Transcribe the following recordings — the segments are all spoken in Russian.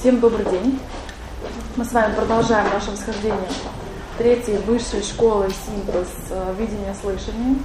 Всем добрый день. Мы с вами продолжаем наше восхождение третьей высшей школы синтез видения слышания.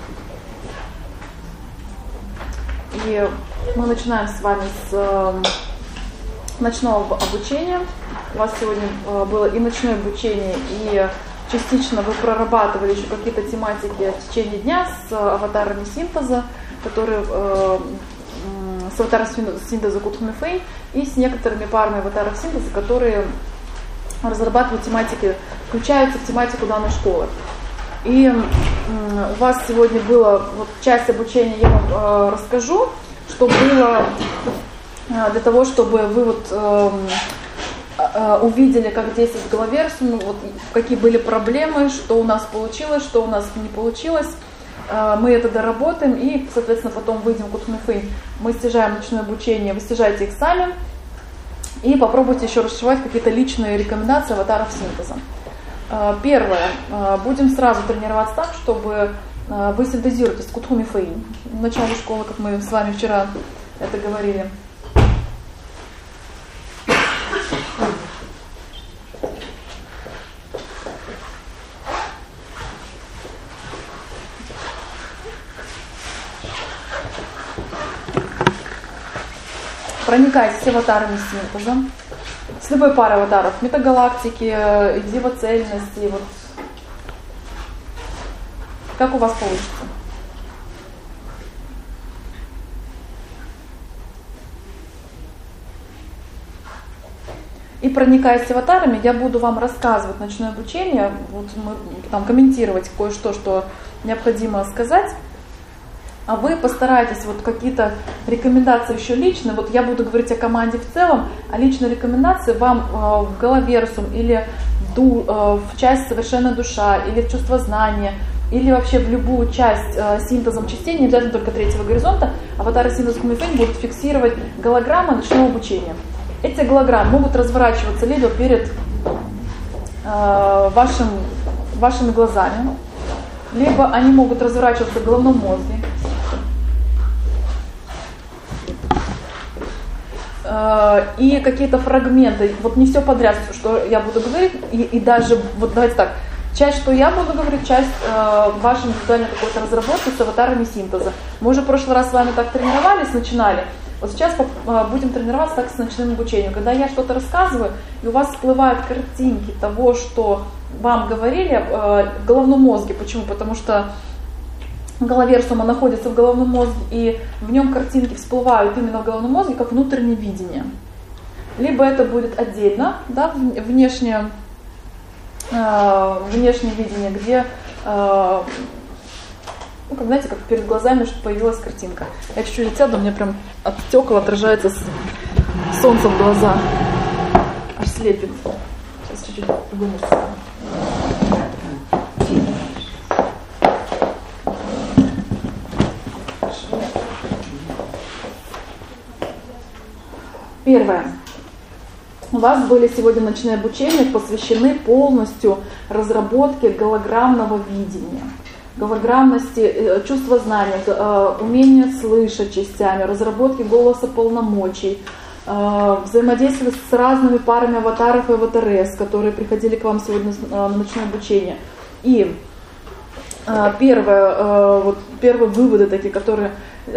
И мы начинаем с вами с ночного обучения. У вас сегодня было и ночное обучение, и частично вы прорабатывали еще какие-то тематики в течение дня с аватарами синтеза, которые с аватаром синтеза Кутхуми Фэй и с некоторыми парами аватаров синтеза, которые разрабатывают тематики, включаются в тематику данной школы. И у вас сегодня была вот часть обучения, я вам расскажу, что было для того, чтобы вы вот увидели, как действует Галаверсум, вот, какие были проблемы, что у нас получилось, что у нас не получилось. Мы это доработаем и, соответственно, потом выйдем в Кутхуми Фэй. Мы стяжаем ночное обучение, вы стяжаете их сами и попробуйте еще расшивать какие-то личные рекомендации аватаров синтеза. Первое. Будем сразу тренироваться так, чтобы вы синтезируете с Кутхуми Фэй в начале школы, как мы с вами вчера это говорили. Проникайтесь аватарами синтеза, с любой парой аватаров, метагалактики, дивоцельности, вот как у вас получится. И проникаясь аватарами, я буду вам рассказывать ночное обучение, вот мы там комментировать кое-что, что необходимо сказать. А вы постарайтесь вот какие-то рекомендации еще личные, вот я буду говорить о команде в целом, а личные рекомендации вам в Галаверсум или в часть совершенная душа, или в чувство знания, или вообще в любую часть синтезом частей, не обязательно только третьего горизонта, аватары синтеза Кутхуми Фэй будут фиксировать голограммы ночного обучения. Эти голограммы могут разворачиваться либо перед вашими глазами, либо они могут разворачиваться в головном мозге. И какие-то фрагменты, вот не все подряд, что я буду говорить, и даже, вот давайте так, часть, что я буду говорить, часть вашей индивидуальной какой-то разработки с аватарами синтеза. Мы уже в прошлый раз с вами так тренировались, начинали, вот сейчас будем тренироваться так с ночным обучением. Когда я что-то рассказываю, и у вас всплывают картинки того, что вам говорили в головном мозге. Почему? Потому что Галаверсума находится в головном мозге, и в нем картинки всплывают именно в головном мозге, как внутреннее видение. Либо это будет отдельно, да, внешнее видение, где, как, знаете, как перед глазами появилась картинка. Я чуть-чуть сяду, у меня прям от стекла отражается солнце в глаза. Аж слепит. Сейчас чуть-чуть вынесу. Первое. У вас были сегодня ночные обучения, посвящены полностью разработке голограммного видения, голограммности, чувства знания, умения слышать частями, разработке голоса полномочий, взаимодействие с разными парами аватаров и аватарес, которые приходили к вам сегодня на ночное обучение. И первые выводы такие, которые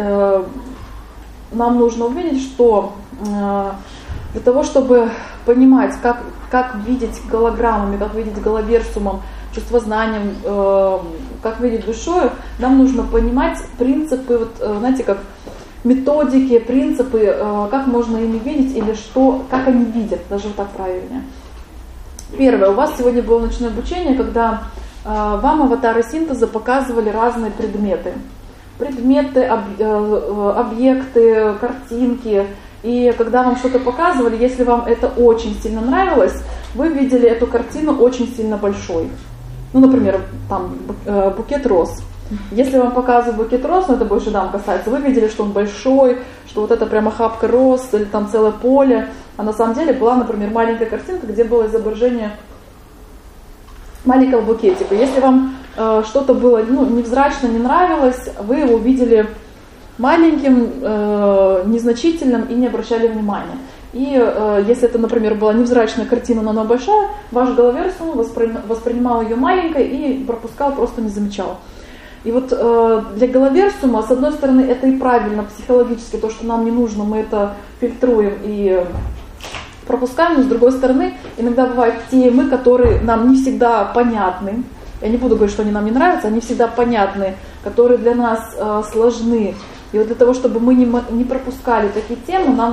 нам нужно увидеть, что для того, чтобы понимать, как видеть голограммами, как видеть галаверсумом, чувствознанием, как видеть душою, нам нужно понимать принципы, вот, знаете, как методики, принципы, как можно ими видеть или что, как они видят, даже вот так правильнее. Первое, у вас сегодня было ночное обучение, когда вам аватары синтеза показывали разные предметы. Предметы, объекты, картинки. И когда вам что-то показывали, если вам это очень сильно нравилось, вы видели эту картину очень сильно большой. Ну, например, там букет роз. Если вам показывают букет роз, но это больше дам касается, вы видели, что он большой, что вот это прямо охапка роз или там целое поле. А на самом деле была, например, маленькая картинка, где было изображение маленького букетика. Если вам что-то было невзрачно, не нравилось, вы его видели маленьким, незначительным и не обращали внимания. И если это, например, была невзрачная картина, но она большая, ваш головерсум воспринимал ее маленькой и пропускал, просто не замечал. И вот для головерсума, с одной стороны, это и правильно психологически, то, что нам не нужно, мы это фильтруем и пропускаем, но с другой стороны, иногда бывают темы, которые нам не всегда понятны. Я не буду говорить, что они нам не нравятся, они всегда понятны, которые для нас сложны. И вот для того, чтобы мы не пропускали такие темы, нам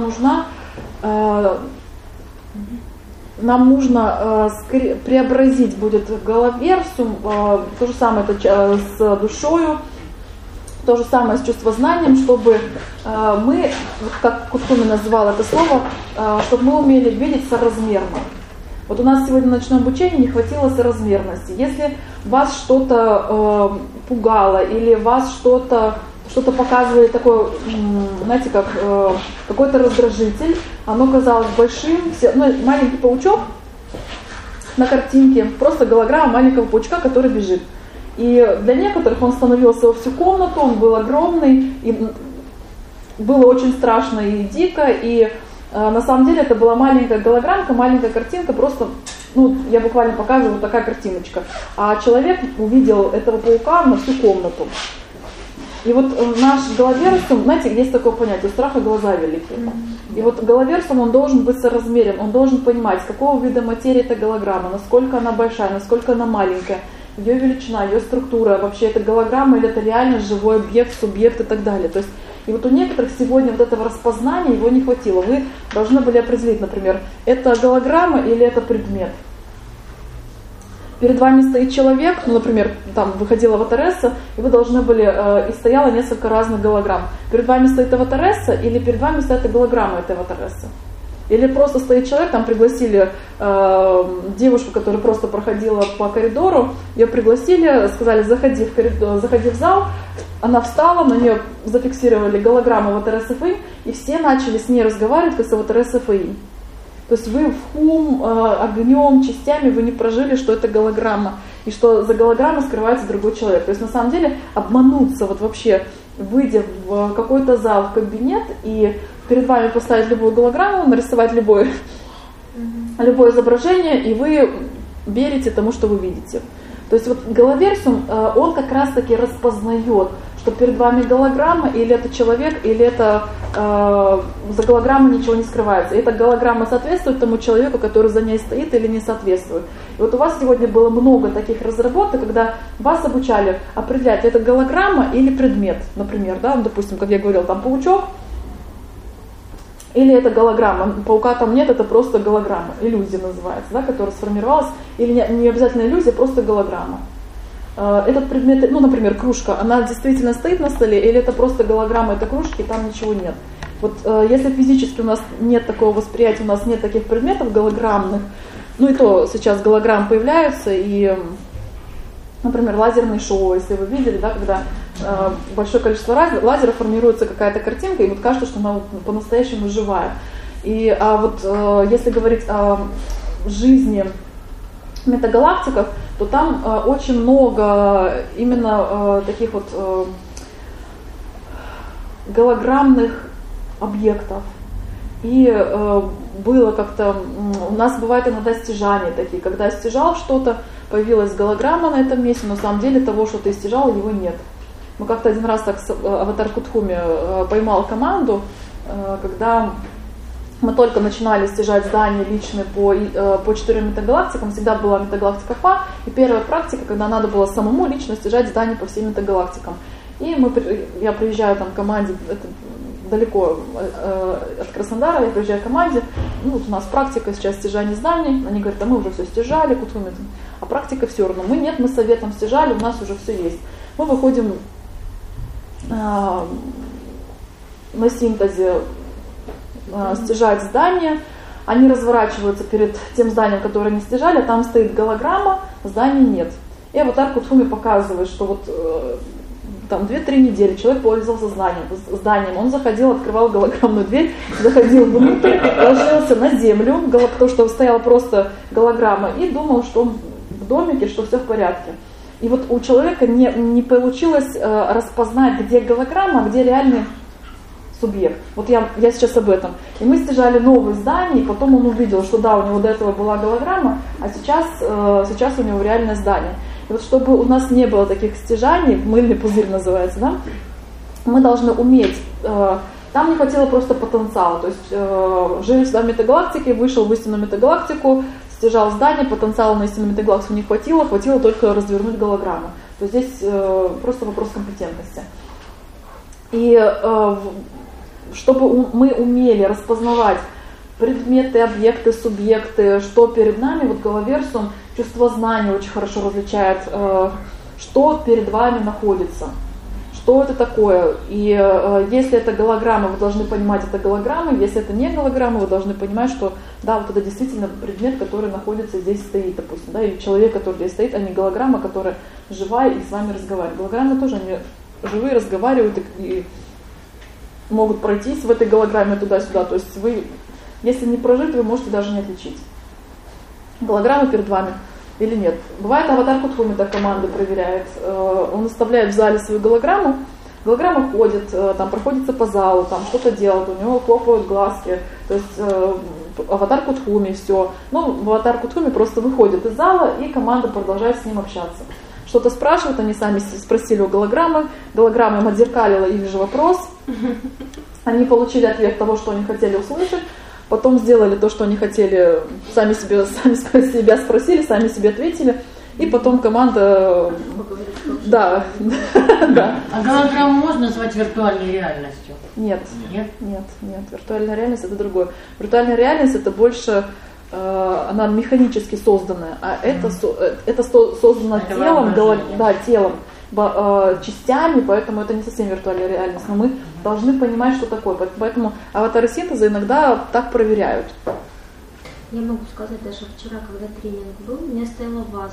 нужно преобразить будет головерсум, то же самое это с душою, то же самое с чувствознанием, чтобы мы, как Кутхуми называл это слово, чтобы мы умели видеть соразмерно. Вот у нас сегодня на ночном обучении не хватило соразмерности. Если вас что-то пугало или вас что-то показывали такое, знаете, как какой-то раздражитель, оно казалось большим, маленький паучок на картинке, просто голограмма маленького паучка, который бежит. И для некоторых он становился во всю комнату, он был огромный, и было очень страшно и дико, и на самом деле это была маленькая голограммка, маленькая картинка, просто, я буквально показываю, вот такая картиночка. А человек увидел этого паука на всю комнату. И вот наш головерсум, знаете, есть такое понятие, у страха глаза великие. И вот головерсум, он должен быть соразмерен, он должен понимать, с какого вида материи эта голограмма, насколько она большая, насколько она маленькая, ее величина, ее структура, вообще это голограмма или это реально живой объект, субъект и так далее. То есть, и вот у некоторых сегодня вот этого распознания его не хватило. Вы должны были определить, например, это голограмма или это предмет. Перед вами стоит человек, например, там выходила аватаресса, и вы должны были, и стояло несколько разных голограмм. Перед вами стоит аватаресса или перед вами стоит голограмма этой аватарессы. Или просто стоит человек, там пригласили девушку, которая просто проходила по коридору, ее пригласили, сказали, заходи в коридор, заходи в зал, она встала, на нее зафиксировали голограмму аватарессы ФИ, и все начали с ней разговаривать, как с аватарессы ФИ. То есть вы в огнем, частями вы не прожили, что это голограмма, и что за голограммой скрывается другой человек. То есть на самом деле обмануться, вот вообще, выйдя в какой-то зал, в кабинет, и перед вами поставить любую голограмму, нарисовать любое изображение, и вы верите тому, что вы видите. То есть вот головерсум, он как раз таки распознает, что перед вами голограмма, или это человек, или это за голограммой ничего не скрывается. И эта голограмма соответствует тому человеку, который за ней стоит, или не соответствует. И вот у вас сегодня было много таких разработок, когда вас обучали определять, это голограмма или предмет, например, да, допустим, как я говорила, там паучок, или это голограмма, паука там нет, это просто голограмма, иллюзия называется, да, которая сформировалась, или не обязательно иллюзия, просто голограмма. Этот предмет, например, кружка, она действительно стоит на столе, или это просто голограмма этой кружки, и там ничего нет. Вот если физически у нас нет такого восприятия, у нас нет таких предметов голограммных, и то сейчас голограммы появляются, и, например, лазерные шоу, если вы видели, да, когда большое количество лазеров, формируется какая-то картинка, и вот кажется, что она по-настоящему живая. А вот если говорить о жизни в метагалактиках, то там очень много именно таких вот голограммных объектов. И было как-то, у нас бывают иногда стяжания такие, когда стяжал что-то, появилась голограмма на этом месте, но на самом деле того, что ты стяжал, его нет. Мы как-то один раз так с Аватар Кутхуми поймал команду, когда мы только начинали стяжать здания личные по 4 метагалактикам, всегда была метагалактика ФА, и первая практика, когда надо было самому лично стяжать здания по всем метагалактикам. И я приезжаю там к команде, это далеко от Краснодара, я приезжаю к команде, вот у нас практика сейчас стяжания зданий, они говорят, мы уже все стяжали, Кутхуми, а практика все равно, мы советом стяжали, у нас уже все есть. Мы выходим на синтезе стяжать здания, они разворачиваются перед тем зданием, которое они стяжали, а там стоит голограмма, зданий нет. И Аватар Кутхуми показывает, что вот там 2-3 недели человек пользовался зданием, он заходил, открывал голограммную дверь, заходил внутрь, ложился на землю, потому что стояла просто голограмма, и думал, что он в домике, что все в порядке. И вот у человека не получилось распознать, где голограмма, а где реальный субъект. Вот я сейчас об этом. И мы стяжали новые здания, и потом он увидел, что да, у него до этого была голограмма, а сейчас у него реальное здание. И вот чтобы у нас не было таких стяжаний, мыльный пузырь называется, да, мы должны уметь, там не хватило просто потенциала, то есть жили сюда в метагалактике, вышел в истинную метагалактику, стяжал здание, потенциала на истинную метагалактику не хватило только развернуть голограмму. То есть здесь просто вопрос компетентности. И чтобы мы умели распознавать предметы, объекты, субъекты, что перед нами, вот головерсум, чувство знания очень хорошо различает, что перед вами находится, что это такое. И если это голограмма, вы должны понимать, это голограмма, если это не голограмма, вы должны понимать, что да, вот это действительно предмет, который находится здесь, стоит, допустим, да, и человек, который здесь стоит, а не голограмма, которая живая и с вами разговаривает. Голограммы тоже, они живые, разговаривают и могут пройтись в этой голограмме туда-сюда. То есть вы, если не прожить, вы можете даже не отличить, голограмма перед вами или нет. Бывает, аватар Кутхуми так команду проверяет. Он оставляет в зале свою голограмму. Голограмма ходит, там проходится по залу, там что-то делает, у него хлопают глазки. То есть аватар Кутхуми, все. Ну, аватар Кутхуми просто выходит из зала, и команда продолжает с ним общаться. Что-то спрашивают, они сами спросили у голограммы. Голограмма им отзеркалила их же вопрос. Они получили ответ того, что они хотели услышать. Потом сделали то, что они хотели, сами себя спросили, сами себе ответили. И потом команда... Да. А голограмму можно назвать виртуальной реальностью? Нет. Виртуальная реальность — это другое. Виртуальная реальность — это больше... она механически созданная, а это создано телом, частями, поэтому это не совсем виртуальная реальность. Но мы должны понимать, что такое. Поэтому аватары синтеза иногда так проверяют. Я могу сказать, даже вчера, когда тренинг был, у меня стояла ваза.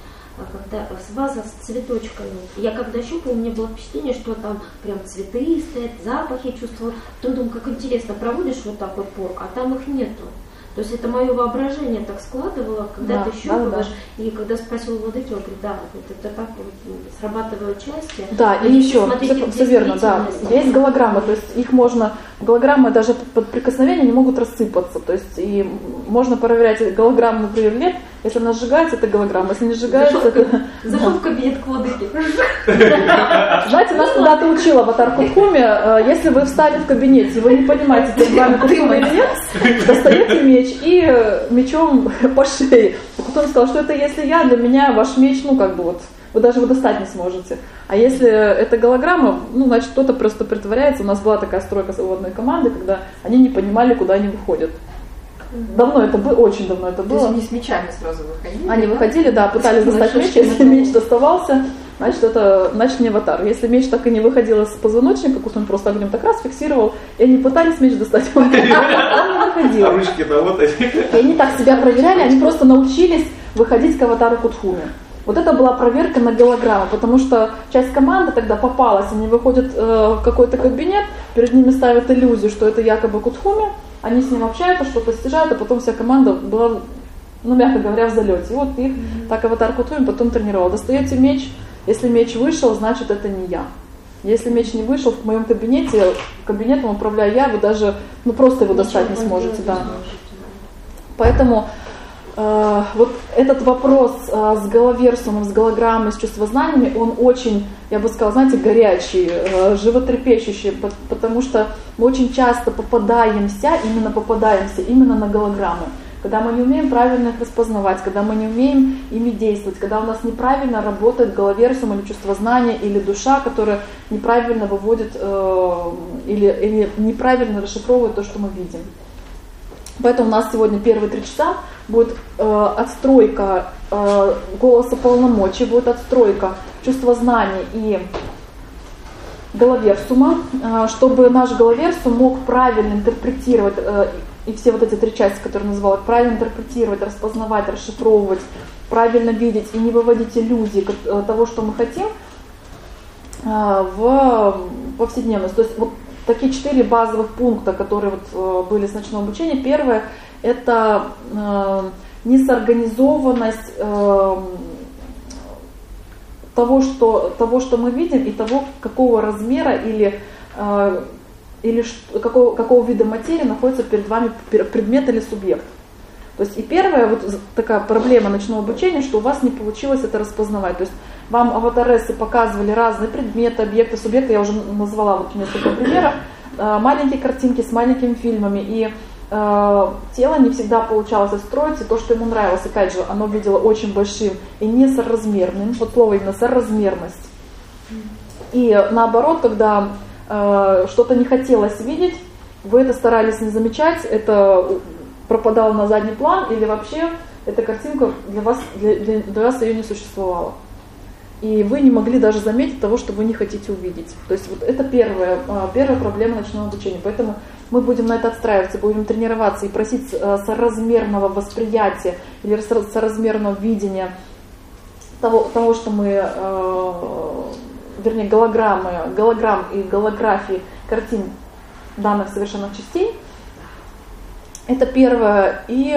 Ваза с цветочками. Я когда щупала, у меня было впечатление, что там прям цветы стоят, запахи чувствовала. Потом думаю, как интересно, проводишь вот так вот пор, а там их нету. То есть это мое воображение так складывало, когда ты щупаешь, и когда спросил владыки, он говорит, да, вот это так вот срабатывают части. Да, и еще, все верно, да, есть голограммы, то есть их можно, голограммы даже под прикосновением не могут рассыпаться, то есть и можно проверять голограмму, например, лет, если она сжигается, это голограмма, если не сжигается, это... Зашел в кабинет к владыке. Знаете, нас когда-то учил аватар Кутхуми, если вы встали в кабинете, и вы не понимаете, перед вами Кутхуми или нет, достаете меч и мечом по шее. И потом сказал, что это если я, для меня ваш меч, ну как бы вот, вы даже его достать не сможете. А если это голограмма, ну значит кто-то просто притворяется. У нас была такая стройка у одной команды, когда они не понимали, куда они выходят. Давно это было, очень давно это было. То есть они с мечами сразу выходили? Они выходили, да, пытались достать меч, если меч доставался, значит не аватар. Если меч так и не выходил из позвоночника, он просто огнем так раз фиксировал, и они пытались меч достать, он не выходил. А ручки-то вот эти. И они так себя проверяли, они просто научились выходить к аватару Кутхуми. Вот это была проверка на голограмму, потому что часть команды тогда попалась, они выходят в какой-то кабинет, перед ними ставят иллюзию, что это якобы Кутхуми, они с ним общаются, что-то стяжают, а потом вся команда была, ну, мягко говоря, в залете. И вот их так аватар Кутхуми потом тренировал. Достаете меч, если меч вышел, значит это не я. Если меч не вышел, в моем кабинете, кабинетом управляю я, вы даже, ну, просто его достать не сможете. Да. Поэтому вот этот вопрос с головерсумом, с голограммой, с чувствознаниями, он очень, я бы сказала, знаете, горячий, животрепещущий, потому что мы очень часто попадаемся именно на голограммы. Когда мы не умеем правильно их распознавать, когда мы не умеем ими действовать, когда у нас неправильно работает головерсум или чувствознание, или душа, которая неправильно выводит или неправильно расшифровывает то, что мы видим. Поэтому у нас сегодня первые 3 часа будет отстройка голоса полномочий, будет отстройка чувствознания и головерсума, чтобы наш головерсум мог правильно интерпретировать, и все вот эти 3 части, которые я назвала, правильно интерпретировать, распознавать, расшифровывать, правильно видеть и не выводить иллюзии того, что мы хотим в повседневность. То есть вот такие 4 базовых пункта, которые вот были с ночного обучения. Первое – это несорганизованность того, что мы видим, и того, какого размера или какого вида материи находится перед вами предмет или субъект. То есть и первая вот такая проблема ночного обучения, что у вас не получилось это распознавать. То есть вам аватарессы показывали разные предметы, объекты, субъекты, я уже назвала вот несколько примеров, маленькие картинки с маленькими фильмами, и тело не всегда получалось отстроить, и то, что ему нравилось, опять же, оно видело очень большим и несоразмерным, вот слово именно соразмерность. И наоборот, когда что-то не хотелось видеть, вы это старались не замечать, это пропадало на задний план, или вообще эта картинка для вас ее не существовала. И вы не могли даже заметить того, что вы не хотите увидеть. То есть вот это первая проблема ночного обучения. Поэтому мы будем на это отстраиваться, будем тренироваться и просить соразмерного восприятия или соразмерного видения того, что мы, вернее, голограмм и голографии картин данных совершенных частей. Это первое. И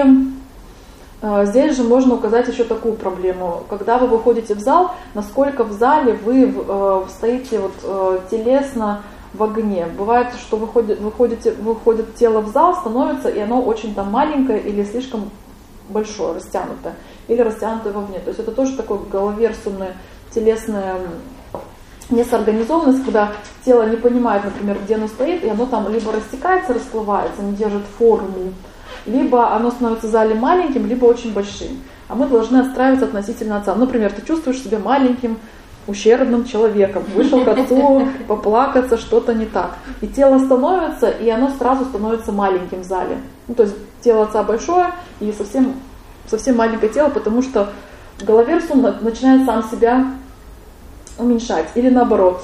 здесь же можно указать еще такую проблему. Когда вы выходите в зал, насколько в зале вы стоите телесно в огне. Бывает, что выходит тело в зал, становится, и оно очень там маленькое или слишком большое, растянутое, или растянутое вовне. То есть это тоже такое головерсумное, телесное несоорганизованность, когда тело не понимает, например, где оно стоит, и оно там либо растекается, расплывается, не держит форму, либо оно становится в зале маленьким, либо очень большим. А мы должны отстраиваться относительно отца. Например, ты чувствуешь себя маленьким, ущербным человеком, вышел к отцу поплакаться, что-то не так. И тело становится, и оно сразу становится маленьким в зале. То есть тело отца большое, и совсем маленькое тело, потому что головерсум начинает сам себя уменьшать. Или наоборот,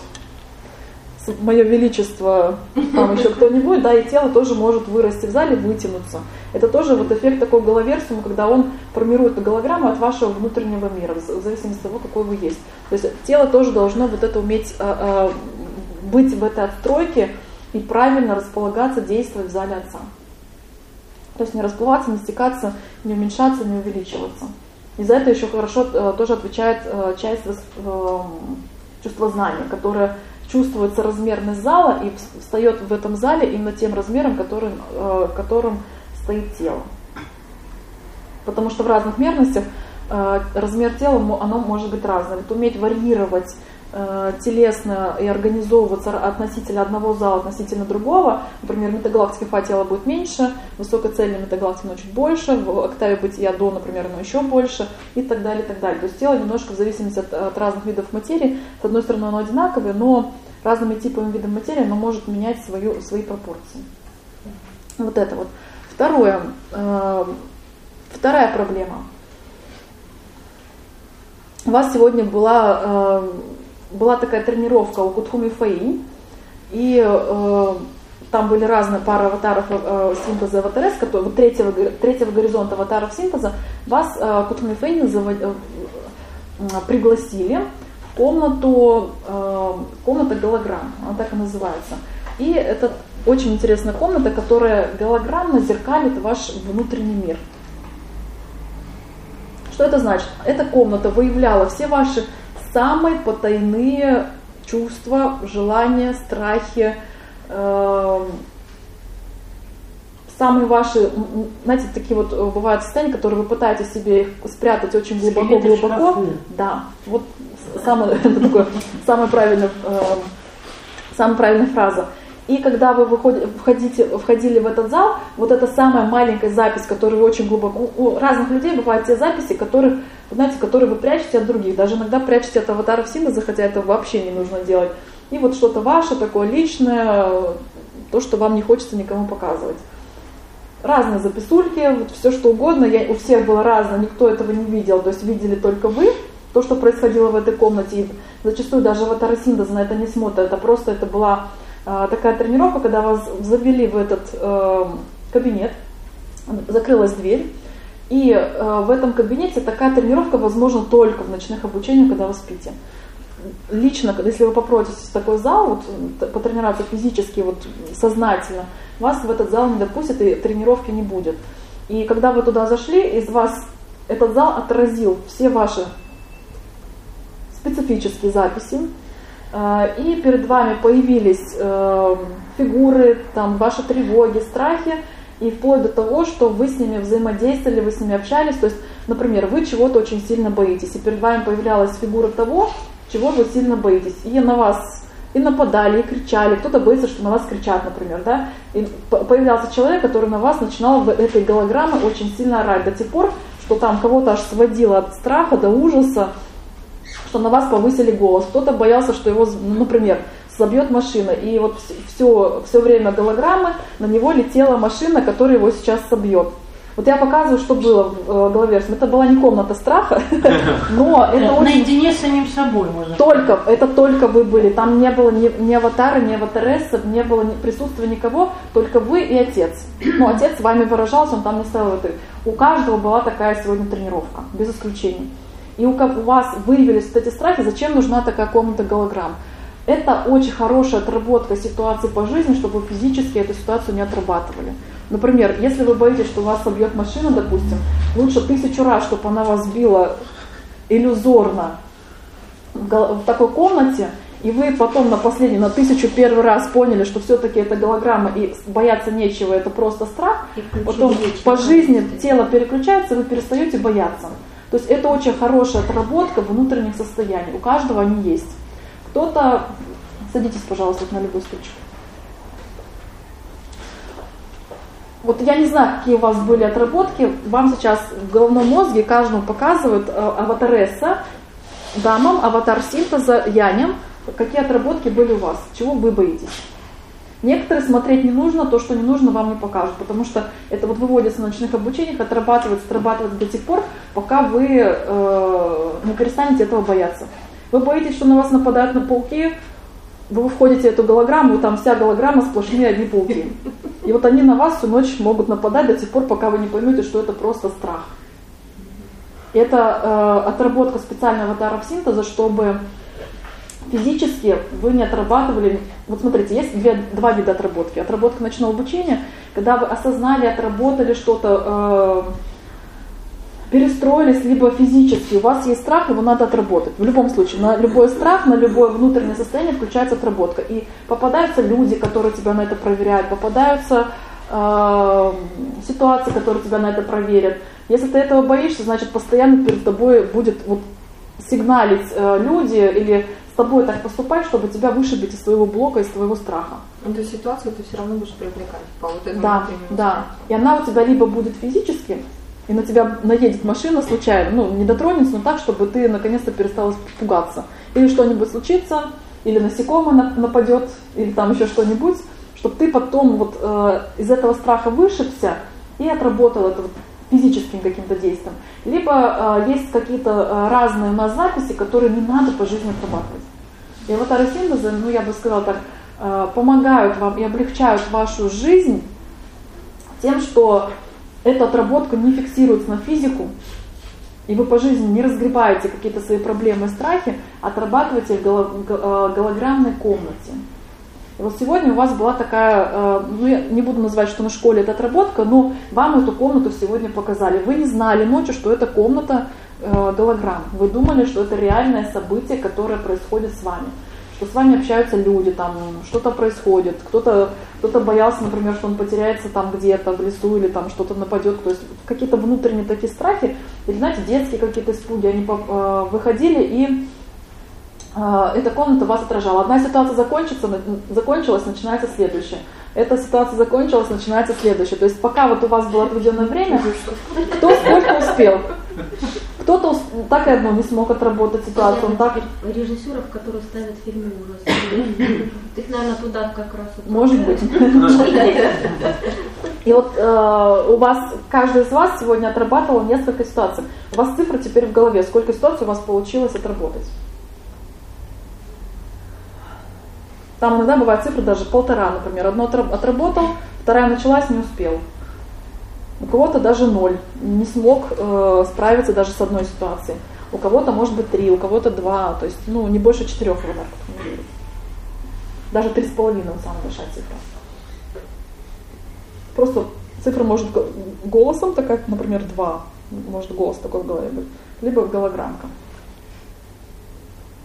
мое величество, там еще кто-нибудь, да, и тело тоже может вырасти в зале, вытянуться. Это тоже вот эффект такой головерсума, когда он формирует голограмму от вашего внутреннего мира, в зависимости от того, какой вы есть. То есть тело тоже должно вот это уметь быть в этой отстройке и правильно располагаться, действовать в зале отца. То есть не расплываться, не стекаться, не уменьшаться, не увеличиваться. И за это еще хорошо тоже отвечает часть чувствознания, которая чувствует соразмерность зала и встает в этом зале именно тем размером, которым стоит тело. Потому что в разных мерностях размер тела оно может быть разным. Это уметь варьировать телесно и организовываться относительно одного зала, относительно другого. Например, в метагалактике Фа тело будет меньше, в высокоцельной метагалактике оно чуть больше, в октаве бытия До, например, оно еще больше, и так далее, и так далее. То есть тело немножко в зависимости от разных видов материи, с одной стороны оно одинаковое, но разными типами видов материи оно может менять свои пропорции. Вот это вот. Вторая проблема. У вас сегодня была такая тренировка у Кутхуми Фаи, и там были разные пары аватаров синтеза аватарес, вот третьего горизонта аватаров синтеза, вас Кутхуми Фаи пригласили в комната голограмм, она так и называется. И это очень интересная комната, которая голограммно зеркалит ваш внутренний мир. Что это значит? Эта комната выявляла все ваши самые потайные чувства, желания, страхи, самые ваши, знаете, такие вот бывают состояния, которые вы пытаетесь себе их спрятать очень глубоко. Да, вот самая правильная фраза. И когда вы входили в этот зал, вот эта самая маленькая запись, которую вы очень глубоко... У разных людей бывают те записи, которые вы прячете от других. Даже иногда прячете от аватаров синтеза, хотя это вообще не нужно делать. И вот что-то ваше, такое личное, то, что вам не хочется никому показывать. Разные записульки, вот все что угодно. У всех было разное, никто этого не видел. То есть видели только вы, то, что происходило в этой комнате. И зачастую даже аватары синтеза на это не смотрят. Это была такая тренировка, когда вас завели в этот кабинет, закрылась дверь, и в этом кабинете такая тренировка возможна только в ночных обучениях, когда вы спите. Лично, если вы попроситесь в такой зал, потренироваться физически, сознательно, вас в этот зал не допустят и тренировки не будет. И когда вы туда зашли, из вас этот зал отразил все ваши специфические записи, и перед вами появились фигуры, там, ваши тревоги, страхи, и вплоть до того, что вы с ними взаимодействовали, вы с ними общались. То есть, например, вы чего-то очень сильно боитесь, и перед вами появлялась фигура того, чего вы сильно боитесь. И на вас и нападали, и кричали. Кто-то боится, что на вас кричат, например. Да? И появлялся человек, который на вас начинал в этой голограмме очень сильно орать до тех пор, что там кого-то аж сводило от страха до ужаса, что на вас повысили голос. Кто-то боялся, что его, например, собьет машина. И вот все время голограммы на него летела машина, которая его сейчас собьет. Вот я показываю, что было в голове. Это была не комната страха, но это очень... Наедине с самим собой, можно сказать. Это только вы были. Там не было ни аватара, ни аватарессы, не было присутствия никого, только вы и отец. Ну, отец с вами выражался, он там не ставил это. У каждого была такая сегодня тренировка, без исключений. И у вас выявились вот эти страхи, зачем нужна такая комната голограмм? Это очень хорошая отработка ситуации по жизни, чтобы вы физически эту ситуацию не отрабатывали. Например, если вы боитесь, что вас собьет машина, допустим, лучше 1000 раз, чтобы она вас била иллюзорно в такой комнате, и вы потом на 1001 раз поняли, что все-таки это голограмма, и бояться нечего, это просто страх, потом по жизни тело переключается, и вы перестаете бояться. То есть это очень хорошая отработка внутренних состояний, у каждого они есть. Кто-то, садитесь, пожалуйста, на любой стульчик. Вот я не знаю, какие у вас были отработки, вам сейчас в головном мозге каждому показывают аватаресса, дамам, аватар синтеза, яням, какие отработки были у вас, чего вы боитесь. Некоторые смотреть не нужно, то, что не нужно, вам не покажут, потому что это вот выводится на ночных обучениях, отрабатывается до тех пор, пока вы не перестанете этого бояться. Вы боитесь, что на вас нападают на пауки, вы входите в эту голограмму, там вся голограмма сплошные одни пауки. И вот они на вас всю ночь могут нападать до тех пор, пока вы не поймете, что это просто страх. И это отработка специального аватаров синтеза, чтобы физически вы не отрабатывали. Вот смотрите, есть два вида отработки. Отработка ночного обучения, когда вы осознали, отработали что-то, перестроились, либо физически. У вас есть страх, его надо отработать. В любом случае, на любой страх, на любое внутреннее состояние включается отработка. И попадаются люди, которые тебя на это проверяют, попадаются ситуации, которые тебя на это проверят. Если ты этого боишься, значит постоянно перед тобой будет вот сигналить люди или с тобой так поступать, чтобы тебя вышибить из своего блока, из твоего страха. Ну, то есть ситуацию ты все равно будешь привлекать по вот этому. Да. И она у тебя либо будет физически, и на тебя наедет машина случайно, не дотронется, но так, чтобы ты наконец-то перестала пугаться. Или что-нибудь случится, или насекомое нападет, или там еще что-нибудь, чтобы ты потом вот из этого страха вышибся и отработал это вот физическим каким-то действием. Либо есть какие-то разные у нас записи, которые не надо по жизни отрабатывать. И аватары синтеза, я бы сказала так, помогают вам и облегчают вашу жизнь тем, что эта отработка не фиксируется на физику, и вы по жизни не разгребаете какие-то свои проблемы и страхи, отрабатываете в голограммной комнате. И вот сегодня у вас была такая, я не буду называть, что на школе это отработка, но вам эту комнату сегодня показали. Вы не знали ночью, что это комната голограмм. Вы думали, что это реальное событие, которое происходит с вами. Что с вами общаются люди, там что-то происходит. Кто-то боялся, например, что он потеряется там где-то в лесу или там что-то нападет. То есть какие-то внутренние такие страхи, или, знаете, детские какие-то испуги, они выходили, и эта комната вас отражала. Одна ситуация закончилась, начинается следующая. Эта ситуация закончилась, начинается следующая. То есть пока вот у вас было отведенное время, кто сколько успел. Кто-то так и одно не смог отработать ситуацию. Он так... Режиссеров, которые ставят фильмы ужасов. Их, наверное, туда как раз... Может быть. И вот у вас, каждый из вас сегодня отрабатывал несколько ситуаций. У вас цифры теперь в голове. Сколько ситуаций у вас получилось отработать? Там иногда бывают цифры даже 1,5, например. Одно отработал, вторая началась, не успел. У кого-то даже 0, не смог справиться даже с одной ситуацией. У кого-то может быть 3, у кого-то 2, то есть не больше 4 аватаров. Даже 3,5 самая большая цифра. Просто цифра может голосом такая, например, 2, может голос такой в голове быть, либо голограммка.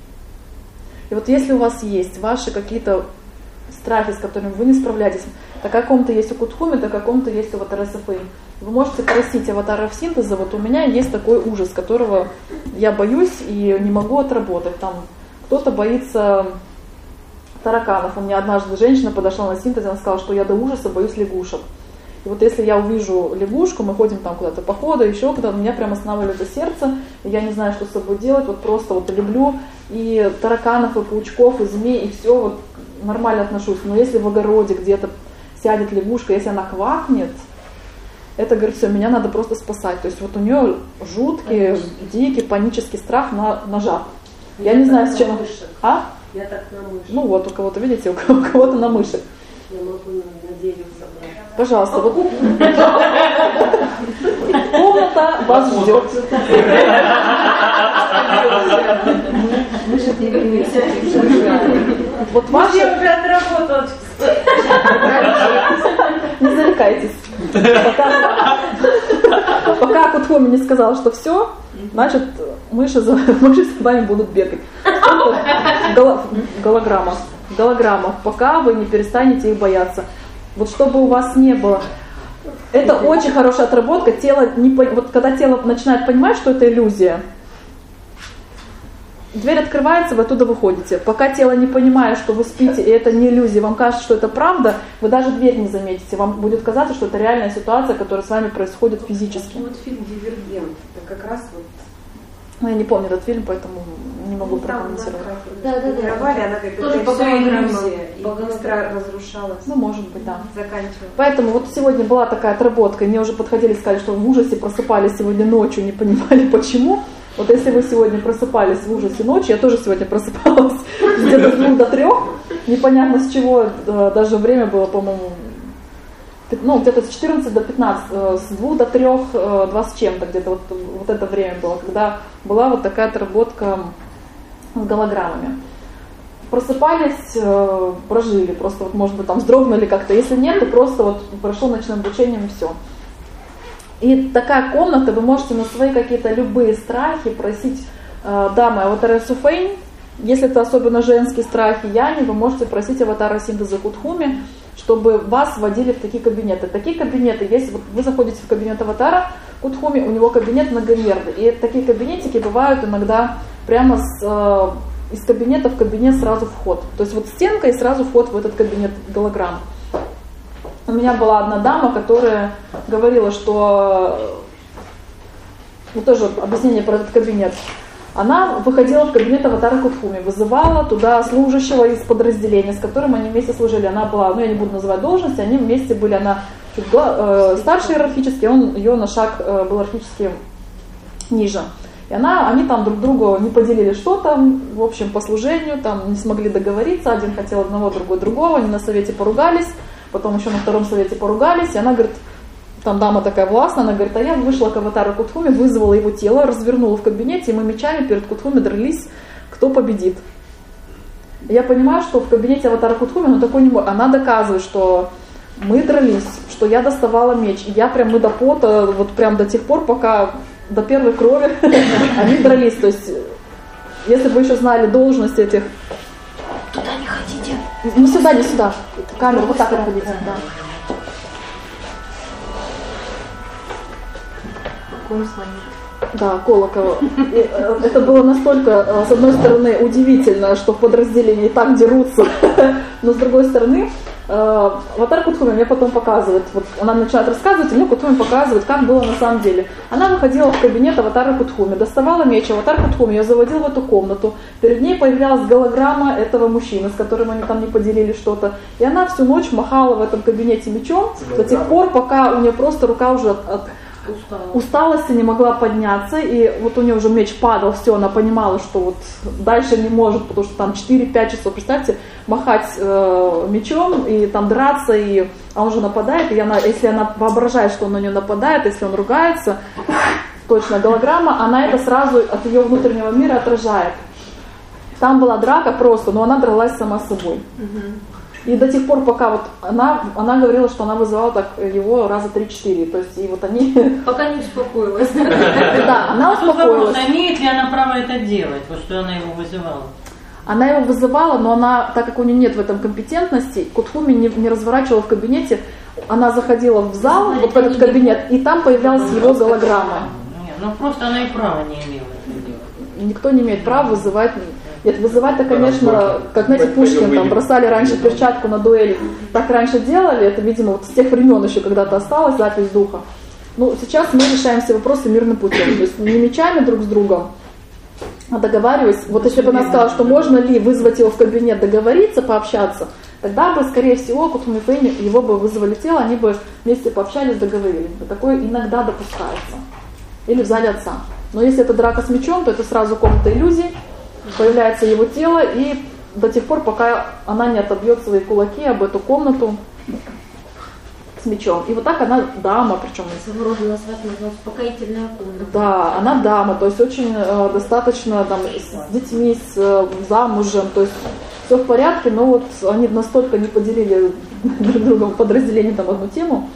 И вот если у вас есть ваши какие-то страхи, с которыми вы не справляетесь, так о ком-то есть у Кутхуми, так о ком-то есть у Аватара Суфейн. Вы можете просить аватаров синтеза, вот у меня есть такой ужас, которого я боюсь и не могу отработать. Там кто-то боится тараканов. У меня однажды женщина подошла на синтез, она сказала, что я до ужаса боюсь лягушек. И вот если я увижу лягушку, мы ходим там куда-то по ходу, еще куда-то, у меня прямо останавливается сердце, и я не знаю, что с собой делать, вот просто вот люблю и тараканов, и паучков, и змей, и все, вот нормально отношусь. Но если в огороде где-то сядет лягушка, если она квакнет, это, говорит, все, меня надо просто спасать. То есть вот у нее жуткий, дикий, панический страх на жаб. Я не знаю, с чем... А? Я так на мышь. Ну вот, у кого-то, видите, у кого-то на мышек. Я могу на дерево собрать. Пожалуйста, вот комната вас ждет. Вот ваша... Я уже отработала. Не зарекайтесь. Пока Кутхуми не сказал, что все, значит, мыши за вами будут бегать. Голограмма. Пока вы не перестанете их бояться. Вот чтобы у вас не было. Это очень хорошая отработка. Вот когда тело начинает понимать, что это иллюзия, дверь открывается, вы оттуда выходите. Пока тело не понимает, что вы спите, и это не иллюзия, вам кажется, что это правда, вы даже дверь не заметите. Вам будет казаться, что это реальная ситуация, которая с вами происходит физически. Вот фильм «Дивергент», это как раз вот... Ну, я не помню этот фильм, поэтому не могу прокомментировать. Да. Тренировали, она как тоже это по все голограммам. иллюзия, и быстро разрушалась. Ну, может быть, да. Заканчивалась. Поэтому вот сегодня была такая отработка, и мне уже подходили и сказали, что в ужасе просыпались сегодня ночью, не понимали почему. Вот если вы сегодня просыпались в ужасе ночью, я тоже сегодня просыпалась где-то с 2 до 3, непонятно с чего, даже время было, по-моему, ну, где-то с 14 до 15, с 2 до 3, 2 с чем-то, где-то вот это время было, когда была вот такая отработка с голограммами. Просыпались, прожили, просто вот, может быть, там вздрогнули как-то, если нет, то просто вот прошло ночным обучением и все. И такая комната, вы можете на свои какие-то любые страхи просить дамы Аватара Суфейн, если это особенно женские страхи Яни, вы можете просить Аватара синтеза Кутхуми, чтобы вас вводили в такие кабинеты. Такие кабинеты, если вы заходите в кабинет Аватара Кутхуми, у него кабинет многомерный. И такие кабинетики бывают иногда прямо из кабинета в кабинет сразу вход. То есть вот стенка и сразу вход в этот кабинет голограмм. У меня была одна дама, которая говорила, что... Ну, тоже объяснение про этот кабинет. Она выходила в кабинет Аватара Кутхуми, вызывала туда служащего из подразделения, с которым они вместе служили. Она была, ну я не буду называть должность, они вместе были, она чуть старше иерархически, он ее на шаг был иерархически ниже. И они там друг другу не поделили что-то, в общем, по служению, там не смогли договориться, один хотел одного, другой другого, они на совете поругались, потом еще на втором совете поругались, и она говорит, там дама такая властная, она говорит, а я вышла к Аватару Кутхуми, вызвала его тело, развернула в кабинете, и мы мечами перед Кутхуми дрались, кто победит. И я понимаю, что в кабинете Аватара Кутхуми, ну такой не может, она доказывает, что мы дрались, что я доставала меч, и мы до пота, вот прям до тех пор, пока до первой крови они дрались. То есть, если бы вы еще знали должность этих... Туда не ходите. Ну сюда, не сюда. Камеру вот так отходите. Да. Да, Колокова. И это было настолько, с одной стороны, удивительно, что в подразделении так дерутся, но с другой стороны, Аватар Кутхуми мне потом показывает, вот она начинает рассказывать, и мне Кутхуми показывает, как было на самом деле. Она выходила в кабинет Аватара Кутхуми, доставала меч, Аватар Кутхуми ее заводил в эту комнату, перед ней появлялась голограмма этого мужчины, с которым они там не поделили что-то, и она всю ночь махала в этом кабинете мечом до тех пор, пока у нее просто рука уже от усталости не могла подняться, и вот у нее уже меч падал, все, она понимала, что вот дальше не может, потому что там 4-5 часов, представьте, махать мечом и там драться, а он же нападает, и если она воображает, что он на нее нападает, если он ругается, точно голограмма, она это сразу от ее внутреннего мира отражает. Там была драка просто, но она дралась сама с собой. И до тех пор, пока вот она говорила, что она вызывала так его раза 3-4, то есть и вот они... Пока не успокоилась. Да, она успокоилась. Имеет ли она право это делать, вот что она его вызывала? Она его вызывала, но она, так как у нее нет в этом компетентности, Кутхуми не разворачивала в кабинете, она заходила в зал, вот в этот кабинет, и там появлялась его голограмма. Нет, ну просто она и права не имела. Никто не имеет права вызывать. Нет, вызывать-то, конечно, как, знаете, Пушкин там бросали раньше перчатку на дуэль. Так раньше делали, это, видимо, вот с тех времен еще когда-то осталась запись духа. Ну, сейчас мы решаем все вопросы мирным путем, то есть не мечами друг с другом, а договариваясь. Вот если бы она сказала, что можно ли вызвать его в кабинет, договориться, пообщаться, тогда бы, скорее всего, Кутхуми Фэйни, его бы вызвали тело, они бы вместе пообщались, договорились. Такое иногда допускается. Или в зале отца. Но если это драка с мечом, то это сразу комната иллюзий, появляется его тело, и до тех пор, пока она не отобьет свои кулаки об эту комнату с мечом. И вот так она дама, причем. Своего рода назвать можно успокоительная комната. Да, она дама, то есть очень достаточно там, с детьми, с замужем, то есть все в порядке, но вот они настолько не поделили друг другом подразделение там одну тему.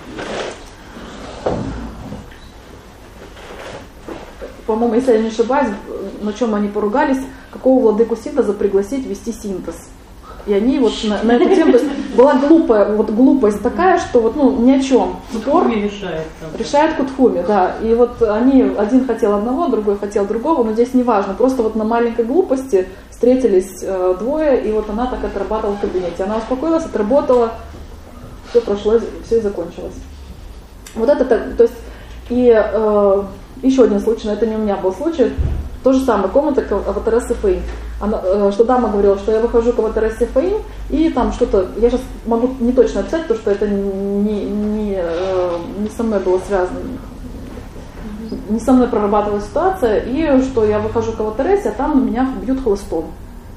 По-моему, если я не ошибаюсь, на чем они поругались, какого владыку синтеза пригласить вести синтез. И они вот на эту тему, то есть была глупость такая, что вот, ну, ни о чем. Спор решает Кутхуми, да. И вот они, один хотел одного, другой хотел другого, но здесь не важно. Просто вот на маленькой глупости встретились двое, и вот она так отрабатывала в кабинете. Она успокоилась, отработала, все прошло, все и закончилось. Вот это, то есть, и еще один случай, но это не у меня был случай, то же самое, комната Аватарессы Фэйн. Что дама говорила, что я выхожу к Аватарессе Фэйн, и там что-то, я сейчас могу не точно описать, потому что это не со мной было связано, не со мной прорабатывалась ситуация, и что я выхожу к Аватарессе, а там на меня бьют хлыстом.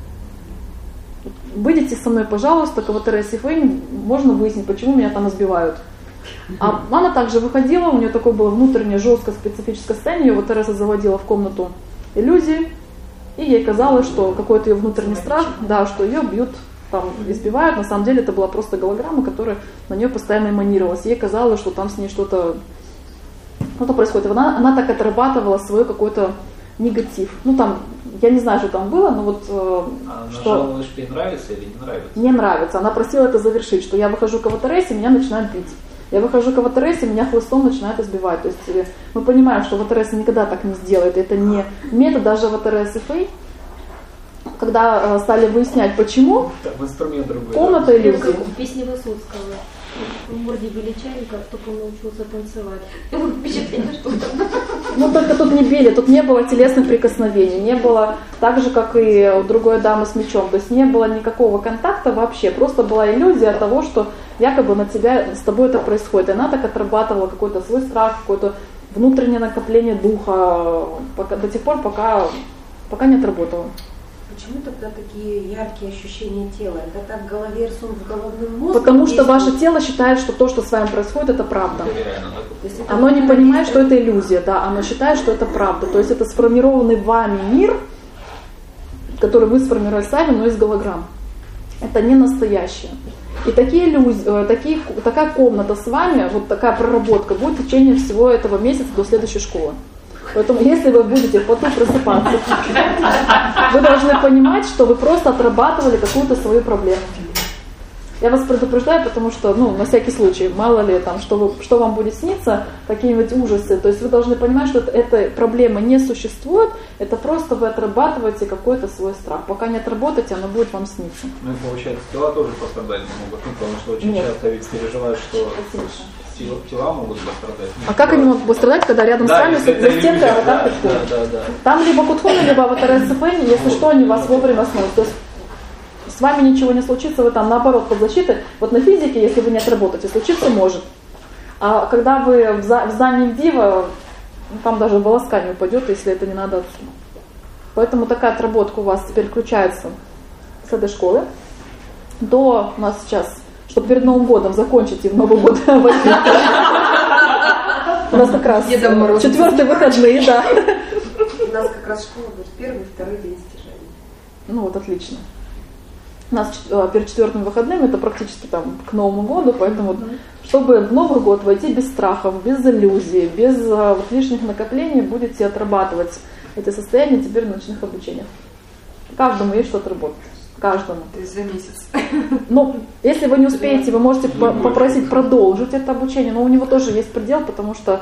Выйдите со мной, пожалуйста, к Аватарессе Фэйн, можно выяснить, почему меня там избивают. А она также выходила, у нее такое было внутреннее жесткое специфическое состояние, ее Аватаресса заводила в комнату иллюзий, и ей казалось, что какой-то ее внутренний страх, да, что ее бьют, там, избивают. На самом деле это была просто голограмма, которая на нее постоянно эманировалась. Ей казалось, что там с ней что-то происходит. Она так отрабатывала свой какой-то негатив. Ну там, я не знаю, что там было, но вот что... Жаловалась, что ей нравится или не нравится? Не нравится. Она просила это завершить, что я выхожу к Аватарессе, меня начинают бить. Я выхожу к Аватарессе, меня хлыстом начинают избивать. То есть мы понимаем, что Аватаресса никогда так не сделает. Это не метод даже Аватарессы Фэй. Когда стали выяснять, почему, комната иллюзий. Как в песне Высоцкого. В морде величайника, только он научился танцевать. Впечатление, что там... Ну, только тут не били, тут не было телесных прикосновений, не было так же, как и у другой дамы с мечом. То есть не было никакого контакта вообще, просто была иллюзия того, что якобы на тебя, с тобой это происходит. И она так отрабатывала какой-то свой страх, какое-то внутреннее накопление духа до тех пор, пока не отработала. Почему тогда такие яркие ощущения тела? Это так в голове рисуют в головном мозге? Потому что ваше тело считает, что то, что с вами происходит, это правда. Оно не понимает, что это иллюзия, да, оно считает, что это правда. То есть это сформированный вами мир, который вы сформировали сами, но из голограмм. Это не настоящее. И такие иллюзии, такая комната с вами, вот такая проработка будет в течение всего этого месяца до следующей школы. Поэтому, если вы будете в поту просыпаться, вы должны понимать, что вы просто отрабатывали какую-то свою проблему. Я вас предупреждаю, потому что, на всякий случай, мало ли, что вам будет сниться, какие-нибудь ужасы. То есть вы должны понимать, что эта проблема не существует, это просто вы отрабатываете какой-то свой страх. Пока не отработаете, оно будет вам сниться. Ну и получается, тела тоже пострадать могут, потому что очень часто ведь переживают, что тела могут пострадать. А как они могут пострадать, когда рядом с вами за стенкой аватар Кутхуми? Там либо Кутхуми, либо Аватаресса Фэйни, если что, они вас вовремя сносят. То есть с вами ничего не случится, вы там наоборот под защитой. Вот на физике, если вы не отработаете, случиться может. А когда вы в здании Дива, там даже волоска не упадет, если это не надо отсюда. Поэтому такая отработка у вас теперь включается с этой школы. До у нас сейчас, чтобы перед Новым годом закончить и в Новый год войти. У нас как раз 4-е выходные, да. У нас как раз школа будет 1-й и 2-й день стяжания. Ну вот, отлично. У нас перед 4-ми выходными, это практически там к Новому году, поэтому чтобы в Новый год войти без страхов, без иллюзий, без лишних накоплений, будете отрабатывать эти состояния теперь в ночных обучениях. Каждому есть что отработать. Каждому. То есть за месяц. Ну, если вы не успеете, вы можете попросить продолжить это обучение, но у него тоже есть предел, потому что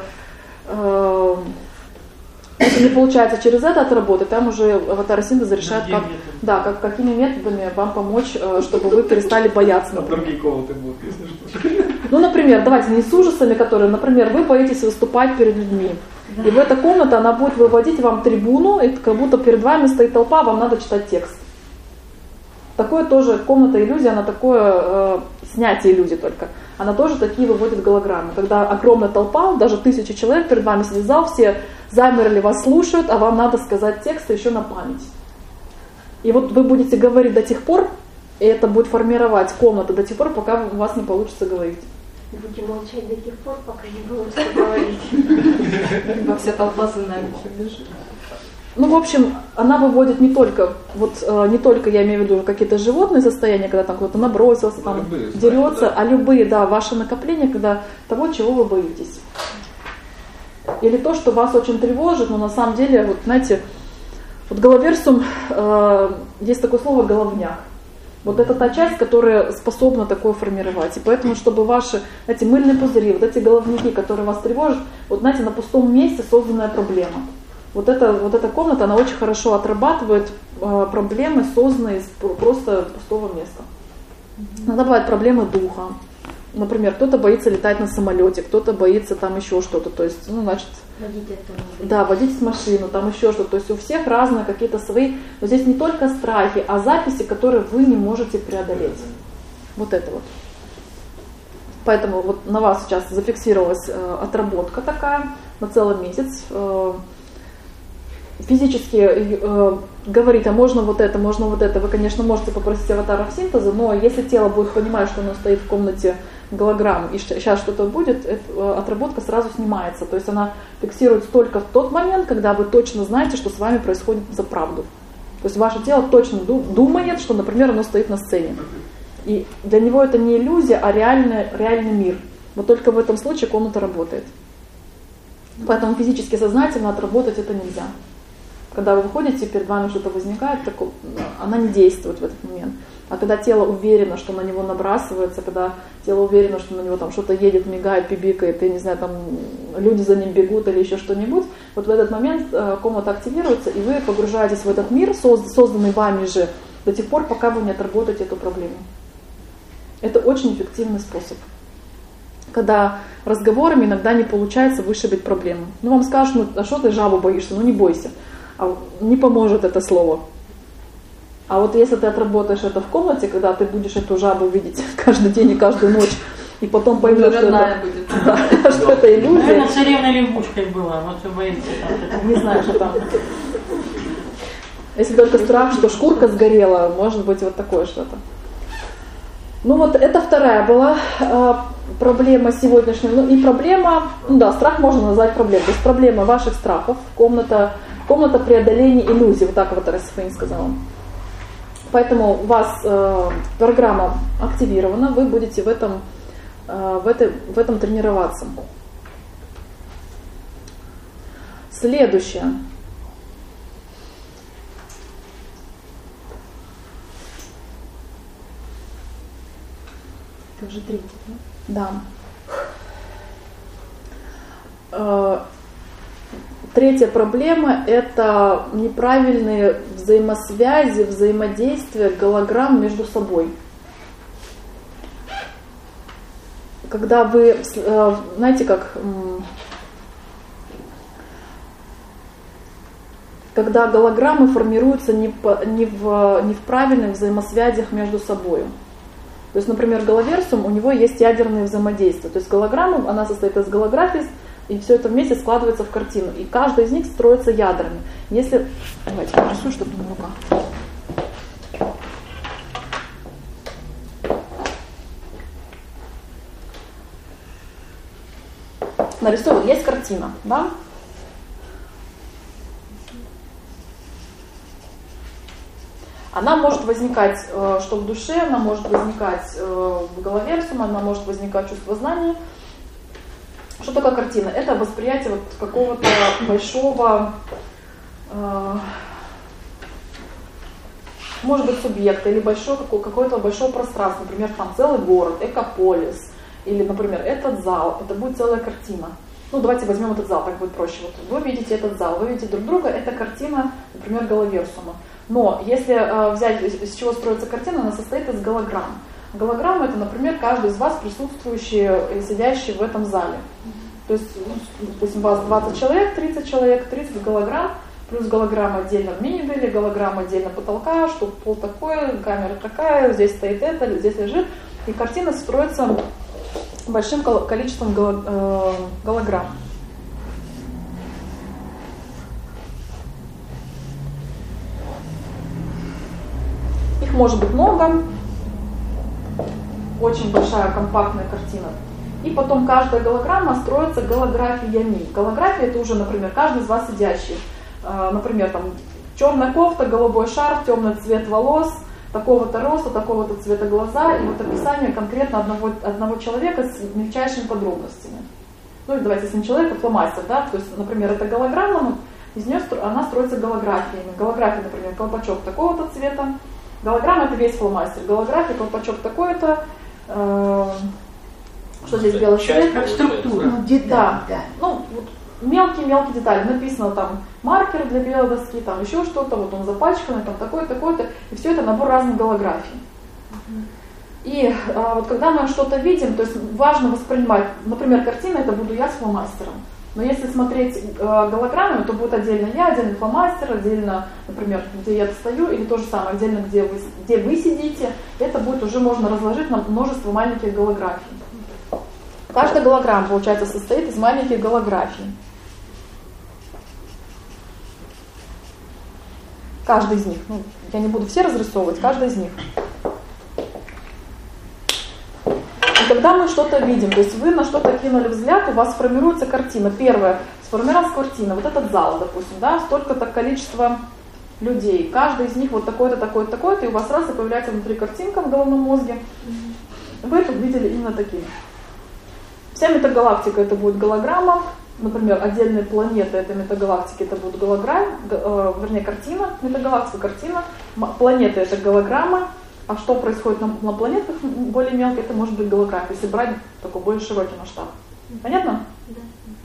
если не получается через это отработать, там уже аватар-синтеза решает, какими методами вам помочь, чтобы вы перестали бояться. А другие комнаты будут, если что. Ну, например, давайте не с ужасами, которые, например, вы боитесь выступать перед людьми. И в этой комнате она будет выводить вам трибуну, и как будто перед вами стоит толпа, вам надо читать текст. Такое тоже, комната иллюзии, она такое, снятие иллюзий только. Она тоже такие выводит голограммы. Когда огромная толпа, даже 1000 человек перед вами сидит зал, все замерли, вас слушают, а вам надо сказать текст еще на память. И вот вы будете говорить до тех пор, и это будет формировать комнату до тех пор, пока у вас не получится говорить. Будете молчать до тех пор, пока не получится говорить. Вся толпа за нами бежит. Ну, в общем, она выводит не только, я имею в виду какие-то животные состояния, когда там кто-то набросился, там любые, дерется, да. А любые, да, ваши накопления, когда того, чего вы боитесь. Или то, что вас очень тревожит, но на самом деле, вот знаете, вот головерсум, есть такое слово головняк. Вот это та часть, которая способна такое формировать. И поэтому, чтобы ваши, эти мыльные пузыри, вот эти головники, которые вас тревожат, вот знаете, на пустом месте созданная проблема. Вот эта комната, она очень хорошо отрабатывает проблемы, созданные из просто пустого места. Иногда бывают проблемы духа. Например, кто-то боится летать на самолете, кто-то боится там еще что-то. То есть, водить машину, там еще что-то. То есть у всех разные какие-то свои. Но здесь не только страхи, а записи, которые вы не можете преодолеть. Вот это вот. Поэтому вот на вас сейчас зафиксировалась отработка такая на целый месяц. Физически говорить, а можно вот это, вы, конечно, можете попросить аватаров синтеза, но если тело будет понимать, что оно стоит в комнате голограмм и сейчас что-то будет, отработка сразу снимается. То есть она фиксируется только в тот момент, когда вы точно знаете, что с вами происходит за правду. То есть ваше тело точно думает, что, например, оно стоит на сцене. И для него это не иллюзия, а реальный мир. Вот только в этом случае комната работает. Поэтому физически сознательно отработать это нельзя. Когда вы выходите, перед вами что-то возникает, она не действует в этот момент. А когда тело уверено, что на него набрасывается, когда тело уверено, что на него там что-то едет, мигает, пибикает, и, не знаю, там люди за ним бегут или еще что-нибудь, вот в этот момент комната активируется, и вы погружаетесь в этот мир, созданный вами же, до тех пор, пока вы не отработаете эту проблему. Это очень эффективный способ. Когда разговорами иногда не получается вышибить проблему. Вам скажут, а что ты жабу боишься? Не бойся. А не поможет это слово. А вот если ты отработаешь это в комнате, когда ты будешь эту жабу видеть каждый день и каждую ночь, и потом поймешь, что это иллюзия. Наверное, царевной лягушкой была, вот вы боитесь. Не знаю, что там. Если только страх, что шкурка сгорела, может быть вот такое что-то. Это вторая была проблема сегодняшняя. И проблема, страх можно назвать проблемой. То есть проблема ваших страхов, комната преодоления иллюзий, вот так вот Расифаин сказала. Поэтому у вас программа активирована, вы будете в этом тренироваться. Следующее. Это уже третий, да? Да. Третья проблема – это неправильные взаимосвязи, взаимодействия голограмм между собой. Когда вы, знаете как, когда голограммы формируются не в правильных взаимосвязях между собой. То есть, например, головерсум, у него есть ядерные взаимодействия. То есть голограмма, она состоит из голографий, и все это вместе складывается в картину. И каждый из них строится ядрами. Если... Давайте нарисую, чтобы не рука. Нарисую. Есть картина, да? Она может возникать что в душе, она может возникать в головерсум, она может возникать чувство знания. Что такое картина? Это восприятие какого-то большого может быть субъекта или какое-то большое пространство, например, там целый город, экополис, или, например, этот зал, это будет целая картина. Ну, давайте возьмем этот зал, так будет проще. Вот вы видите этот зал, вы видите друг друга, это картина, например, Головерсума. Но если взять, из чего строится картина, она состоит из голограмм. Голограмма — это, например, каждый из вас, присутствующий и сидящий в этом зале. То есть, допустим, вас 20 человек, 30 голограмм, плюс голограмма отдельно в мини-деле, голограмма отдельно потолка, что пол такой, камера такая, здесь стоит это, здесь лежит. И картина строится большим количеством голограмм. Их может быть много, очень большая компактная картина. И потом каждая голограмма строится голографиями. Голография — это уже, например, каждый из вас сидящий. Например, там черная кофта, голубой шарф, темный цвет волос, такого-то роста, такого-то цвета глаза, и вот описание конкретно одного человека с мельчайшими подробностями. Ну и давайте, если не человек, а фломастер, да, то есть, например, это голограмма, из нее она строится голографиями. Голография, например, колпачок такого-то цвета, голограмма — это весь фломастер, голография, колпачок такой-то, что здесь белый цвет. Как структура. Ну, деталь, да. Ну, вот мелкие детали. Написано там маркер для белой доски, там еще что-то, вот он запачканный, там такой-то, и все это набор разных голографий. И вот когда мы что-то видим, то есть важно воспринимать, например, картина — это буду я с фломастером. Но если смотреть голограмму, то будет отдельно я, отдельно фломастер, отдельно, например, где я стою, или то же самое, отдельно где вы сидите. Это будет уже можно разложить на множество маленьких голографий. Каждая голограмма, получается, состоит из маленьких голографий. Каждый из них. Ну, я не буду все разрисовывать, каждый из них. И когда мы что-то видим, то есть вы на что-то кинули взгляд, у вас формируется картина. Первое, сформировалась картина, вот этот зал, допустим, да, столько-то количество людей. Каждый из них вот такой-то, такой-то, такой-то, и у вас раз и появляется внутри картинка в головном мозге. Вы это увидели именно таким. Вся метагалактика — это будет голограмма, например, отдельные планеты — это метагалактики, это будет картина, метагалактика — картина, планеты — это голограмма, а что происходит на планетах более мелкие, это может быть голография, если брать такой более широкий масштаб. Понятно? Да.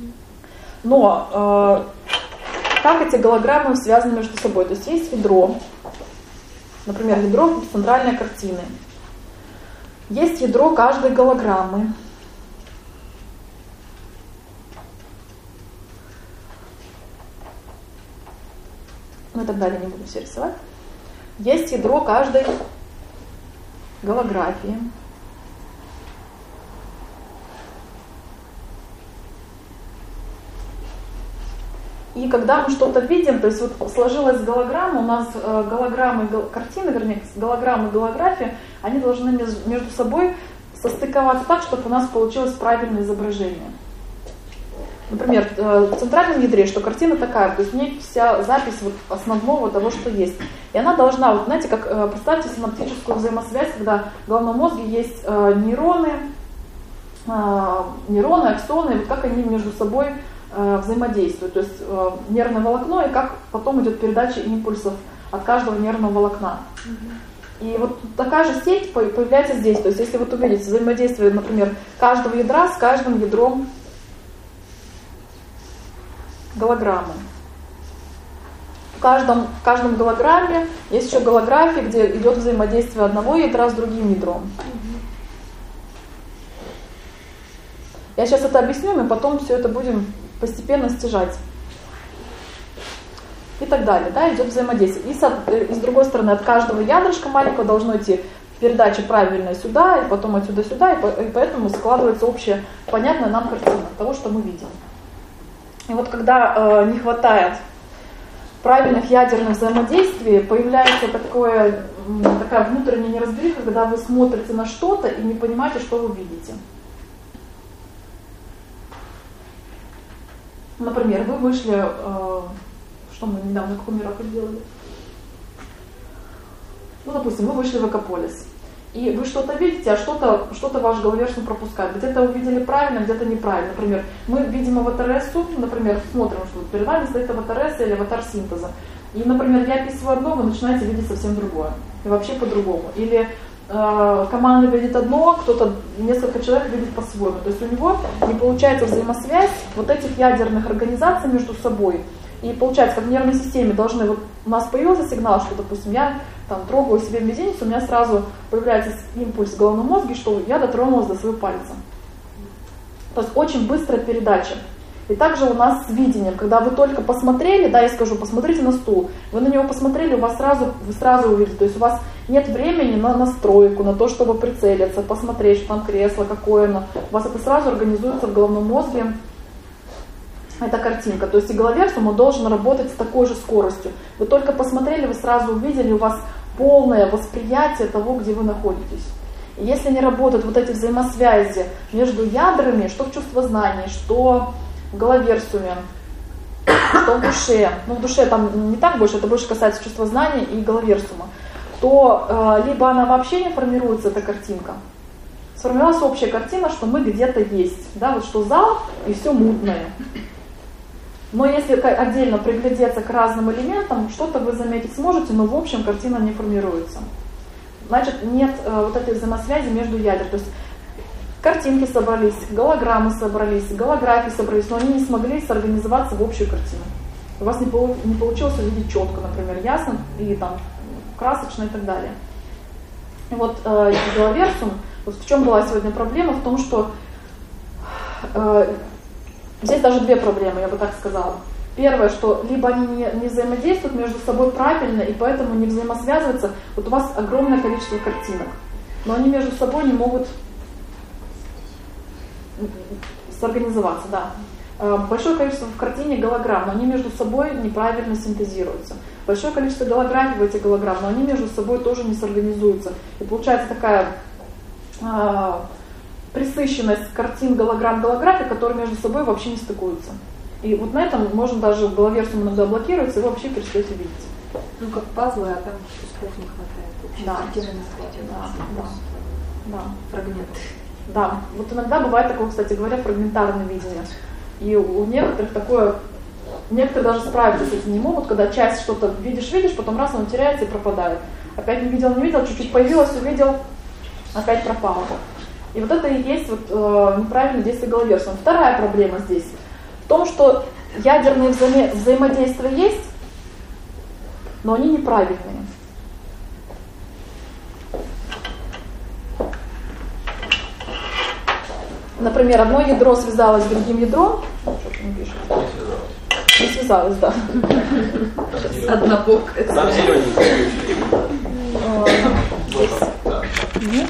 Но как эти голограммы связаны между собой? То есть есть ядро, например, ядро центральной картины, есть ядро каждой голограммы. Ну и так далее, не буду все рисовать. Есть ядро каждой голографии. И когда мы что-то видим, то есть вот сложилась голограмма, у нас голограммы, картины, вернее, голограммы и голография, они должны между собой состыковаться так, чтобы у нас получилось правильное изображение. Например, в центральном ядре, что картина такая, то есть в ней вся запись вот основного того, что есть. И она должна, вот знаете, как представьте синаптическую взаимосвязь, когда в головном мозге есть нейроны, аксоны, и вот как они между собой взаимодействуют. То есть нервное волокно, и как потом идет передача импульсов от каждого нервного волокна. И вот такая же сеть появляется здесь. То есть если вот увидите взаимодействие, например, каждого ядра с каждым ядром голограммы. В каждом голограмме есть еще голография, где идет взаимодействие одного ядра с другим ядром. Я сейчас это объясню, мы потом все это будем постепенно стяжать. И так далее, да, идет взаимодействие. И с другой стороны, от каждого ядрышка маленького должно идти передача правильная сюда, и потом отсюда сюда, и поэтому складывается общая, понятная нам картина того, что мы видим. И вот когда не хватает правильных ядерных взаимодействий, появляется такая внутренняя неразбериха, когда вы смотрите на что-то и не понимаете, что вы видите. Например, вы вышли, что мы недавно в Кумирах делали? Ну, допустим, вы вышли в Экополис. И вы что-то видите, а что-то ваш головерсум пропускает. Где-то увидели правильно, где-то неправильно. Например, мы видим аватарессу, например, смотрим, что перед вами стоит аватаресса или аватар синтеза. И, например, я описываю одно, вы начинаете видеть совсем другое. И вообще по-другому. Или команда видит одно, кто-то, несколько человек видит по-своему. То есть у него не получается взаимосвязь вот этих ядерных организаций между собой. И получается, как в нервной системе должны, вот у нас появился сигнал, что, допустим, я там трогаю себе мизинец, у меня сразу появляется импульс в головном мозге, что я дотронулась до своего пальца. То есть очень быстрая передача. И также у нас с видением, когда вы только посмотрели, да, я скажу, посмотрите на стул, вы на него посмотрели, вы сразу увидите, то есть у вас нет времени на настройку, на то, чтобы прицелиться, посмотреть, что там кресло, какое оно, у вас это сразу организуется в головном мозге, эта картинка, то есть и головерсум он должен работать с такой же скоростью. Вы только посмотрели, вы сразу увидели, у вас полное восприятие того, где вы находитесь. И если не работают вот эти взаимосвязи между ядрами, что в чувствознании, что в головерсуме, что в душе, ну в душе там не так больше, это больше касается чувствознания и головерсума, то либо она вообще не формируется, эта картинка, сформировалась общая картина, что мы где-то есть, да, вот что зал и все мутное. Но если отдельно приглядеться к разным элементам, что-то вы заметить сможете, но в общем картина не формируется. Значит, нет вот этой взаимосвязи между ядер. То есть картинки собрались, голограммы собрались, голографии собрались, но они не смогли сорганизоваться в общую картину. У вас не получилось увидеть четко, например, ясно, и там красочно и так далее. И вот головерсум, вот в чем была сегодня проблема, в том, что здесь даже две проблемы, я бы так сказала. Первое, что либо они не взаимодействуют между собой правильно, и поэтому не взаимосвязываются. Вот у вас огромное количество картинок, но они между собой не могут сорганизоваться, да. Большое количество в картине голограмм, но они между собой неправильно синтезируются. Большое количество голографий в этих голограмм, но они между собой тоже не сорганизуются. И получается такая пресыщенность картин, голограмм, голографий, которые между собой вообще не стыкуются. И вот на этом можно даже головерсум иногда блокируется, и вы вообще перестаете видеть. Ну как пазлы, а там кусков не хватает. Вообще Да. картина не складывается. Да. Фрагменты. Да, вот иногда бывает такое, кстати говоря, фрагментарное видение. И у некоторых такое, некоторые даже справиться с этим не могут, когда часть что-то видишь, потом раз оно теряется и пропадает. Опять не видел, чуть-чуть появилось, увидел, опять пропало. И вот это и есть вот, неправильное действие головерсума. Вторая проблема здесь в том, что ядерные взаимодействия есть, но они неправильные. Например, одно ядро связалось с другим ядром. Что-то не пишет. Не связалось, да. Однобокая. Там зелененькая. Нет.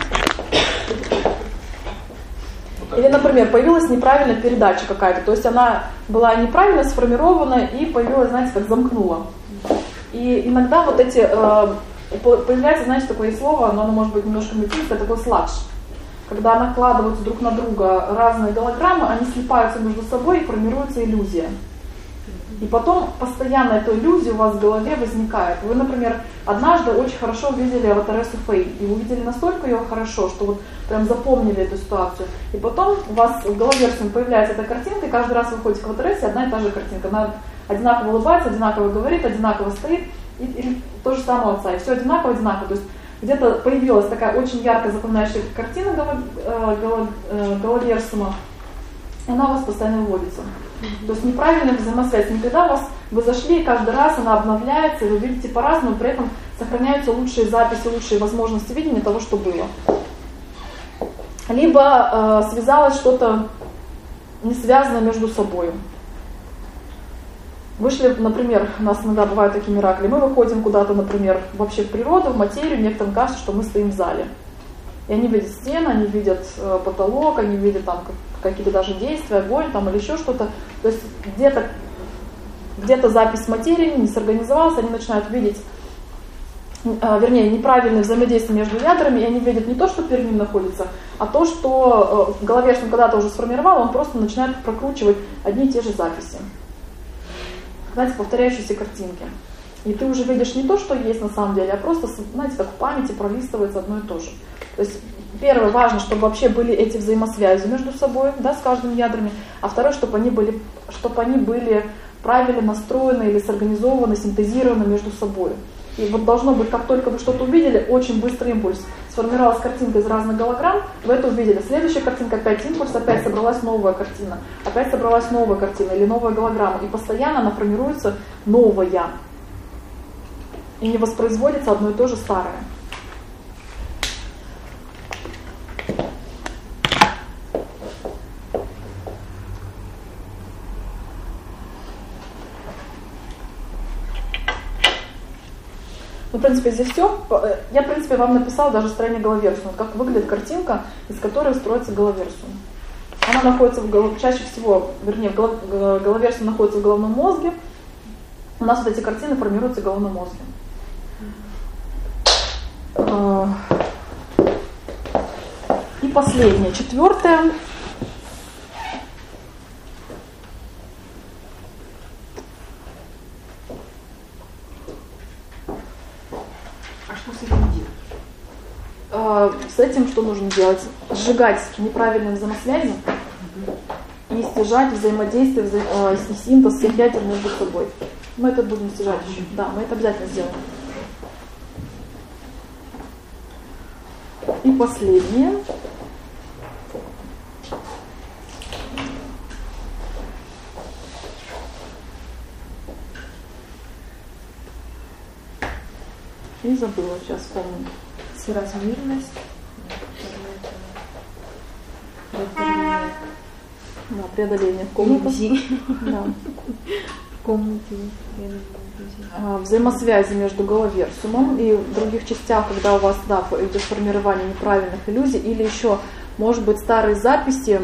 Или, например, появилась неправильная передача какая-то, то есть она была неправильно сформирована и появилась, знаете, как замкнула. И иногда вот эти, появляется, знаете, такое слово, но оно может быть немножко медицинское, такое сладж. Когда накладываются друг на друга разные голограммы, они слипаются между собой и формируется иллюзия. И потом постоянно эта иллюзия у вас в голове возникает. Вы, например, однажды очень хорошо увидели аватаресу Фэй, и увидели настолько ее хорошо, что вот прям запомнили эту ситуацию. И потом у вас в головерсуме появляется эта картинка, и каждый раз вы ходите к аватаресе, одна и та же картинка. Она одинаково улыбается, одинаково говорит, одинаково стоит, и то же самое отца. И все одинаково. То есть где-то появилась такая очень ярко запоминающая картина головерсума, и она у вас постоянно вводится. То есть неправильная взаимосвязь. Никогда вы зашли, и каждый раз она обновляется, и вы видите по-разному, при этом сохраняются лучшие записи, лучшие возможности видения того, что было. Либо связалось что-то не связанное между собой. Вышли, например, у нас иногда бывают такие миракли, мы выходим куда-то, например, вообще в природу, в материю, некоторым кажется, что мы стоим в зале. И они видят стены, они видят потолок, они видят там какие-то даже действия, огонь там или еще что-то. То есть где-то запись материи не сорганизовалась, они начинают видеть, неправильное взаимодействие между ядрами, и они видят не то, что перед ним находится, а то, что головерсум когда-то уже сформировал, он просто начинает прокручивать одни и те же записи. Знаете, повторяющиеся картинки. И ты уже видишь не то, что есть на самом деле, а просто, знаете, как в памяти пролистывается одно и то же. То есть, первое, важно, чтобы вообще были эти взаимосвязи между собой, да, с каждыми ядрами, а второе, чтобы они были правильно настроены или сорганизованы, синтезированы между собой. И вот должно быть, как только вы что-то увидели, очень быстрый импульс. Сформировалась картинка из разных голограмм, вы это увидели. Следующая картинка, опять импульс, опять собралась новая картина. Опять собралась новая картина или новая голограмма. И постоянно она формируется новая. И не воспроизводится одно и то же старое. Ну, в принципе, здесь все. Я, в принципе, вам написала даже строение головерсума, как выглядит картинка, из которой строится головерсум. Она находится чаще всего, вернее, головерсум находится в головном мозге. У нас вот эти картины формируются в головном мозге. И последнее, четвертое. С этим что нужно делать? Сжигать неправильные взаимосвязи и стяжать взаимодействие и синтез всех ядер между собой. Мы это будем стяжать еще. Да, мы это обязательно сделаем. И последнее. И забыла, сейчас вспомню. Соразмерность. Да, преодоление комнаты. Да. Комнате. Взаимосвязи между головерсумом и в других частях, когда у вас идет формирование неправильных иллюзий, или еще, может быть, старые записи.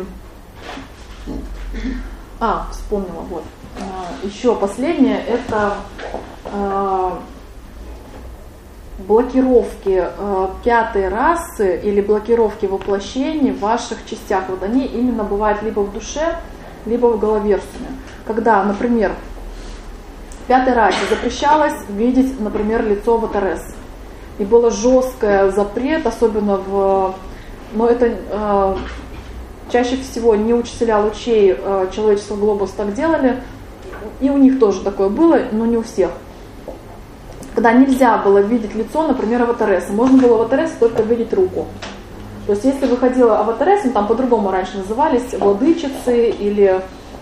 Вспомнила, вот. Еще последнее, это блокировки пятой расы или блокировки воплощений в ваших частях. Вот они именно бывают либо в душе, либо в головерсуме. Когда, например, пятой расе запрещалось видеть, например, лицо Аватарес. И было жесткий запрет, особенно но это чаще всего не учителя лучей человеческого глобуса так делали, и у них тоже такое было, но не у всех. Когда нельзя было видеть лицо, например, Аватареса. Можно было Аватареса только видеть руку. То есть если выходила Аватареса, там по-другому раньше назывались, владычицы или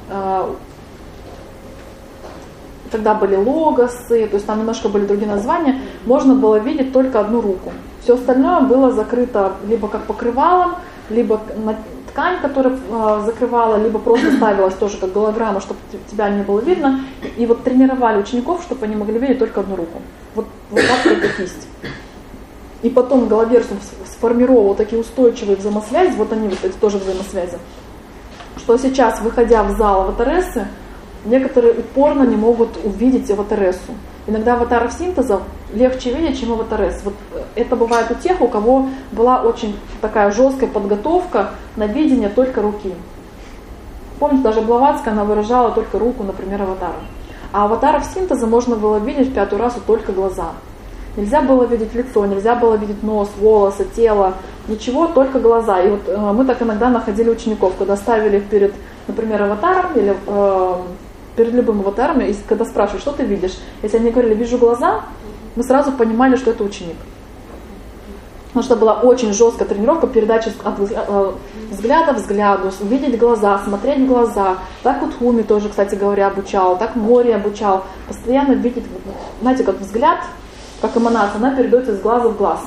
тогда были логосы, то есть там немножко были другие названия, можно было видеть только одну руку. Все остальное было закрыто либо как покрывалом, либо на ткань, которая закрывала, либо просто ставилась тоже как голограмма, чтобы тебя не было видно. И вот тренировали учеников, чтобы они могли видеть только одну руку. Вот так только кисть. И потом головерсум сформировал такие устойчивые взаимосвязи, вот они вот эти тоже взаимосвязи, что сейчас, выходя в зал Аватаресы, некоторые упорно не могут увидеть Аватаресу. Иногда аватаров синтеза легче видеть, чем Аватарес. Вот это бывает у тех, у кого была очень такая жесткая подготовка на видение только руки. Помните, даже Блаватская, она выражала только руку, например, аватара. А аватаров синтеза можно было видеть в пятую расу только глаза. Нельзя было видеть лицо, нельзя было видеть нос, волосы, тело, ничего, только глаза. И вот мы так иногда находили учеников, когда ставили перед, например, аватаром или перед любым аватаром, и когда спрашивают, что ты видишь, если они говорили, вижу глаза, мы сразу понимали, что это ученик. Потому что была очень жесткая тренировка, передача от взгляда к взгляду, видеть глаза, смотреть в глаза. Так Утхуми тоже, кстати говоря, обучал, так Мори обучал. Постоянно видеть, знаете, как взгляд, как эманация, она передается из глаза в глаз.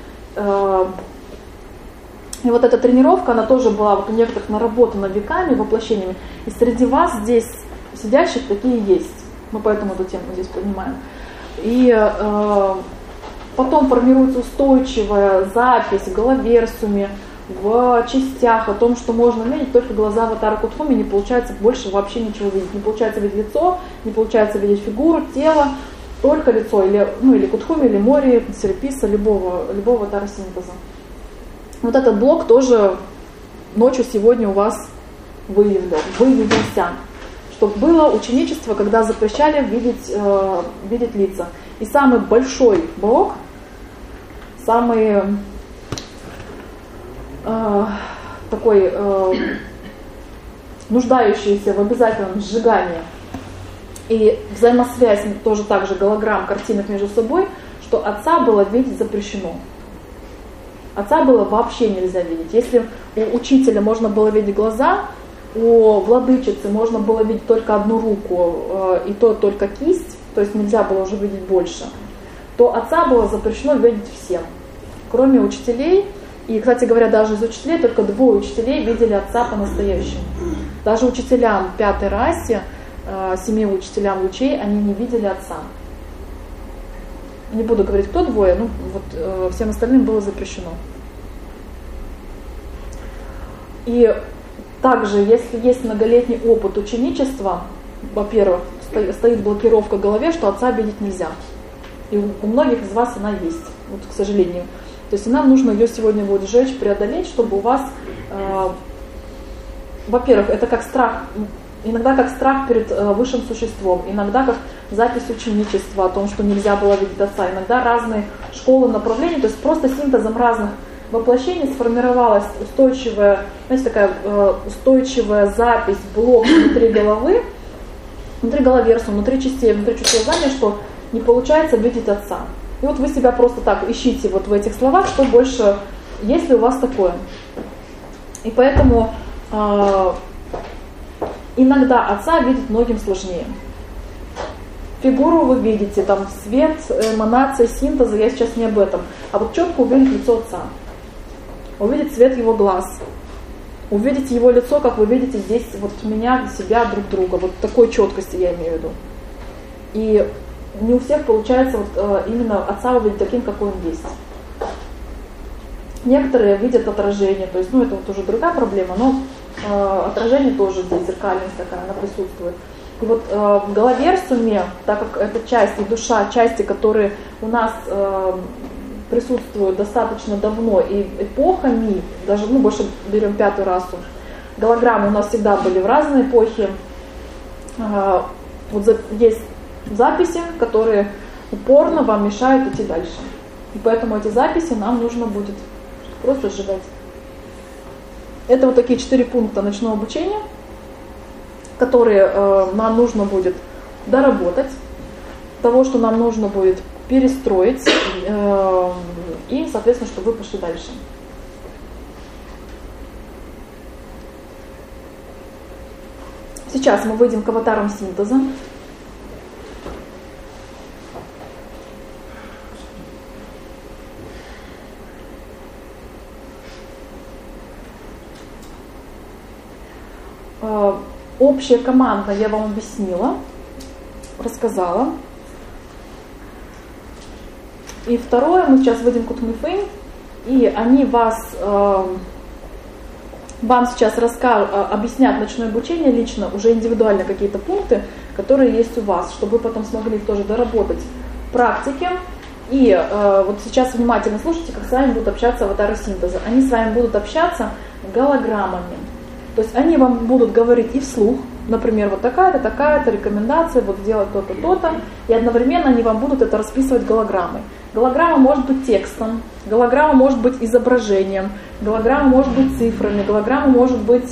И вот эта тренировка, она тоже была вот у некоторых наработана веками, воплощениями. И среди вас здесь сидящих такие есть. Мы поэтому эту тему здесь поднимаем. И потом формируется устойчивая запись в головерсуме, в частях о том, что можно видеть только глаза аватара Кутхуми, не получается больше вообще ничего видеть. Не получается видеть лицо, не получается видеть фигуру, тело, только лицо, или Кутхуми, или Мори, Серписа, любого аватара синтеза. Вот этот блок тоже ночью сегодня у вас выявился. Чтобы было ученичество, когда запрещали видеть лица. И самый большой блок, самый такой нуждающийся в обязательном сжигании И взаимосвязь тоже так же голограмм, картинок между собой, что отца было видеть запрещено. Отца было вообще нельзя видеть. Если у учителя можно было видеть глаза, у владычицы можно было видеть только одну руку, и то только кисть, то есть нельзя было уже видеть больше, то отца было запрещено видеть всем, кроме учителей. И, кстати говоря, даже из учителей только 2 учителей видели отца по-настоящему. Даже учителям 5-й расе, 7 учителям лучей, они не видели отца. Не буду говорить, кто 2, ну вот всем остальным было запрещено. И также, если есть многолетний опыт ученичества, во-первых, стоит блокировка в голове, что отца видеть нельзя. И у многих из вас она есть, вот, к сожалению. То есть нам нужно ее сегодня вот сжечь, преодолеть, чтобы у вас, во-первых, это как страх, иногда как страх перед высшим существом, иногда как запись ученичества о том, что нельзя было видеть отца, иногда разные школы, направления, то есть просто синтезом разных воплощений сформировалась устойчивая, знаете, такая устойчивая запись, блок внутри головы, внутри головерса, внутри частей, внутри чувства знания, что не получается видеть отца. И вот вы себя просто так ищите вот в этих словах, что больше, есть ли у вас такое. И поэтому иногда отца видеть многим сложнее. Фигуру вы видите, там свет, эманация, синтеза, я сейчас не об этом. А вот четко увидеть лицо отца. Увидеть цвет его глаз. Увидеть его лицо, как вы видите здесь, вот меня, себя, друг друга. Вот такой четкости я имею в виду. И не у всех получается вот, именно отца увидеть таким, какой он есть. Некоторые видят отражение, то есть, ну это вот уже другая проблема, но отражение тоже здесь, зеркальность такая, она присутствует. И вот в головерсуме, так как это часть и душа, части, которые у нас присутствуют достаточно давно и эпохами, даже, ну, больше берем 5-ю расу, голограммы у нас всегда были в разные эпохи. Вот есть записи, которые упорно вам мешают идти дальше. И поэтому эти записи нам нужно будет просто сжигать. Это вот такие 4 пункта ночного обучения, которые нам нужно будет доработать, того, что нам нужно будет перестроить, и, соответственно, чтобы вы пошли дальше. Сейчас мы выйдем к аватарам синтеза. Общая команда я вам объяснила, рассказала. И второе, мы сейчас выйдем к Утмифейн, и они вам сейчас объяснят ночное обучение лично, уже индивидуально какие-то пункты, которые есть у вас, чтобы вы потом смогли их тоже доработать в практике. И вот сейчас внимательно слушайте, как с вами будут общаться аватары синтеза. Они с вами будут общаться голограммами. То есть они вам будут говорить и вслух, например, вот такая-то рекомендация, вот сделать то-то, то-то, и одновременно они вам будут это расписывать голограммой. Голограмма может быть текстом, голограмма может быть изображением, голограмма может быть цифрами, голограмма может быть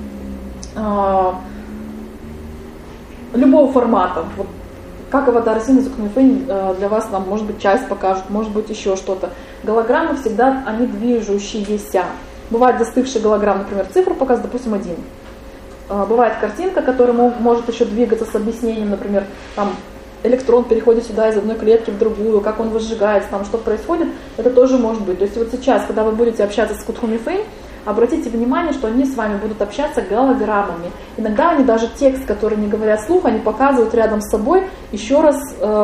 любого формата. Вот, как аватар синтеза для вас там, может быть, часть покажут, может быть, еще что-то. Голограммы всегда, они движущиеся. Бывает застывшая голограмма, например, цифру показывает, допустим, 1. Бывает картинка, которая может еще двигаться с объяснением, например, там электрон переходит сюда из одной клетки в другую, как он возжигается, там что происходит, это тоже может быть. То есть вот сейчас, когда вы будете общаться с Кутхумифейн, обратите внимание, что они с вами будут общаться голограммами. Иногда они даже текст, который не говорят вслух, они показывают рядом с собой еще раз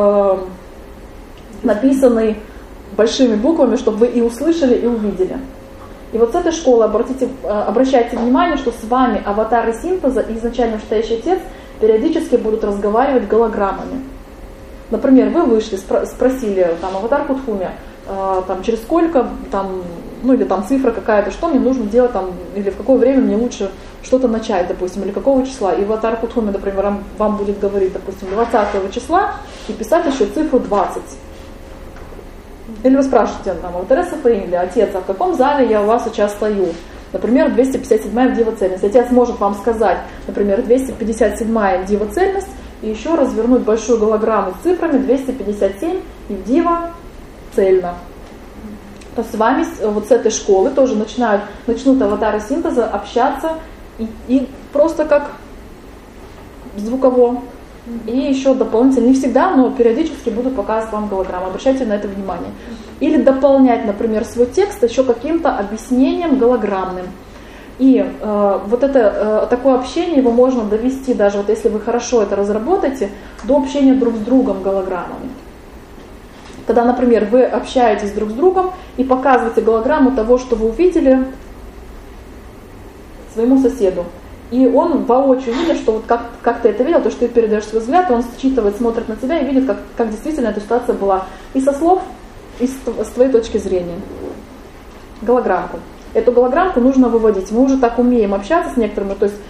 написанный большими буквами, чтобы вы и услышали, и увидели. И вот с этой школы обращайте внимание, что с вами аватары синтеза и изначально настоящий отец периодически будут разговаривать голограммами. Например, вы вышли, спросили там, аватар Кутхуми, там, через сколько, там, ну или там цифра какая-то, что мне нужно делать, там, или в какое время мне лучше что-то начать, допустим, или какого числа. И аватар Кутхуми, например, вам будет говорить, допустим, 20 числа и писать еще цифру 20. Или вы спрашиваете, там, аватар или отец, а в каком зале я у вас сейчас стою? Например, 257-я дива цельность. Отец может вам сказать, например, 257-я дива цельность, и еще развернуть большую голограмму с цифрами 257 и диво цельно. То с вами, вот с этой школы тоже начнут аватары синтеза общаться и просто как звуково. И еще дополнительно, не всегда, но периодически буду показывать вам голограмму. Обращайте на это внимание. Или дополнять, например, свой текст еще каким-то объяснением голограммным. И вот это такое общение, его можно довести, даже вот если вы хорошо это разработаете, до общения друг с другом голограммами. Когда, например, вы общаетесь друг с другом и показываете голограмму того, что вы увидели, своему соседу. И он воочию видит, что вот как ты это видел, то, что ты передаешь свой взгляд, и он считывает, смотрит на тебя и видит, как действительно эта ситуация была. И со слов, и с твоей точки зрения. Голограммку. Эту голограммку нужно выводить. Мы уже так умеем общаться с некоторыми, то есть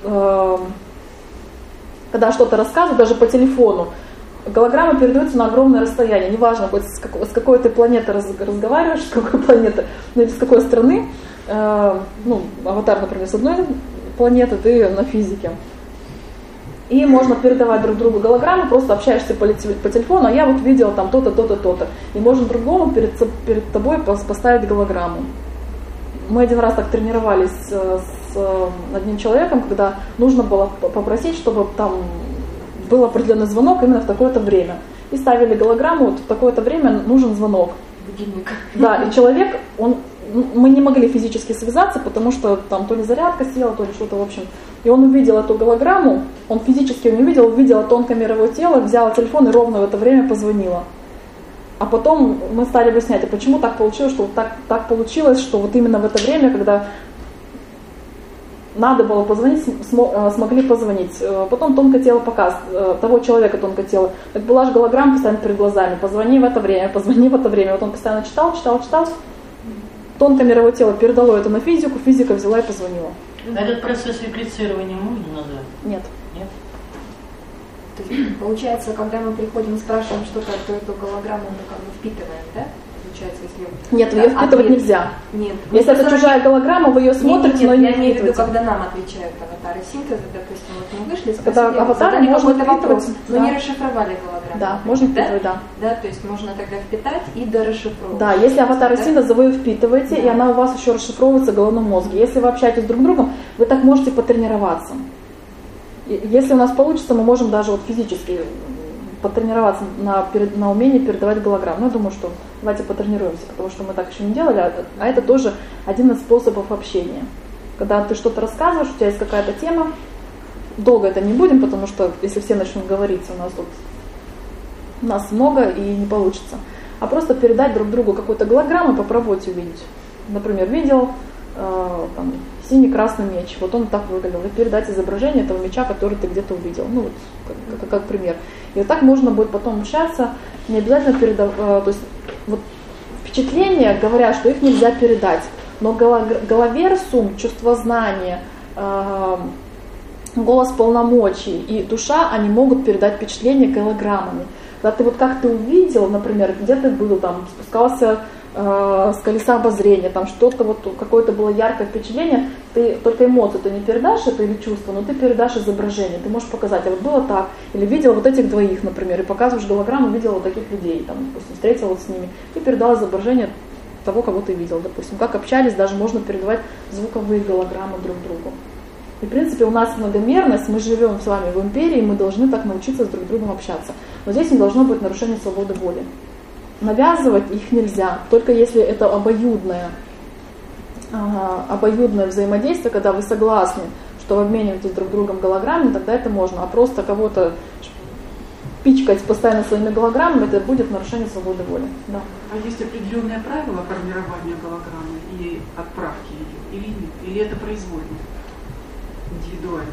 когда что-то рассказывают, даже по телефону, голограмма передается на огромное расстояние. Неважно, хоть с какой ты планеты разговариваешь, с какой планеты, или с какой страны. Аватар, например, с одной планеты, ты на физике. И можно передавать друг другу голограмму, просто общаешься по телефону, а я вот видела там то-то, то-то, то-то. И можно другому перед тобой поставить голограмму. Мы один раз так тренировались с одним человеком, когда нужно было попросить, чтобы там был определенный звонок именно в такое-то время. И ставили голограмму, вот в такое-то время нужен звонок. Будильник. Да, и человек, мы не могли физически связаться, потому что там то ли зарядка села, то ли что-то, в общем. И он увидел эту голограмму, он физически не увидел, увидел тонкое мировое тело, взял телефон и ровно в это время позвонила. А потом мы стали выяснять, а почему так получилось, что вот так получилось, что вот именно в это время, когда надо было позвонить, смогли позвонить. Потом тонкое тело показ того человека, тонкое тело. Так была же голограмма постоянно перед глазами. Позвони в это время, позвони в это время. Вот он постоянно читал. Тонкое мировое тело передало это на физику, физика взяла и позвонила. Этот процесс реплицирования можно назвать? Нет. То есть, получается, когда мы приходим и спрашиваем что-то, то эту голограмму мы как бы впитываем, да? Получается, если... Нет, ее впитывать нельзя. Нет. Если это чужая голограмма, вы ее смотрите, но не я имею в виду, впитываете. когда нам отвечают аватары синтеза, допустим, вот мы вышли, Когда аватары можно какой-то вопрос, впитывать, но да. не расшифровали голограмму. Да, можно впитывать, да. Да, то есть можно тогда впитать и дорасшифровывать. Да, если аватары синтеза вы ее впитываете, и она у вас еще расшифровывается в головном мозге. Если вы общаетесь друг с другом, вы так можете потренироваться. Если у нас получится, мы можем даже вот физически потренироваться на умении передавать голограмму. Ну, я думаю, что давайте потренируемся, потому что мы так еще не делали, а это тоже один из способов общения. Когда ты что-то рассказываешь, у тебя есть какая-то тема, долго это не будем, потому что если все начнут говорить, у нас много и не получится. А просто передать друг другу какую-то голограмму, попробуйте увидеть. Например, видел синий-красный меч, вот он так выглядел, и передать изображение этого меча, который ты где-то увидел, ну вот как пример. И вот так можно будет потом общаться, не обязательно передавать, то есть вот впечатления говорят, что их нельзя передать, но головерсум, чувство знания, голос полномочий и душа, они могут передать впечатления голограммами. Когда ты вот как ты увидел, например, где ты был, там спускался с колеса обозрения, там что-то вот, какое-то было яркое впечатление, ты только эмоцию ты не передашь это или чувство, но ты передашь изображение, ты можешь показать, а вот было так, или видел вот этих двоих, например, и показываешь голограмму, видел вот таких людей, там, допустим, встретил вот с ними, и передал изображение того, кого ты видел, допустим, как общались, даже можно передавать звуковые голограммы друг другу. И в принципе у нас многомерность, мы живем с вами в империи, мы должны так научиться с друг другом общаться, но здесь не должно быть нарушения свободы воли. Навязывать их нельзя, только если это обоюдное взаимодействие, когда вы согласны, что вы обмениваетесь друг другом голограммами, тогда это можно. А просто кого-то пичкать постоянно своими голограммами, это будет нарушение свободы воли. Да. А есть определенные правила формирования голограммы и отправки ее? Или нет? Или это произвольно, индивидуально?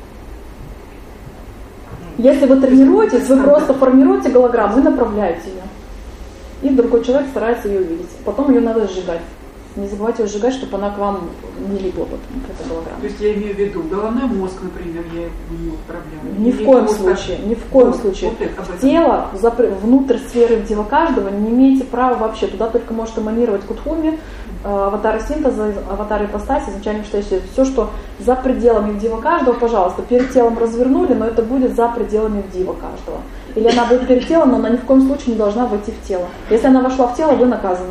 Если вы тренируетесь, вы просто формируете голограмму и направляете ее. И другой человек старается ее увидеть. Потом ее надо сжигать. Не забывайте ее сжигать, чтобы она к вам не липла потом, эта голограмма. То есть я имею в виду головной мозг, например, я его отправляю. Ни в коем случае, ни в коем случае. Вот Тело, внутрь сферы дива каждого, не имеете права вообще. Туда только может эманировать кутхуми, аватары синтеза, аватары ипостаси, изначально считающие. Все, что за пределами дива каждого, пожалуйста, перед телом развернули, но это будет за пределами дива каждого. Или она будет перед телом, но она ни в коем случае не должна войти в тело. Если она вошла в тело, вы наказаны.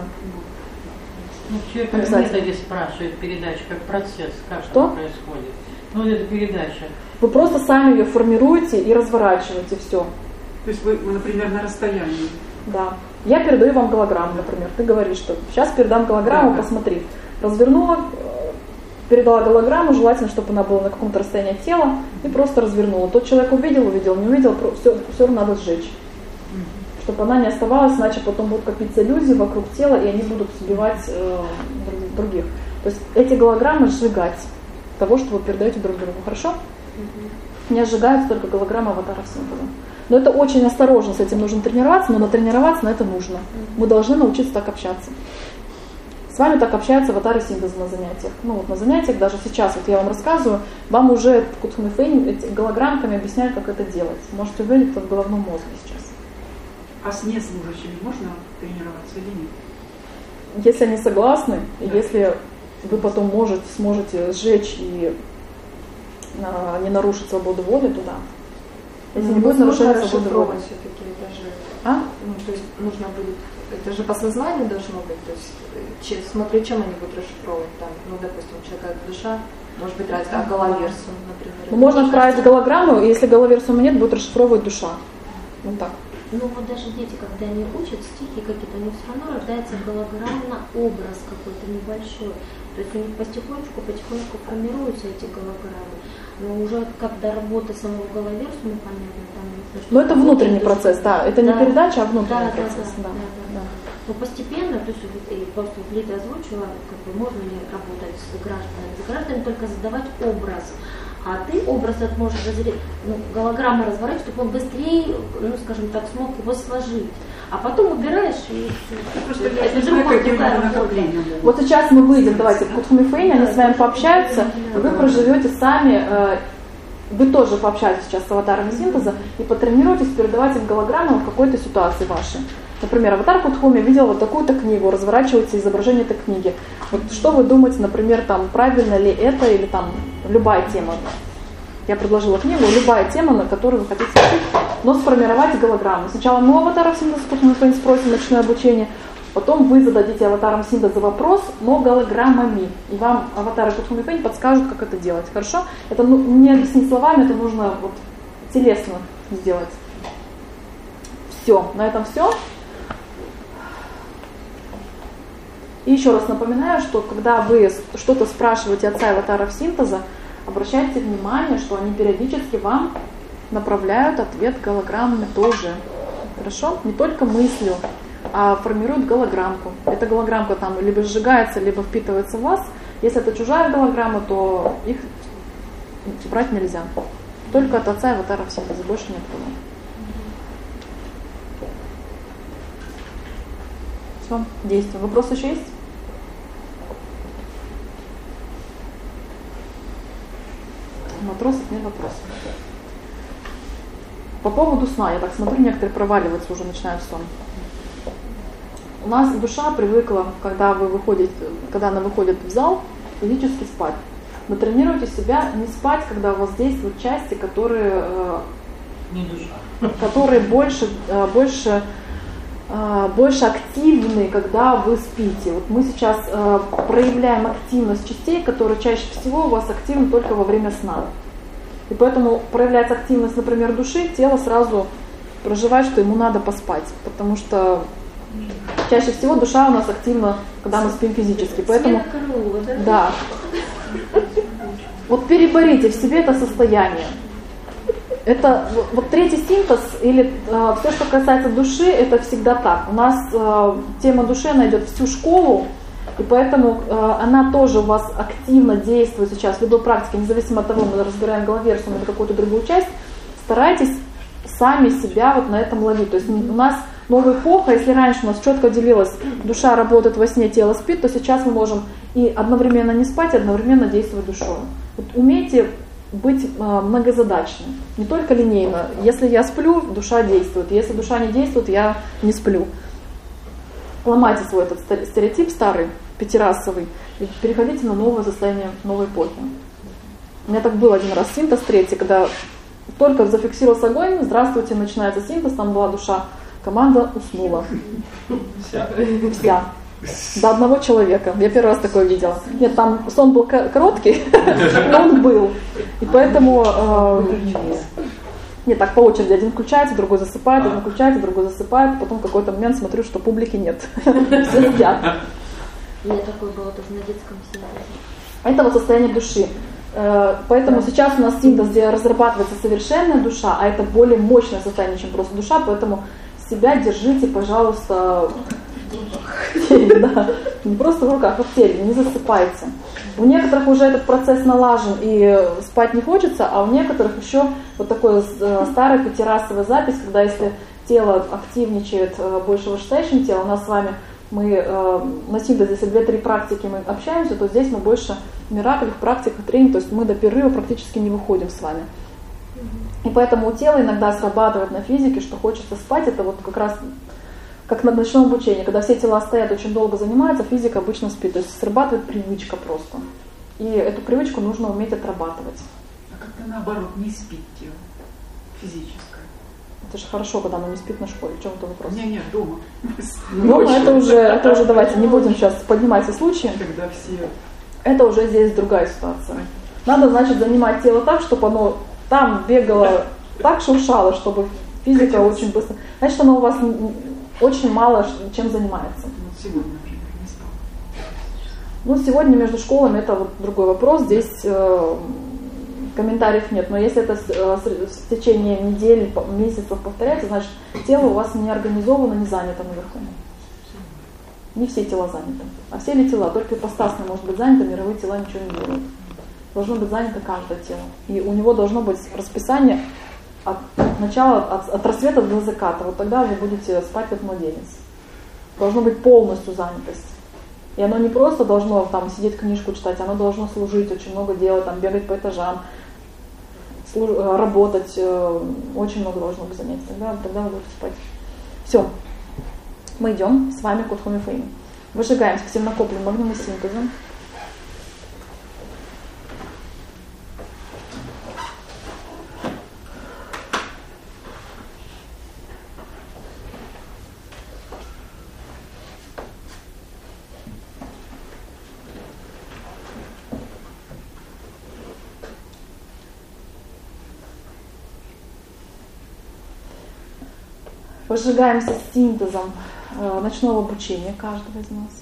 Ну, человек в методе спрашивает передачу, как процесс, как что это происходит. Ну, это передача. Вы просто сами ее формируете и разворачиваете, все. То есть вы, например, на расстоянии. Да. Я передаю вам голограмму, например. Ты говоришь, что сейчас передам голограмму, посмотри. Развернула, передала голограмму, желательно, чтобы она была на каком-то расстоянии от тела, и просто развернула. Тот человек увидел, не увидел, все надо сжечь. Чтобы она не оставалась, иначе потом будут копиться иллюзии вокруг тела, и они будут сбивать других. То есть эти голограммы сжигать того, что вы передаете друг другу. Хорошо? Не сжигаются только голограммы аватаров синтеза. Но это очень осторожно, с этим нужно тренироваться, но натренироваться на это нужно. Мы должны научиться так общаться. С вами так общаются аватары синтеза на занятиях. Ну вот на занятиях, даже сейчас, вот я вам рассказываю, вам уже Кутхуми Фейн эти голограммками объясняют, как это делать. Можете увидеть это в головном мозге сейчас. А с неслужащими можно тренироваться или нет? Если они согласны, и если вы потом сможете сжечь и не нарушить свободу воли, то да. Если не будет нарушать свободу воли. Все-таки это же, То есть нужно будет, это же по сознанию должно быть, то есть смотри, чем они будут расшифровывать там, допустим, у человека душа, может быть, разница, а головерсум, например. Можно отправить голограмму, и если головерсума нет, будет расшифровывать душа. Вот так. Ну вот даже дети, когда они учат стихи какие-то, у них все равно рождается голограмма, образ какой-то небольшой. То есть у них потихонечку формируются эти голограммы. Но уже когда работа самого головерсума, понятно, там... Но это внутренний процесс, да. Это не передача, а внутренний процесс. Да. Но постепенно, то есть просто Лида озвучила, можно ли работать с гражданами. С гражданами только задавать образ. А ты образ этот можешь голограмму разворачивать, чтобы он быстрее, скажем так, смог его сложить. А потом убираешь и все. Это другая работа. Вот сейчас мы выйдем, давайте, в Кутхуми Фейне, они с вами пообщаются, вы проживете сами, вы тоже пообщаетесь сейчас с аватарами синтеза и потренируетесь передавать им голограмму в какой-то ситуации вашей. Например, аватар Кутхуми видел вот такую-то книгу, разворачивается изображение этой книги. Вот что вы думаете, например, там, правильно ли это или там любая тема? Я предложила книгу, любая тема, на которую вы хотите учить, но сформировать голограмму. Сначала мы у аватаров синтеза Кутхуми Фейн спросим ночное обучение, потом вы зададите аватарам синтеза вопрос, но голограммами. И вам аватары Кутхуми Фейн подскажут, как это делать. Хорошо? Это не объяснить словами, это нужно вот телесно сделать. Все. На этом все. И еще раз напоминаю, что когда вы что-то спрашиваете отца аватаров синтеза, обращайте внимание, что они периодически вам направляют ответ голограммами тоже. Хорошо? Не только мыслью, а формируют голограммку. Эта голограммка там либо сжигается, либо впитывается в вас. Если это чужая голограмма, то их брать нельзя. Только от отца аватаров синтеза, больше нет кого. Все, действуем. Вопрос еще есть? Матросов нет вопросов. По поводу сна, я так смотрю, некоторые проваливаются, уже начинают сон. У нас душа привыкла, когда она выходит в зал, физически спать. Но тренируйте себя не спать, когда у вас действуют части, которые больше активны, когда вы спите. Вот мы сейчас проявляем активность частей, которые чаще всего у вас активны только во время сна. И поэтому проявляется активность, например, души, тело сразу проживает, что ему надо поспать. Потому что чаще всего душа у нас активна, когда мы спим физически. Поэтому, да. Вот переборите в себе это состояние. Это вот третий синтез или все, что касается души, это всегда так. У нас тема души, она идет всю школу, и поэтому она тоже у вас активно действует сейчас в любой практике, независимо от того, мы разбираем головерсум или какую-то другую часть, старайтесь сами себя вот на этом ловить. То есть у нас новая эпоха. Если раньше у нас четко делилось, душа работает во сне, тело спит, то сейчас мы можем и одновременно не спать, и одновременно действовать душой. Вот умейте быть многозадачным, не только линейно. Если я сплю, душа действует. Если душа не действует, я не сплю. Ломайте свой этот стереотип старый, пятирасовый, и переходите на новое состояние новой эпохи. У меня так был один раз синтез третий, когда только зафиксировался огонь, здравствуйте, начинается синтез, там была душа, команда уснула. Вся. До одного человека. Я первый раз такое видела. Нет, там сон был короткий, но он был. И поэтому... Нет, так по очереди. Один включается, другой засыпает, один включается, другой засыпает. Потом в какой-то момент смотрю, что публики нет. Все спят. У меня такое было тоже на детском синтезе. Это вот состояние души. Поэтому сейчас у нас синтез, где разрабатывается совершенная душа, а это более мощное состояние, чем просто душа, поэтому себя держите, пожалуйста, в теле, да. Не просто в руках, а в теле, не засыпайте. У некоторых уже этот процесс налажен и спать не хочется, а у некоторых еще вот такая старая пятирасовая запись, когда если тело активничает больше вышестоящим телом, у нас с вами мы на синтезе, если 2-3 практики мы общаемся, то здесь мы больше в мираклях, практиках, тренингах, то есть мы до перерыва практически не выходим с вами. И поэтому у тела иногда срабатывает на физике, что хочется спать, это вот как раз как на ночном обучении, когда все тела стоят, очень долго занимаются, физика обычно спит, то есть срабатывает привычка просто. И эту привычку нужно уметь отрабатывать. А как-то наоборот, не спит тело физическое. Это же хорошо, когда оно не спит на школе. В чем это вопрос? Нет, дома. Дома это уже давайте не будем сейчас поднимать все случаи. Когда все... Это уже здесь другая ситуация. Надо, значит, занимать тело так, чтобы оно там бегало, так шуршало, чтобы физика очень быстро... Значит, оно у вас очень мало чем занимается. Вот сегодня, например, не спал. Ну, сегодня между школами это вот другой вопрос. Здесь комментариев нет. Но если это в течение недели, месяцев повторяется, значит, тело у вас не организовано, не занято наверху. Не все тела заняты. А все ли тела? Только ипостасное может быть занято, мировые тела ничего не делают. Должно быть занято каждое тело. И у него должно быть расписание от начала, от рассвета до заката. Вот тогда вы будете спать как младенец. Должно быть полностью занятость. И оно не просто должно там сидеть книжку читать, оно должно служить, очень много делать, там бегать по этажам, работать, очень много должно быть занятий. Тогда вы будете спать. Все. Мы идем с вами к Утхумифейну. Выжигаемся к всем накопленным огнем и синтезом. Выжигаемся с синтезом ночного обучения каждого из нас.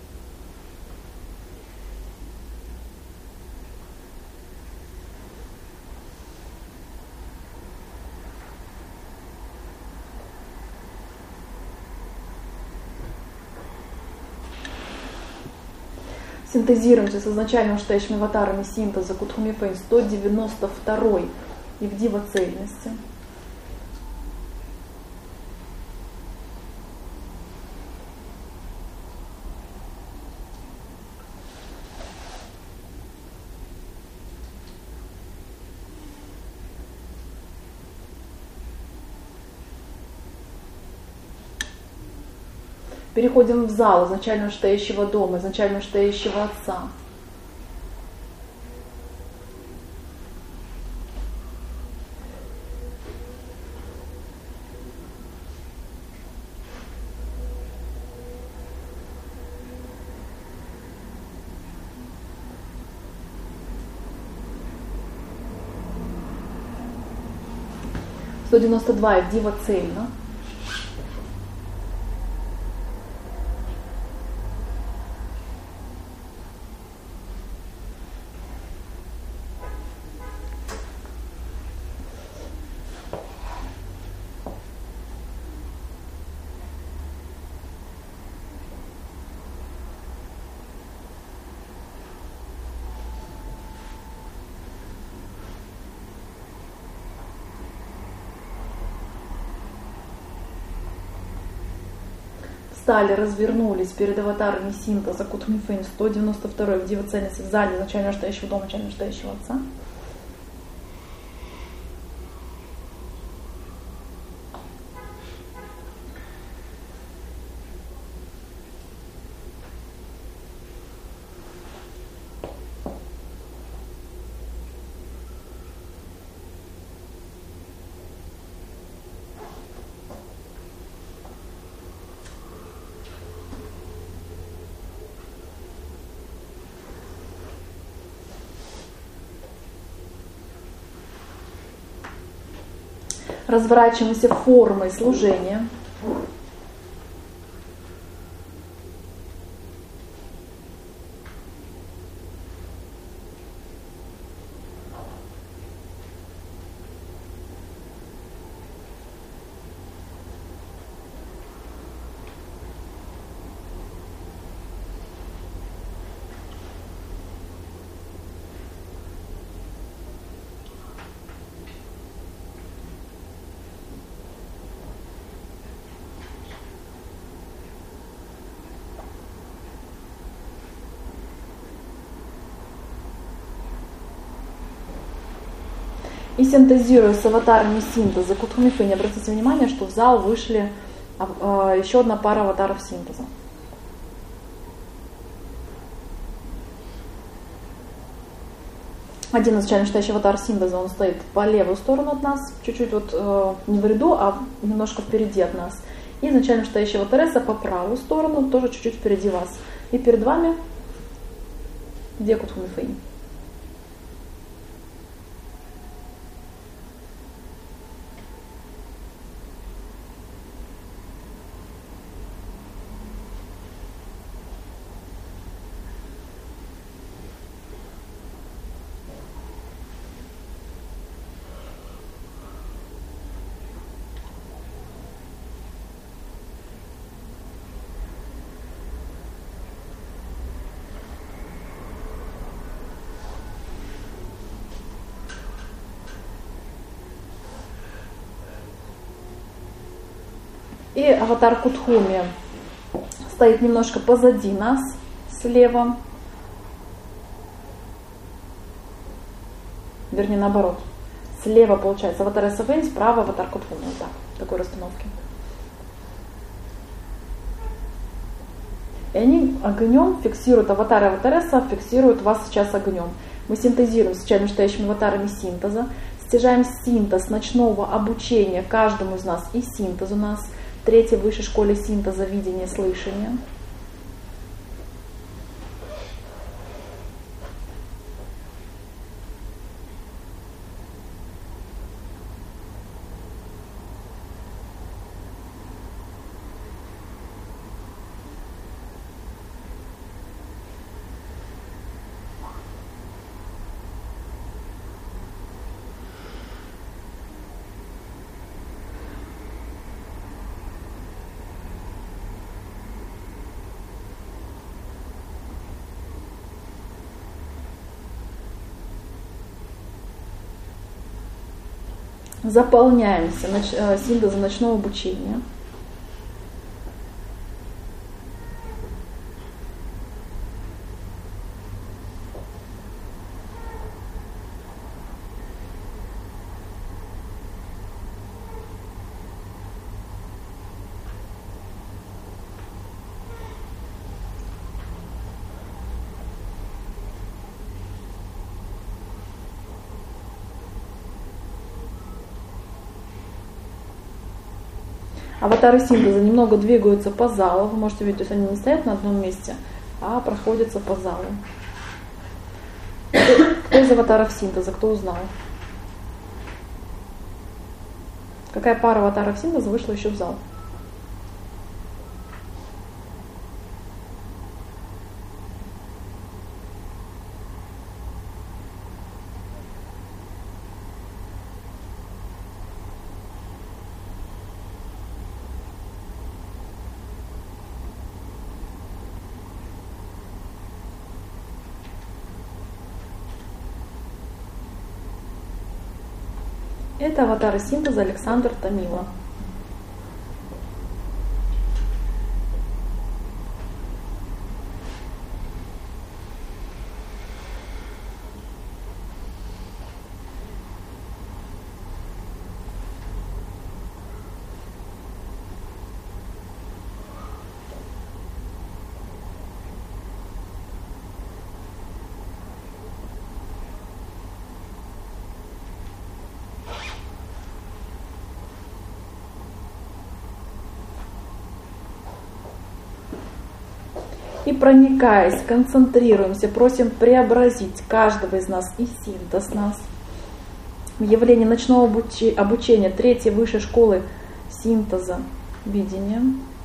Синтезируемся с изначальным штейшими аватарами синтеза Кутхумифейн 192 и в дива цельности. Переходим в зал изначально стоящего дома, изначально стоящего отца. — 192 в дива цельно. встали, развернулись перед аватарами синтеза Кутхмифейн 192 в Дивоценнице в зале начального настоящего дома, начального настоящего отца. Разворачиваемся формой служения. И синтезируя с аватарами синтеза Кутхмифейн, обратите внимание, что в зал вышли еще одна пара аватаров синтеза. Один начальный настоящий аватар синтеза, он стоит по левую сторону от нас, чуть-чуть вот не в ряду, а немножко впереди от нас. И изначально настоящий аватареса по правую сторону, тоже чуть-чуть впереди вас. И перед вами, где Кутхмифейн? И аватар Кутхуми стоит немножко позади нас, слева. Вернее, наоборот. Слева получается аватар Эсэфэйн, справа аватар Кутхуми. Вот так, в такой расстановке. И они огнем фиксируют, аватар и аватареса фиксируют вас сейчас огнем. Мы синтезируем с настоящими аватарами синтеза, стяжаем синтез ночного обучения каждому из нас и синтез у нас. Третьей высшей школе синтеза видения, слышания. Заполняемся синтезом ночного обучения. Аватары синтеза немного двигаются по залу. Вы можете видеть, то есть они не стоят на одном месте, а проходятся по залу. Кто из аватаров синтеза? Кто узнал? Какая пара аватаров синтеза вышла еще в зал? Это аватары синтеза Александр Томила. И проникаясь, концентрируемся, просим преобразить каждого из нас и синтез нас в явление ночного обучения 3-й высшей школы синтеза видения.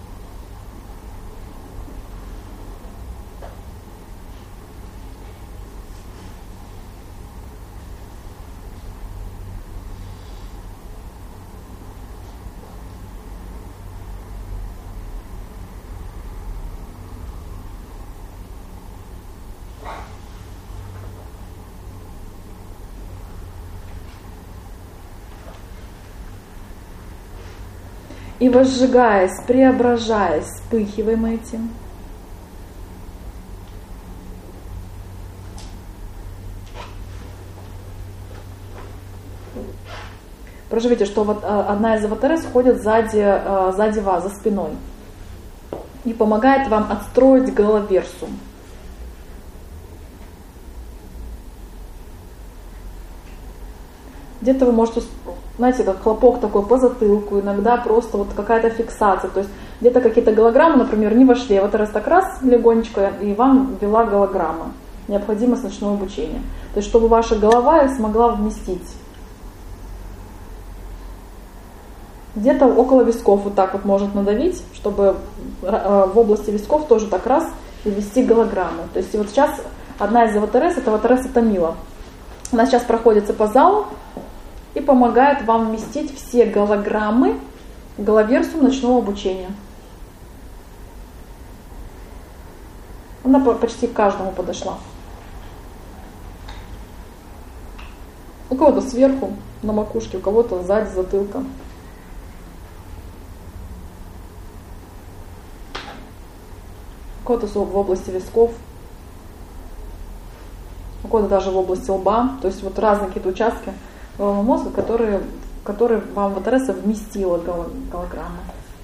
И возжигаясь, преображаясь, вспыхиваем этим. Проживите, что вот одна из аватарес ходит сзади вас, за спиной. И помогает вам отстроить головерсум. Где-то вы можете, знаете, как хлопок такой по затылку, иногда просто вот какая-то фиксация. То есть где-то какие-то голограммы, например, не вошли. А вот так раз легонечко, и вам ввела голограмма. Необходимость ночного обучения. То есть чтобы ваша голова их смогла вместить. Где-то около висков вот так вот может надавить, чтобы в области висков тоже так раз и ввести голограмму. То есть вот сейчас одна из аватарес, это аватареса Тамила. Она сейчас проходится по залу и помогает вам вместить все голограммы в головерсум ночного обучения. Она почти к каждому подошла. У кого-то сверху, на макушке, у кого-то сзади, затылка. У кого-то в области висков. У кого-то даже в области лба. То есть вот разные какие-то участки головного мозга, которые вам аватареса вместила голограмма.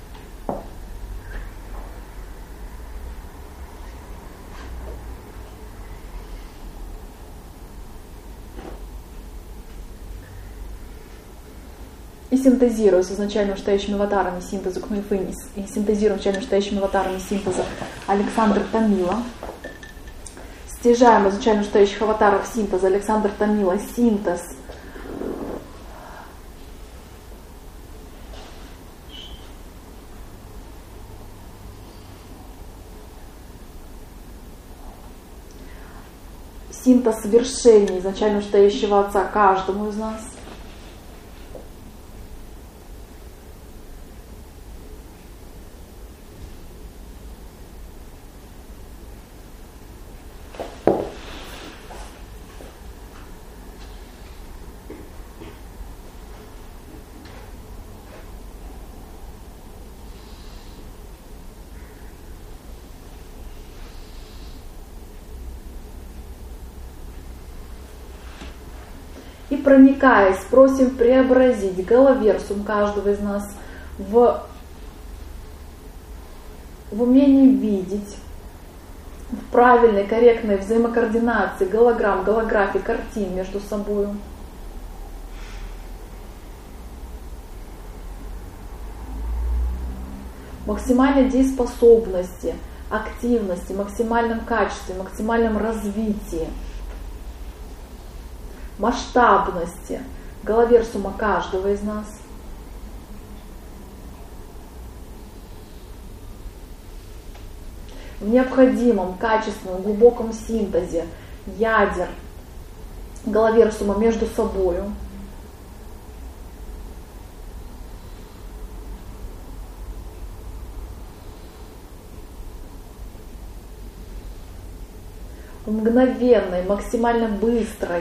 И синтезируя с изначально вышестоящими аватарами синтеза Кнуйфынис, и синтезируя изначально вышестоящими аватарами синтеза Александр Тамила, стяжаем изначально вышестоящих аватаров синтеза Александр Тамила, синтез свершений изначально вышестоящего Отца каждому из нас. И проникаясь, просим преобразить головерсум каждого из нас в умении видеть, в правильной, корректной взаимокоординации голограмм, голографий, картин между собой. Максимальной дееспособности, активности, максимальном качестве, максимальном развитии, масштабности головерсума каждого из нас. В необходимом, качественном, глубоком синтезе ядер головерсума между собой. В мгновенной, максимально быстрой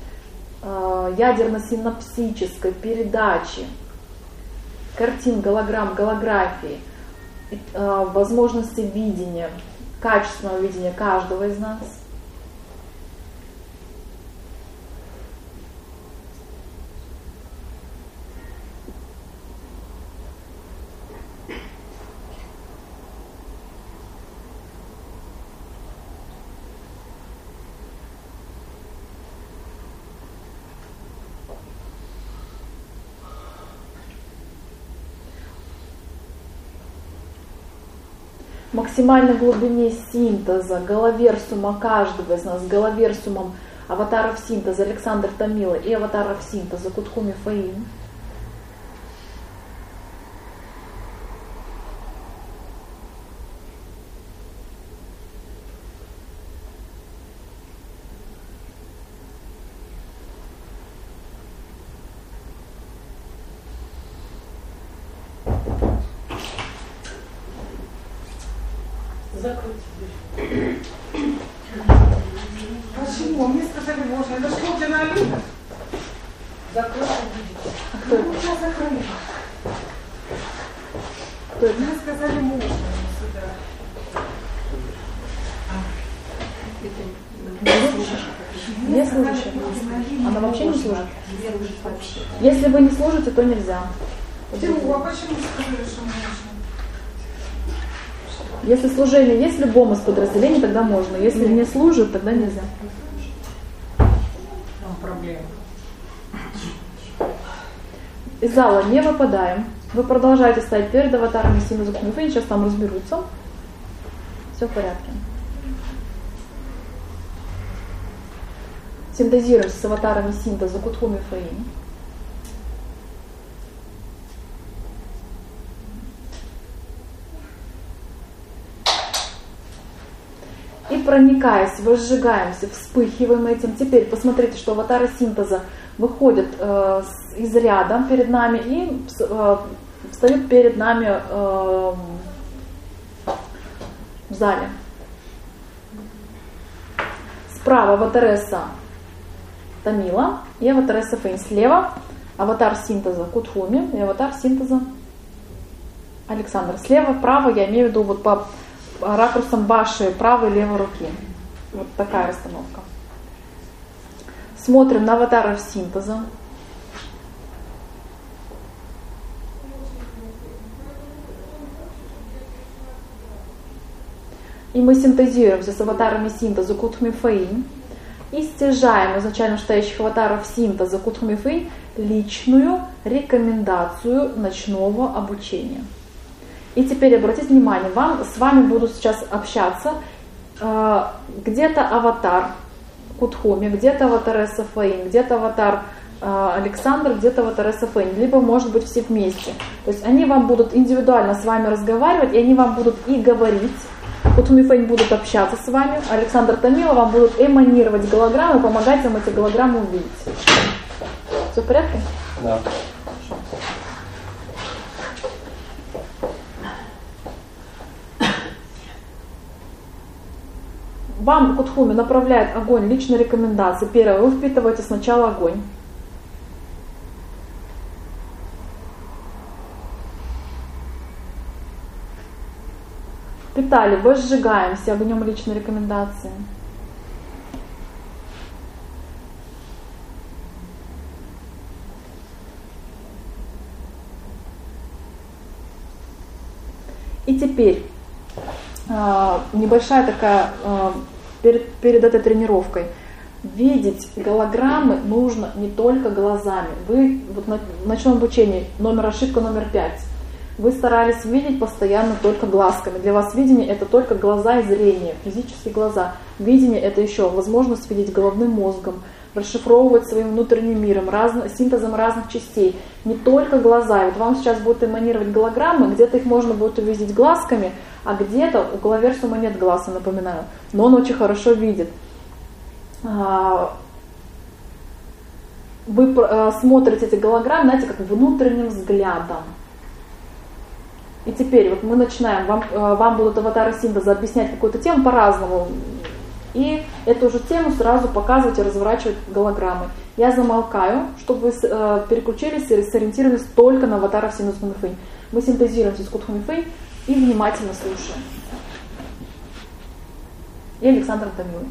ядерно-синапсической передачи картин, голограмм, голографии, возможности видения, качественного видения каждого из нас. максимальной глубине синтеза головерсума каждого из нас, головерсумом аватаров синтеза Александр Томила и аватаров синтеза Кутхуми Фаин. Почему? Мне сказали, можно. Это что для Алина? Закройте. Кто это? Я закрыла. Кто это? Мне сказали, можно сюда. Не служащая. Она вообще не служит? Если вы не служите, то нельзя. А почему сказали, что можно? Если служение есть в любом из подразделений, тогда можно. Если не служит, тогда нельзя. Там проблема. Из зала не выпадаем. Вы продолжаете стоять перед аватарами синтеза Кутхуми Фаин. Сейчас там разберутся. Все в порядке. Синтезируем с аватарами синтеза Кутхуми Фаин. И проникаясь, возжигаемся, вспыхиваем этим. Теперь посмотрите, что аватары синтеза выходят из ряда перед нами и встают перед нами в зале. Справа аватареса Томила и аватареса Фаин. Слева аватар синтеза Кутхуми и аватар синтеза Александр. Слева, вправо, я имею в виду вот по ракурсом вашей правой и левой руки. Вот такая расстановка. Смотрим на аватаров синтеза. И мы синтезируемся с аватарами синтеза Кутхуми Фаин и стяжаем изначально стоящих аватаров синтеза Кутхуми Фаин личную рекомендацию ночного обучения. И теперь обратите внимание, с вами будут сейчас общаться где-то аватар Кутхуми, где-то аватареса Фаин, где-то аватар Александр, где-то аватареса Фаин, либо может быть все вместе. То есть они вам будут индивидуально с вами разговаривать, и они вам будут и говорить. Кутхуми Фаин будут общаться с вами, Александр Томила вам будут эманировать голограммы, помогать вам эти голограммы увидеть. Все в порядке? Да. Вам Кутхуми направляет огонь личной рекомендации. Первое, вы впитываете сначала огонь. Впитали, возжигаемся огнем личной рекомендации. И теперь небольшая такая перед этой тренировкой. Видеть голограммы нужно не только глазами. Вы вот в ночном обучении ошибка номер 5. Вы старались видеть постоянно только глазками. Для вас видение это только глаза и зрение, физические глаза. Видение это еще возможность видеть головным мозгом, расшифровывать своим внутренним миром, синтезом разных частей. Не только глаза. Вот вам сейчас будут эманировать голограммы, где-то их можно будет увидеть глазками, а где-то у головерсума нет глаз, я напоминаю, но он очень хорошо видит. Вы смотрите эти голограммы, знаете, как внутренним взглядом. И теперь вот мы начинаем, вам будут аватары синтеза объяснять какую-то тему по-разному. И эту же тему сразу показывать и разворачивать голограммы. Я замолкаю, чтобы вы переключились и сориентировались только на аватаров синтеза Кутхуми Фаин. Мы синтезируемся с Кутхуми Фаин и внимательно слушаем. И Александр Томила.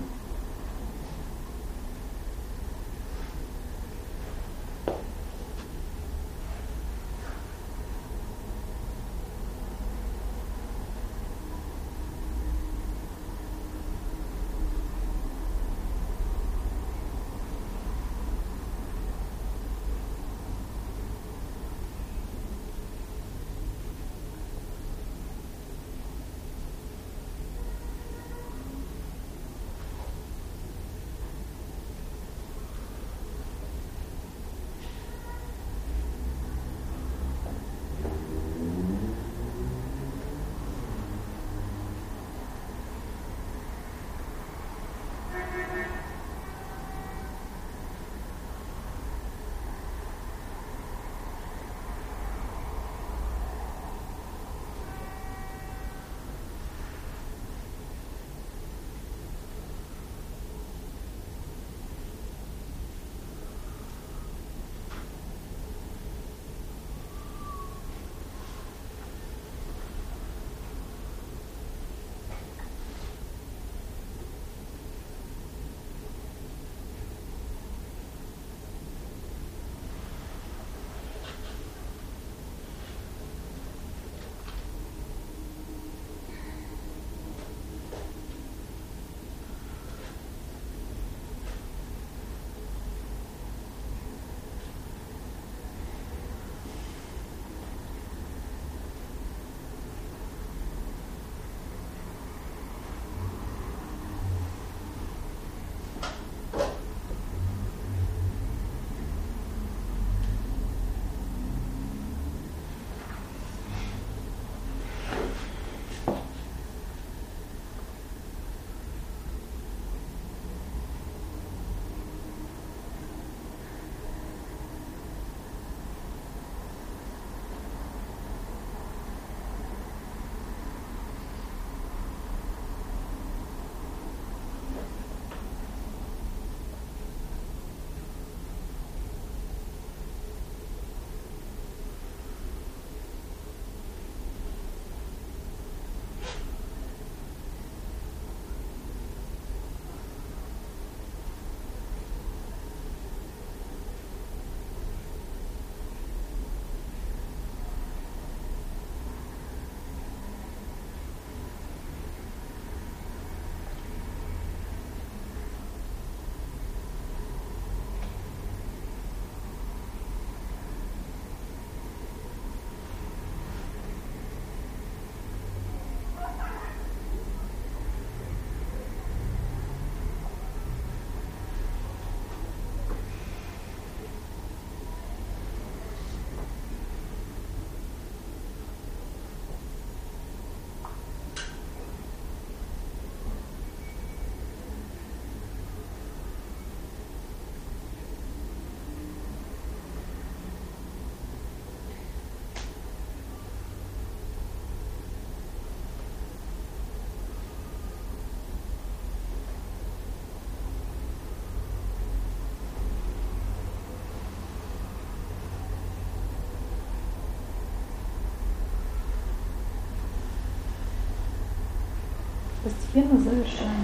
Постепенно завершаем.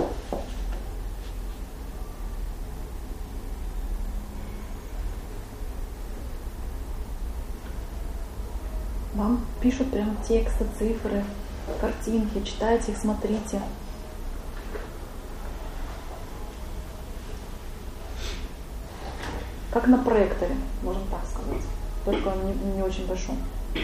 Вам пишут прям тексты, цифры, картинки, читайте их, смотрите. Как на проекторе, можно так сказать, только не очень большом.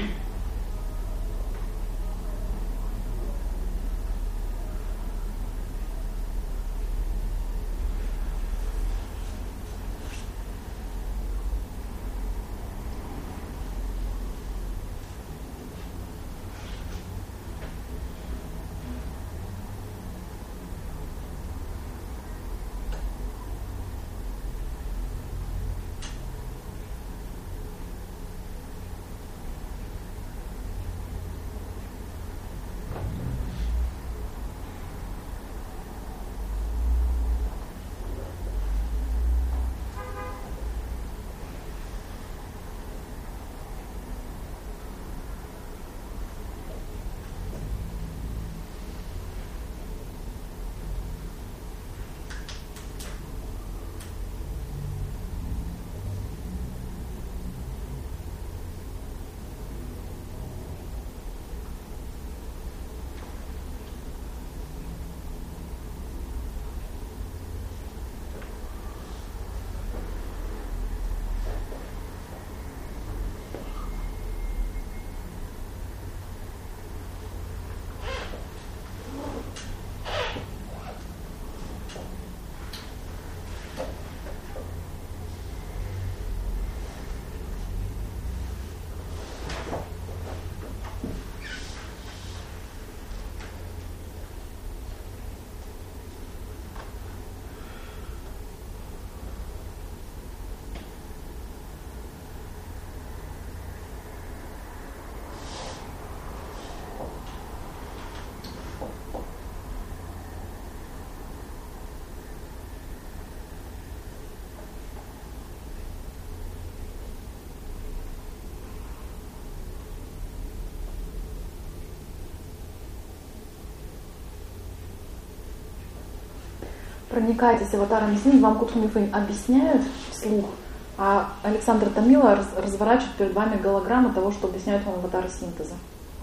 Проникайтесь аватаром Синь, вам Кутхумифэнь объясняют вслух, а Александр Томила разворачивает перед вами голограмму того, что объясняют вам аватары синтеза.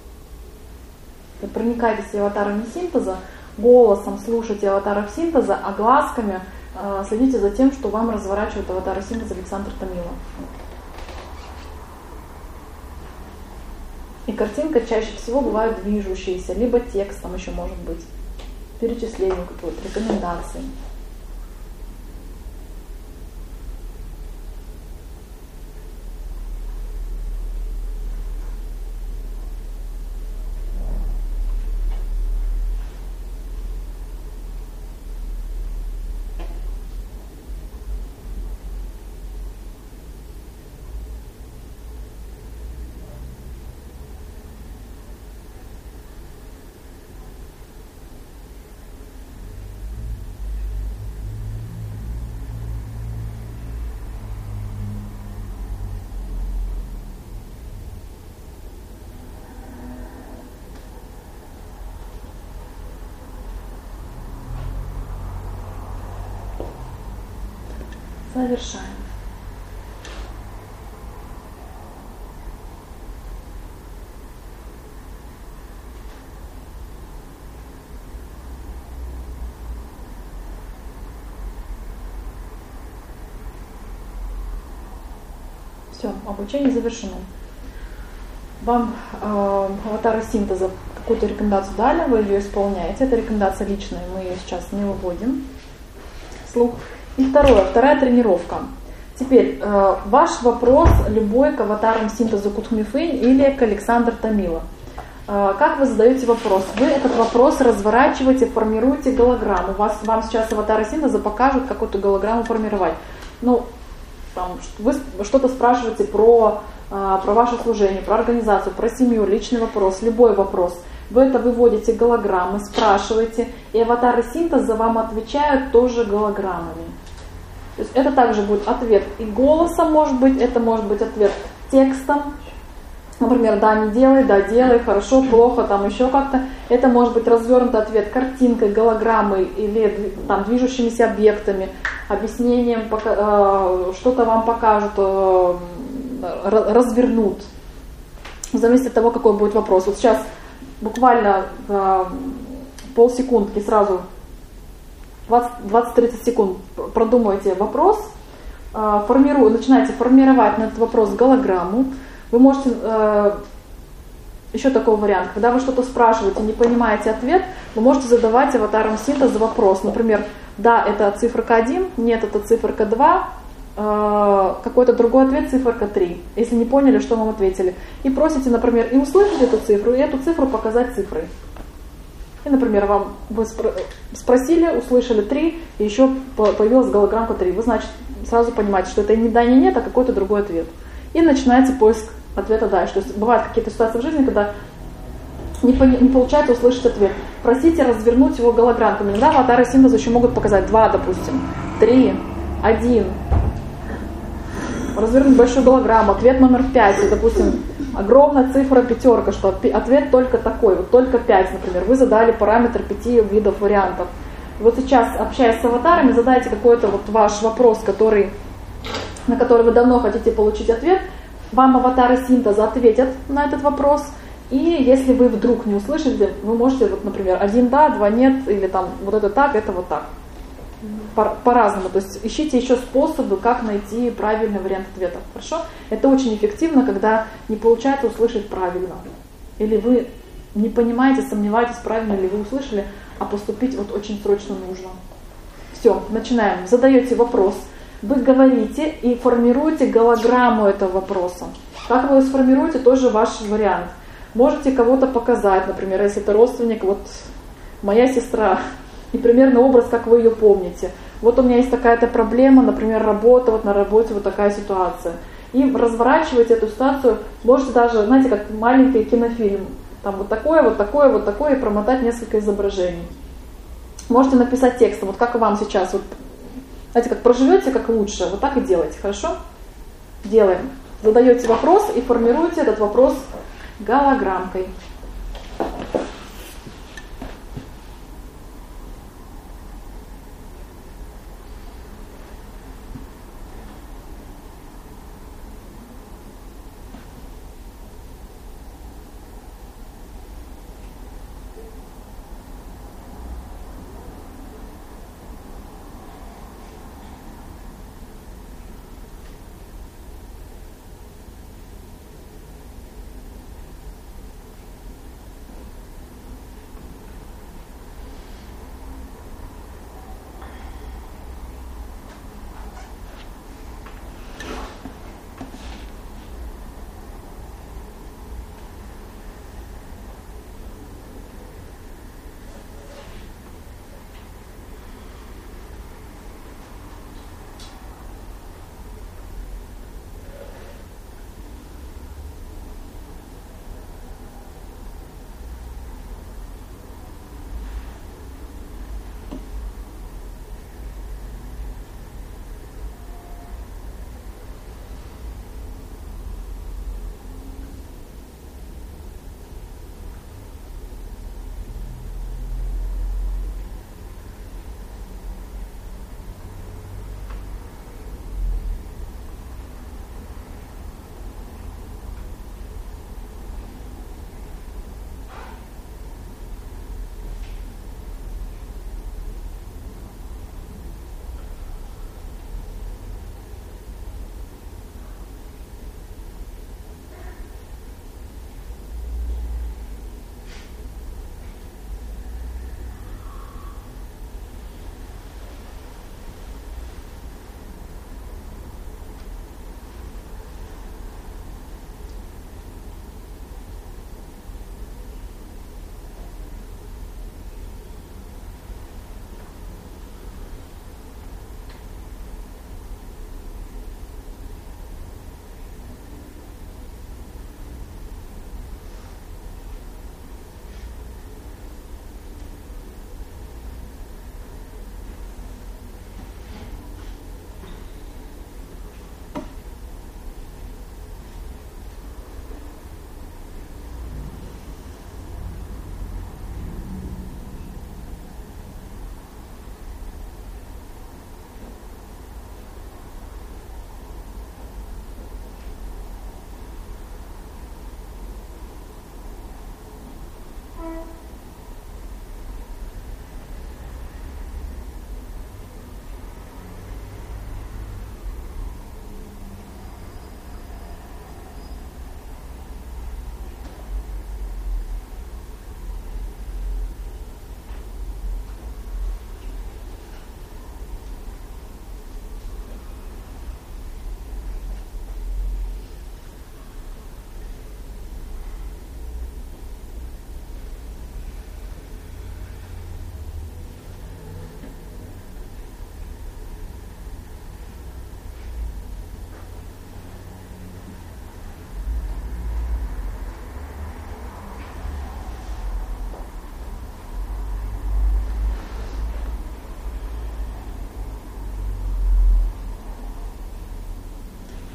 Вы проникайтесь аватарами синтеза, голосом слушайте аватаров синтеза, а глазками следите за тем, что вам разворачивает аватары синтеза Александр Томила. И картинка чаще всего бывает движущаяся, либо текстом еще может быть. Перечисление какое-то, рекомендации. Завершаем. Все, обучение завершено. Вам аватары синтеза какую-то рекомендацию дали, вы ее исполняете. Это рекомендация личная, мы ее сейчас не выводим вслух. И вторая тренировка. Теперь ваш вопрос любой к аватарам синтеза Кутхумифэнь или к Александру Томила. Как вы задаете вопрос? Вы этот вопрос разворачиваете, формируете голограмму. Вам сейчас аватары синтеза покажут, как эту голограмму формировать. Ну, там, вы что-то спрашиваете про ваше служение, про организацию, про семью, личный вопрос, любой вопрос. Вы это выводите голограммы, спрашиваете, и аватары синтеза вам отвечают тоже голограммами. То есть это также будет ответ и голосом, может быть, это может быть ответ текстом, Например, да, не делай, да, делай, хорошо, плохо, там еще как-то. Это может быть развернутый ответ картинкой, голограммой или там движущимися объектами, объяснением, что-то вам покажут, развернут. В зависимости от того, какой будет вопрос. Вот сейчас буквально полсекундки, сразу 20-30 секунд продумайте вопрос, начинайте формировать на этот вопрос голограмму. Вы можете, еще такой вариант, когда вы что-то спрашиваете, не понимаете ответ, вы можете задавать аватаром синтеза вопрос. Например, да, это циферка 1, нет, это циферка 2, какой-то другой ответ, циферка 3. Если не поняли, что вам ответили. И просите, например, и услышать эту цифру, и эту цифру показать цифрой. И, например, вы спросили, услышали 3, и еще появилась голограммка 3. Вы, значит, сразу понимаете, что это не да, не нет, а какой-то другой ответ. И начинается поиск ответа дальше. То есть бывают какие-то ситуации в жизни, когда не получается услышать ответ. Просите развернуть его голограммками. Иногда аватары синтеза еще могут показать 2, допустим, 3, 1. Развернуть большую голограмму. Ответ номер 5. И, допустим, огромная цифра 5, что ответ только такой, вот только 5, например. Вы задали параметр 5 видов вариантов. Вот сейчас, общаясь с аватарами, задайте какой-то вот ваш вопрос, на который вы давно хотите получить ответ. Вам аватары синтеза ответят на этот вопрос. И если вы вдруг не услышите, вы можете, вот, например, 1 да, 2 нет, или там вот это так, это вот так. По-разному. То есть ищите еще способы, как найти правильный вариант ответа. Хорошо? Это очень эффективно, когда не получается услышать правильно. Или вы не понимаете, сомневаетесь, правильно ли вы услышали, а поступить вот очень срочно нужно. Все, начинаем. Задаете вопрос. Вы говорите и формируете голограмму этого вопроса. Как вы его сформируете, тоже ваш вариант. Можете кого-то показать, например, если это родственник, вот моя сестра, и примерно образ, как вы ее помните. Вот у меня есть такая-то проблема, например, работа, вот на работе вот такая ситуация. И разворачиваете эту ситуацию, можете даже, знаете, как маленький кинофильм, там вот такое, вот такое, вот такое, и промотать несколько изображений. Можете написать текстом, вот как вам сейчас, вот, знаете, как проживете, как лучше, вот так и делайте, хорошо? Делаем. Задаете вопрос и формируете этот вопрос голограммкой.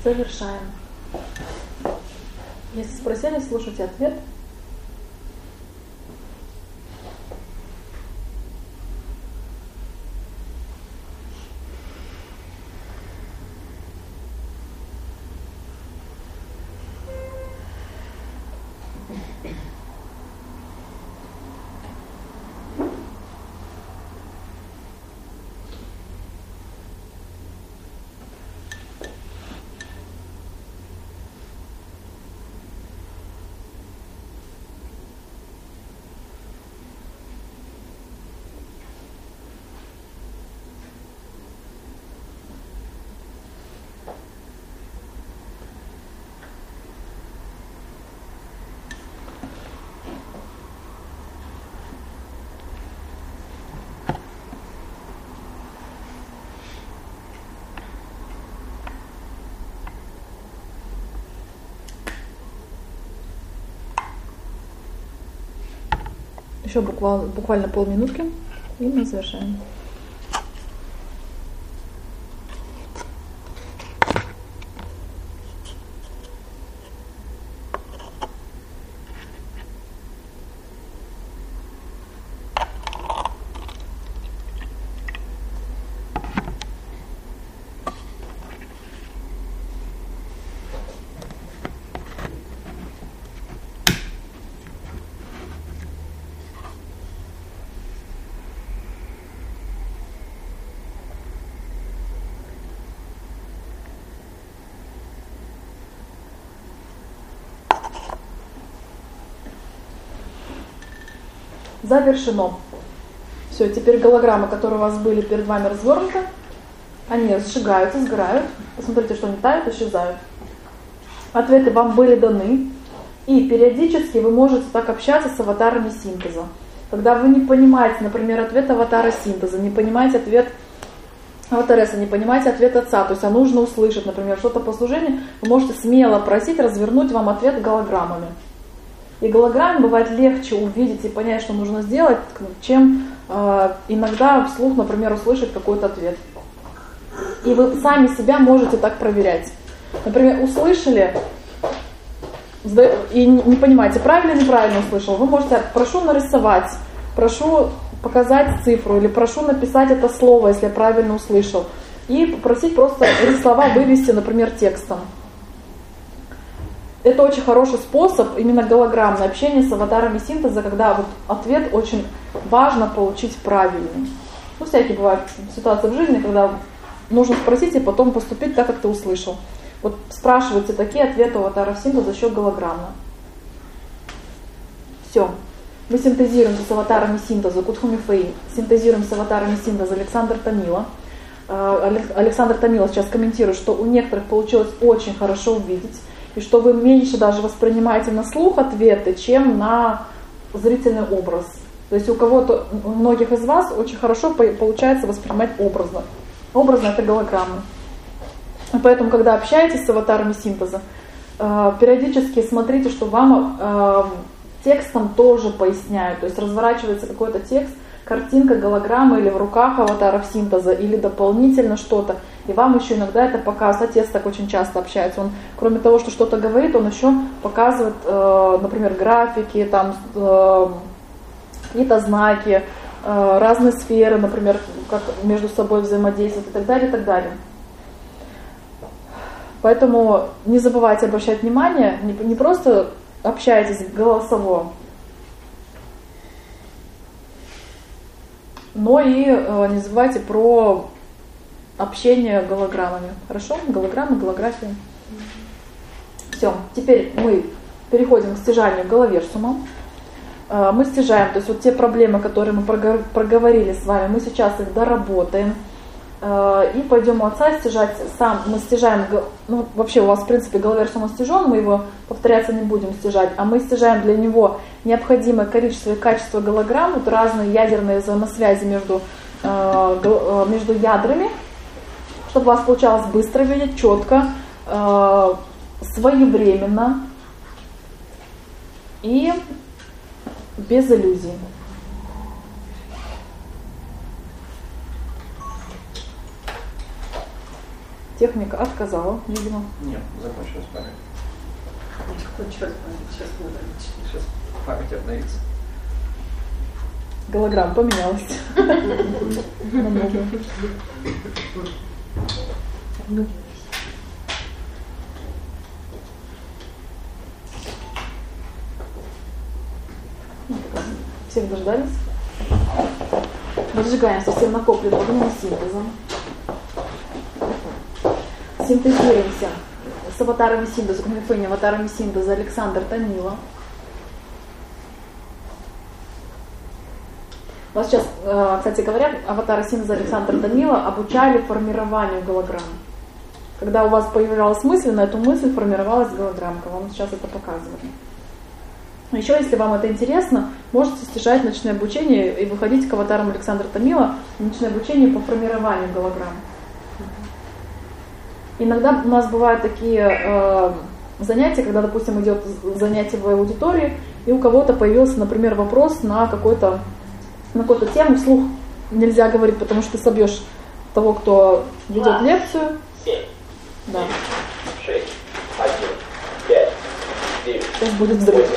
Завершаем. Если спросили, слушайте ответ. Еще буквально полминутки, и мы завершаем. Завершено. Все, теперь голограммы, которые у вас были перед вами развернуты, они сжигаются, сгорают. Посмотрите, что они тают, исчезают. Ответы вам были даны. И периодически вы можете так общаться с аватарами синтеза. Когда вы не понимаете, например, ответ аватара синтеза, не понимаете ответ аватареса, не понимаете ответ отца, то есть а нужно услышать, например, что-то по служению, вы можете смело просить развернуть вам ответ голограммами. И голограмме бывает легче увидеть и понять, что нужно сделать, чем иногда вслух, например, услышать какой-то ответ. И вы сами себя можете так проверять. Например, услышали и не понимаете, правильно или неправильно услышал, вы можете: прошу нарисовать, прошу показать цифру, или прошу написать это слово, если я правильно услышал. И попросить просто эти слова вывести, например, текстом. Это очень хороший способ, именно голограммное общение с аватарами синтеза, когда вот ответ очень важно получить правильный. Ну, всякие бывают ситуации в жизни, когда нужно спросить и потом поступить так, как ты услышал. Вот спрашивайте такие ответы у аватаров синтеза за счет голограммы. Все. Мы синтезируем с аватарами синтеза Кутхуми Фэй, синтезируем с аватарами синтеза Александр Томила. Александр Томила сейчас комментирует, что у некоторых получилось очень хорошо увидеть, и что вы меньше даже воспринимаете на слух ответы, чем на зрительный образ. То есть у кого-то, у многих из вас очень хорошо получается воспринимать образно. Образно это голограммы. Поэтому, когда общаетесь с аватарами синтеза, периодически смотрите, что вам текстом тоже поясняют. То есть разворачивается какой-то текст, картинка, голограмма или в руках аватаров синтеза, или дополнительно что-то. И вам еще иногда это показывает. Отец так очень часто общается. Он, кроме того, что что-то говорит, он еще показывает, например, графики, там, какие-то знаки, разные сферы, например, как между собой взаимодействовать и так далее, и так далее. Поэтому не забывайте обращать внимание, не просто общайтесь голосово, но и не забывайте про общение голограммами. Хорошо? Голограммы, голографии. Все. Теперь мы переходим к стяжанию головерсума. Мы стяжаем, то есть вот те проблемы, которые мы проговорили с вами, мы сейчас их доработаем. И пойдем у отца стяжать сам. Мы стяжаем, ну вообще у вас в принципе головерсум стяжен, мы его повторяться не будем стяжать, а мы стяжаем для него необходимое количество и качество голограмм, вот разные ядерные взаимосвязи между ядрами, чтобы у вас получалось быстро видеть, четко, своевременно и без иллюзий. Техника отказала, видимо. Нет, закончилась память. Закончилась память, сейчас надо. Сейчас память обновится. Голограмма поменялась. Намного. Всех дождались. Разжигаем совсем накопленным огнем синтезом. Синтезируемся с аватарами синтеза, Кунмифэнь, аватарами синтеза Александр Томила. Вас сейчас, кстати говоря, аватары синтеза Александра Томила обучали формированию голограмм. Когда у вас появлялась мысль, на эту мысль формировалась голограммка. Вам сейчас это показывают. Еще, если вам это интересно, можете стяжать ночное обучение и выходить к аватарам Александра Томила, ночное обучение по формированию голограмм. Иногда у нас бывают такие занятия, когда, допустим, идет занятие в аудитории, и у кого-то появился, например, вопрос на какую-то тему, вслух нельзя говорить, потому что ты собьешь того, кто ведет лекцию. 7, да. 6, 1, 5, 9, сейчас будет взрыв.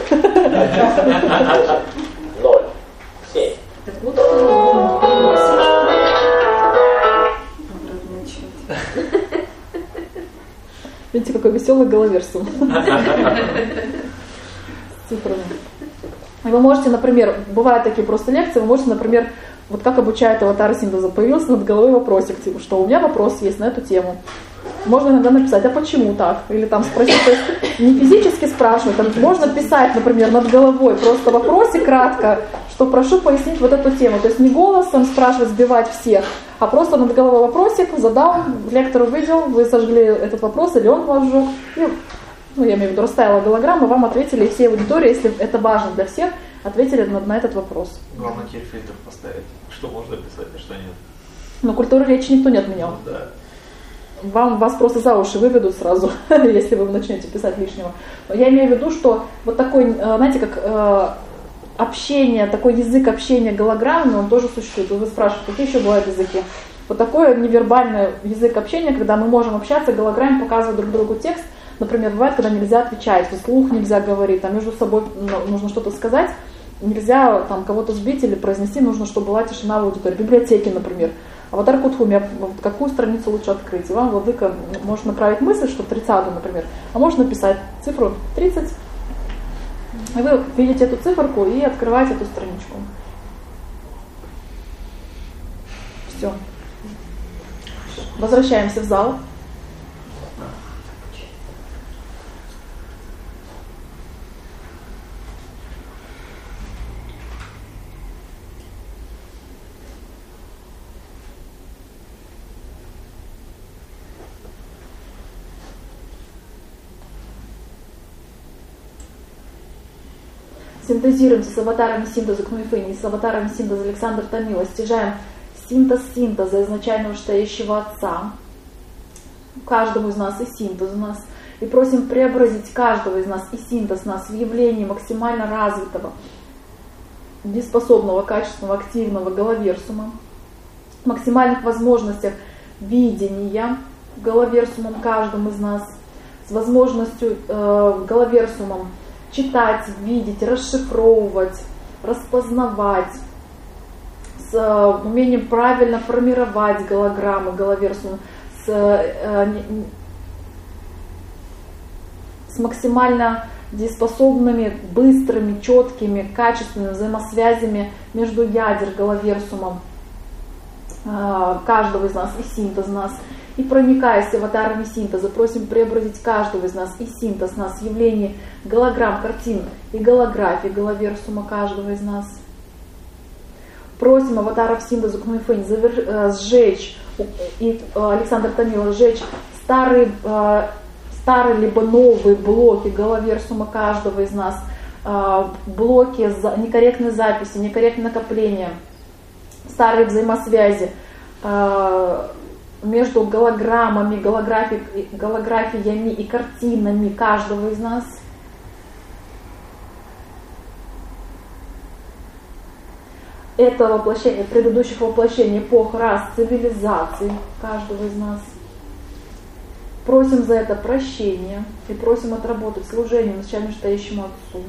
0, 7. Видите, какой веселый головерсум. С цифрами. И вы можете, например, бывают такие просто лекции, вы можете, например, вот как обучают аватары синтеза, появился над головой вопросик, типа, что у меня вопрос есть на эту тему. Можно иногда написать, а почему так? Или там спросить, то есть не физически спрашивать, там можно писать, например, над головой просто вопросик кратко, что прошу пояснить вот эту тему. То есть не голосом спрашивать, сбивать всех, а просто над головой вопросик задал, лектор увидел, вы сожгли этот вопрос, или он вас сжег, и, я имею в виду, растаяла голограмма, вам ответили, и все аудитории, если это важно для всех, ответили на этот вопрос. Главное теперь фильтр поставить, что можно писать, а что нет. Но культуру речи никто не отменял. Ну, да. Вас просто за уши выведут сразу, если вы начнете писать лишнего. Я имею в виду, что вот такой, знаете, как общение, такой язык общения голограммами, он тоже существует. Вы спрашиваете, какие еще бывают языки? Вот такой невербальный язык общения, когда мы можем общаться, голограмме показывать друг другу текст. Например, бывает, когда нельзя отвечать, вслух нельзя говорить, там между собой нужно что-то сказать, нельзя там кого-то сбить или произнести, нужно, чтобы была тишина в аудитории. В библиотеке, например. Аватар Кутхуми, какую страницу лучше открыть? И вам владыка может направить мысль, что 30-ю, например, а можно написать цифру 30. И вы видите эту циферку и открываете эту страничку. Все. Возвращаемся в зал. Синтезируемся с аватарами синтеза Кунмифэнь и с аватарами синтеза Александра Томила, стяжаем синтез синтеза изначального стоящего Отца, каждому из нас и синтез у нас, и просим преобразить каждого из нас и синтез нас в явлении максимально развитого, дееспособного, качественного, активного головерсума, максимальных возможностях видения головерсумом каждому из нас, с возможностью головерсумом читать, видеть, расшифровывать, распознавать, с умением правильно формировать голограммы, головерсум, с максимально дееспособными, быстрыми, четкими, качественными взаимосвязями между ядер головерсумом каждого из нас и синтез нас. И проникаясь аватарами синтеза, просим преобразить каждого из нас и синтез нас в явлении голограмм, картин и голографии головерсума каждого из нас. Просим аватаров синтеза Кунмифэнь сжечь, и Александр Томила сжечь старые либо новые блоки головерсума каждого из нас, блоки некорректной записи, некорректное накопление, старые взаимосвязи между голограммами, голографиями и картинами каждого из нас. Это воплощение предыдущих воплощений эпох, рас, цивилизаций каждого из нас. Просим за это прощения и просим отработать служение начальному стоящему Отцу.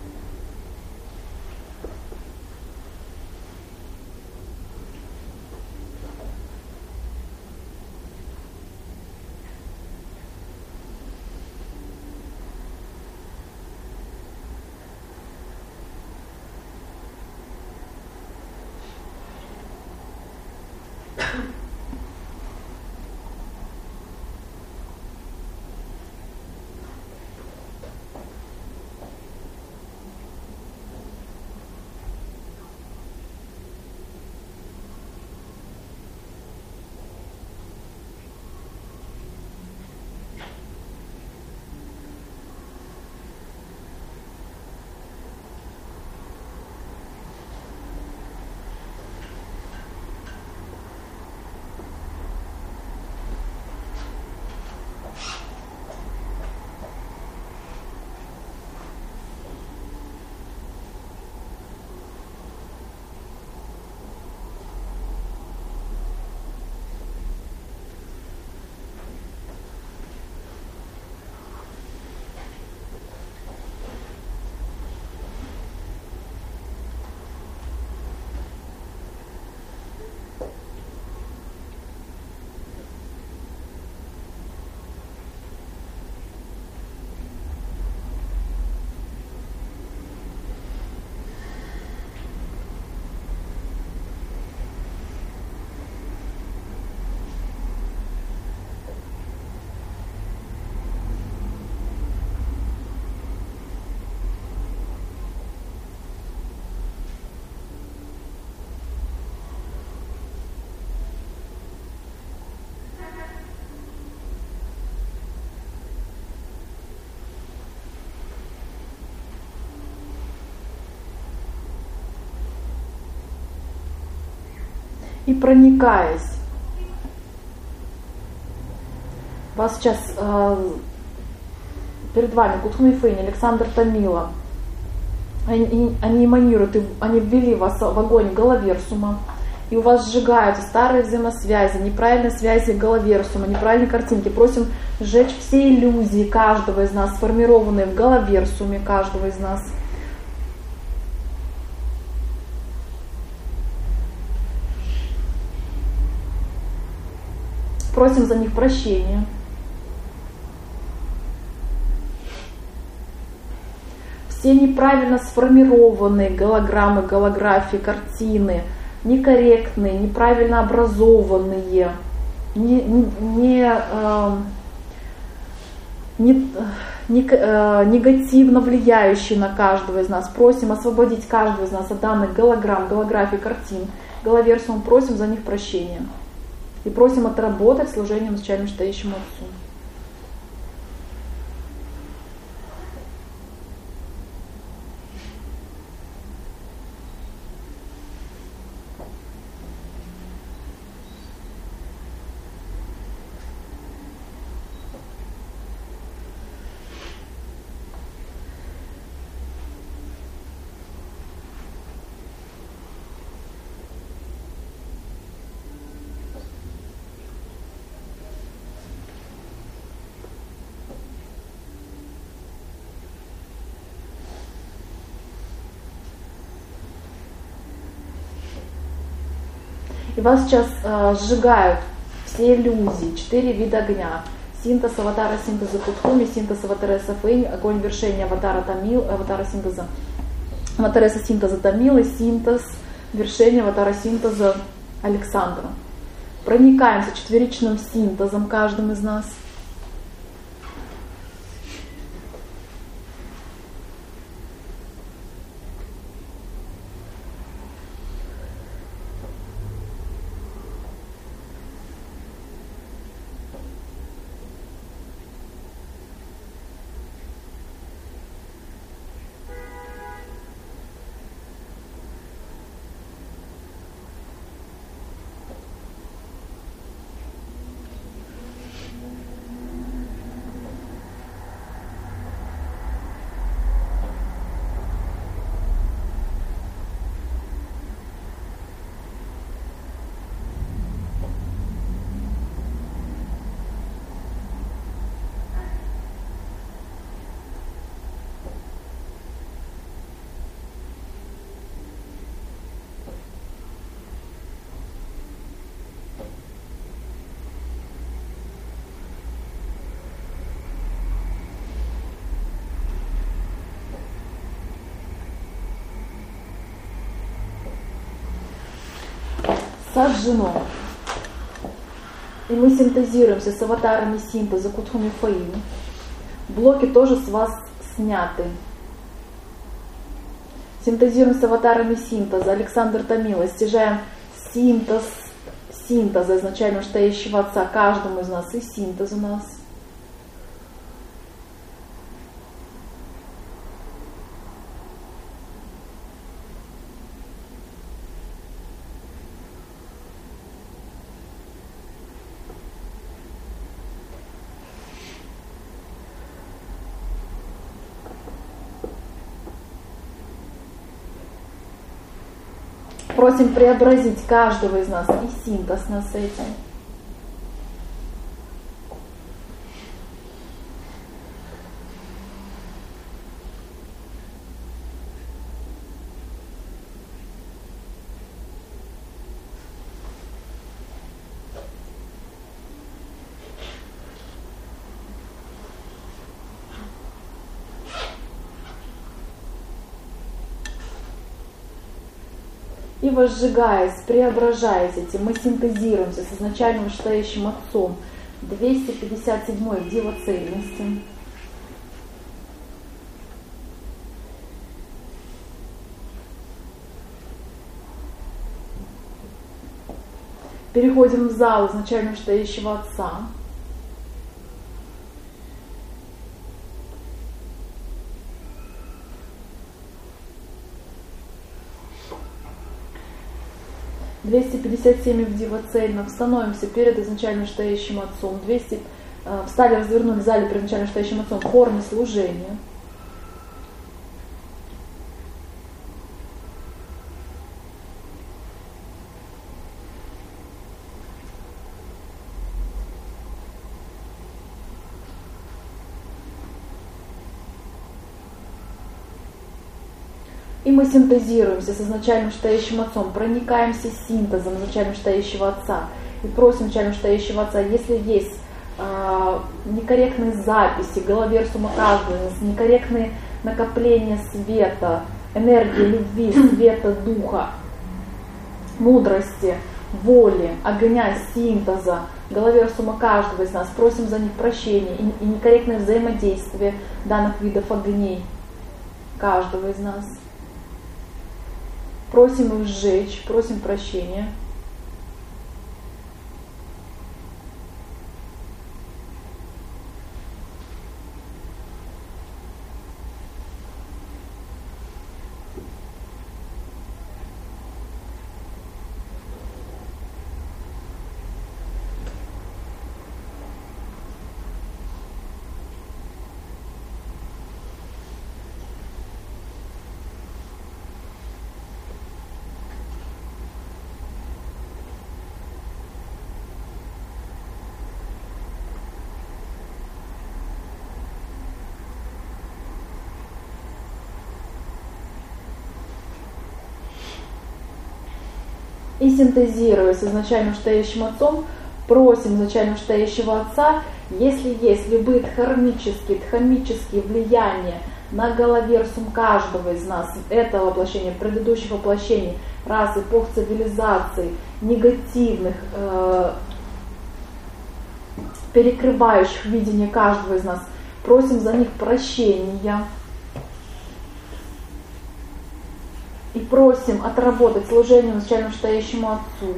И проникаясь, вас сейчас перед вами Кутхун Фейни, Александр Томила, они эманируют, они ввели вас в огонь Галаверсума, и у вас сжигаются старые взаимосвязи, неправильные связи Галаверсума, неправильные картинки. Просим сжечь все иллюзии каждого из нас, сформированные в Галаверсуме каждого из нас. Просим за них прощения. Все неправильно сформированные голограммы, голографии, картины, некорректные, неправильно образованные, негативно влияющие на каждого из нас. Просим освободить каждого из нас от данных голограмм, голографий, картин. Галаверсум, просим за них прощения. И просим отработать служением начальному стоящему Отцу. И вас сейчас сжигают все иллюзии, 4 вида огня. Синтез аватара синтеза Кутхуми, синтез аватареса Фейни, огонь вершения аватара Тамил, аватара синтеза аватареса синтеза Тамилы, синтез вершения аватара синтеза Александра. Проникаемся четверичным синтезом каждым из нас. сожжено. И мы синтезируемся с аватарами синтеза Кутхами Фаини. Блоки тоже с вас сняты. Синтезируем с аватарами синтеза. Александр Томилов. Стяжаем синтеза изначально стоящего Отца каждому из нас, и синтез у нас. Просим преобразить каждого из нас, и синтез нас с этим. И возжигаясь, преображаясь этим, мы синтезируемся с изначально вышестоящим Отцом. 257-й Дива цельности. Переходим в зал изначально вышестоящего Отца. «257 в Дива цельных». Становимся перед изначально вышестоящим Отцом. Встали, развернули в зале перед изначально вышестоящим Отцом в форме служения. И мы синтезируемся с изначально вышестоящим Отцом, проникаемся синтезом изначально вышестоящего Отца и просим изначально вышестоящего Отца, если есть некорректные записи, головерсума каждого, некорректные накопления света, энергии любви, света, духа, мудрости, воли, огня, синтеза, головерсума каждого из нас, просим за них прощения и некорректное взаимодействие данных видов огней каждого из нас. Просим их сжечь, просим прощения. И синтезируя с изначально вышестоящим Отцом, просим изначально вышестоящего Отца, если есть любые дхаммические влияния на головерсум каждого из нас, этого воплощения, предыдущих воплощений, рас, эпох цивилизаций, негативных, перекрывающих видение каждого из нас, просим за них прощения. И просим отработать служение изначально вышестоящему Отцу.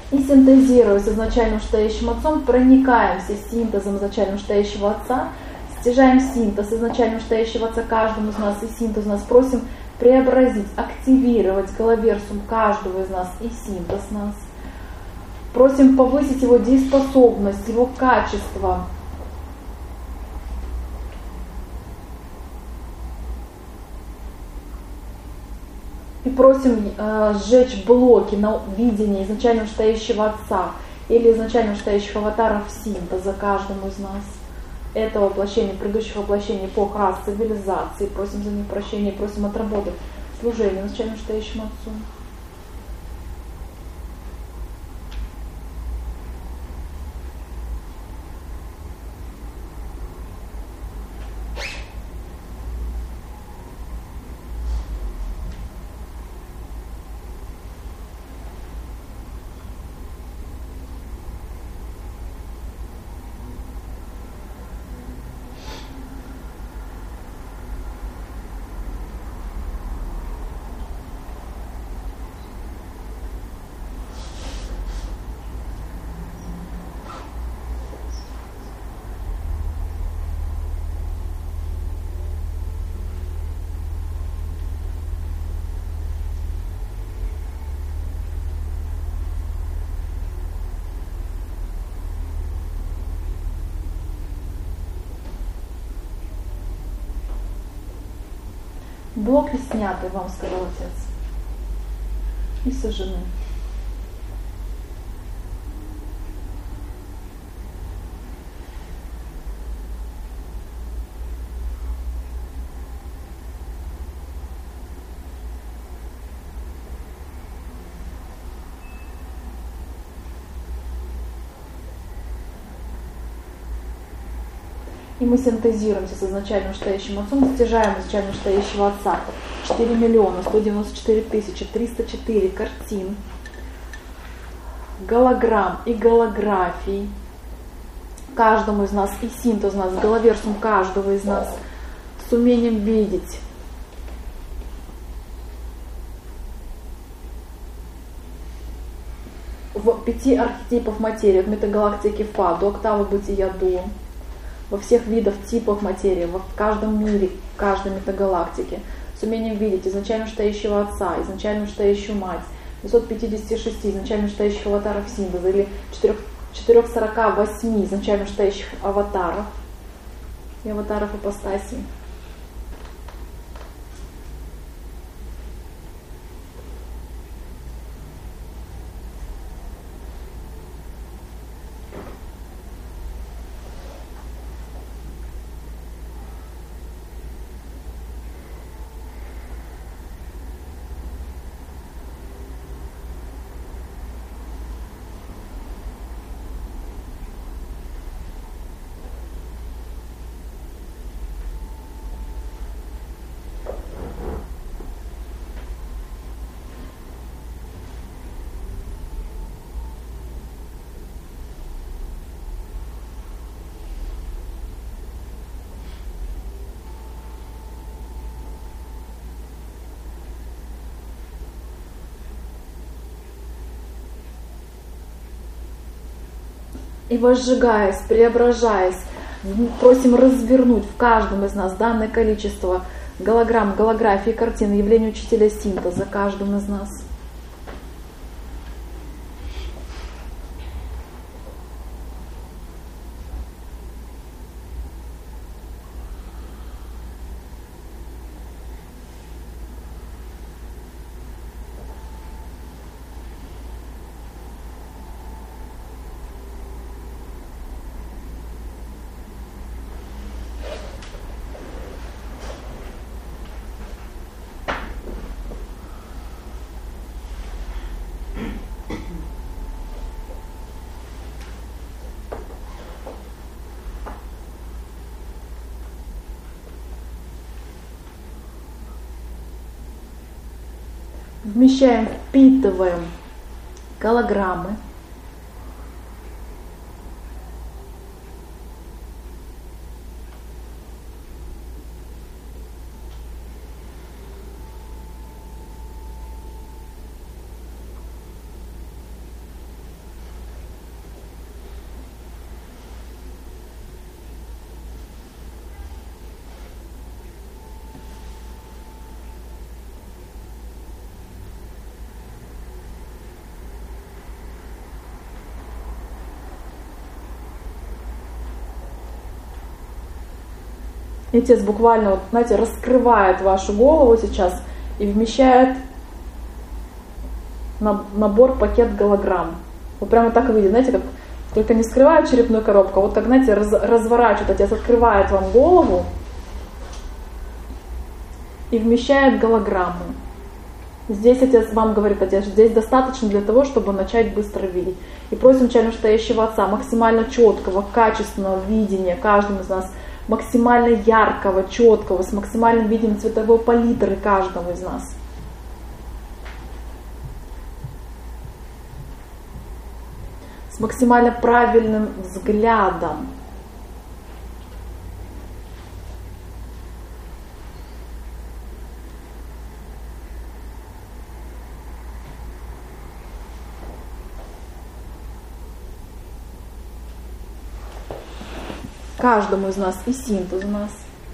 И синтезируя с изначально стоящим Отцом, проникаемся синтезом изначально стоящего Отца, стяжаем синтез изначально стоящего Отца каждому из нас, и синтез нас просим преобразить, активировать головерсум каждого из нас и синтез нас. Просим повысить его дееспособность, его качество. И просим сжечь блоки на видение изначально стоящего Отца или изначально стоящих аватаров синтеза каждому из нас. Это воплощение, предыдущих воплощений эпох, рас, цивилизации. Просим за них прощения, просим отработать служение изначально стоящему Отцу. Блоки сняты, вам сказал Отец. И сожжены. И мы синтезируемся с изначально стоящим Отцом, стяжаем изначально стоящего Отца 4 миллиона 194 тысячи 304 картин, голограмм и голографий каждому из нас, и синтез нас, головерсум каждого из нас, с умением видеть. В 5 архетипах материи, от метагалактики Фа до октавы бытия До, во всех видах, типах материи, в каждом мире, в каждой метагалактике, с умением видеть изначально стоящего Отца, изначально стоящую Мать, 256 изначально стоящих аватаров синтеза или 448 изначально стоящих аватаров и аватаров ипостасей. И возжигаясь, преображаясь, просим развернуть в каждом из нас данное количество голограмм, голографий, картин, явлений учителя синтеза каждым из нас. Вмещаем, впитываем голограммы. И Отец буквально, вот, знаете, раскрывает вашу голову сейчас и вмещает набор, пакет голограмм. Вот прямо так видите, знаете, как только не скрывает черепную коробку, а вот так, знаете, разворачивает, Отец открывает вам голову и вмещает голограмму. Здесь Отец вам говорит, Отец, здесь достаточно для того, чтобы начать быстро видеть. И просим Чайно Стоящего Отца максимально четкого, качественного видения каждому из нас, максимально яркого, четкого, с максимальным видением цветовой палитры каждого из нас. С максимально правильным взглядом. Каждому из нас и Синт из нас.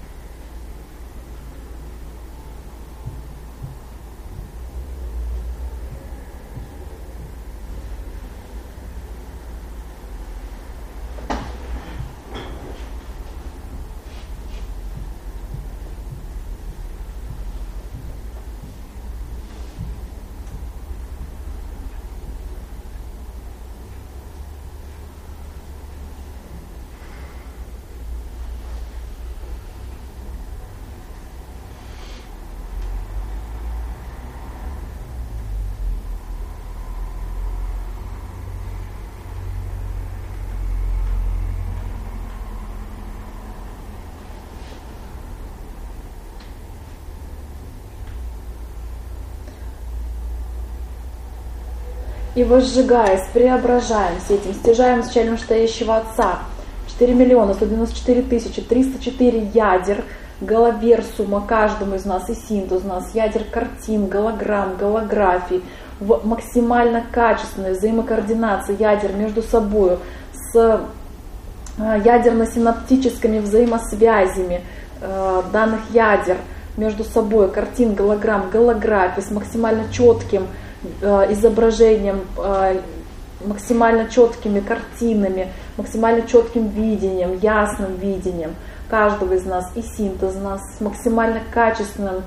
И возжигаясь, преображаемся этим, стяжаем с Чайно Стоящего Отца 4 194 304 ядер Галаверсума каждому из нас и Синту из нас, ядер картин, голограмм, голографий, в максимально качественной взаимокоординации ядер между собой, с ядерно-синаптическими взаимосвязями данных ядер между собой, картин, голограмм, голографий, с максимально четким изображением, максимально четкими картинами, максимально четким видением, ясным видением каждого из нас и Синт из нас, с максимально качественной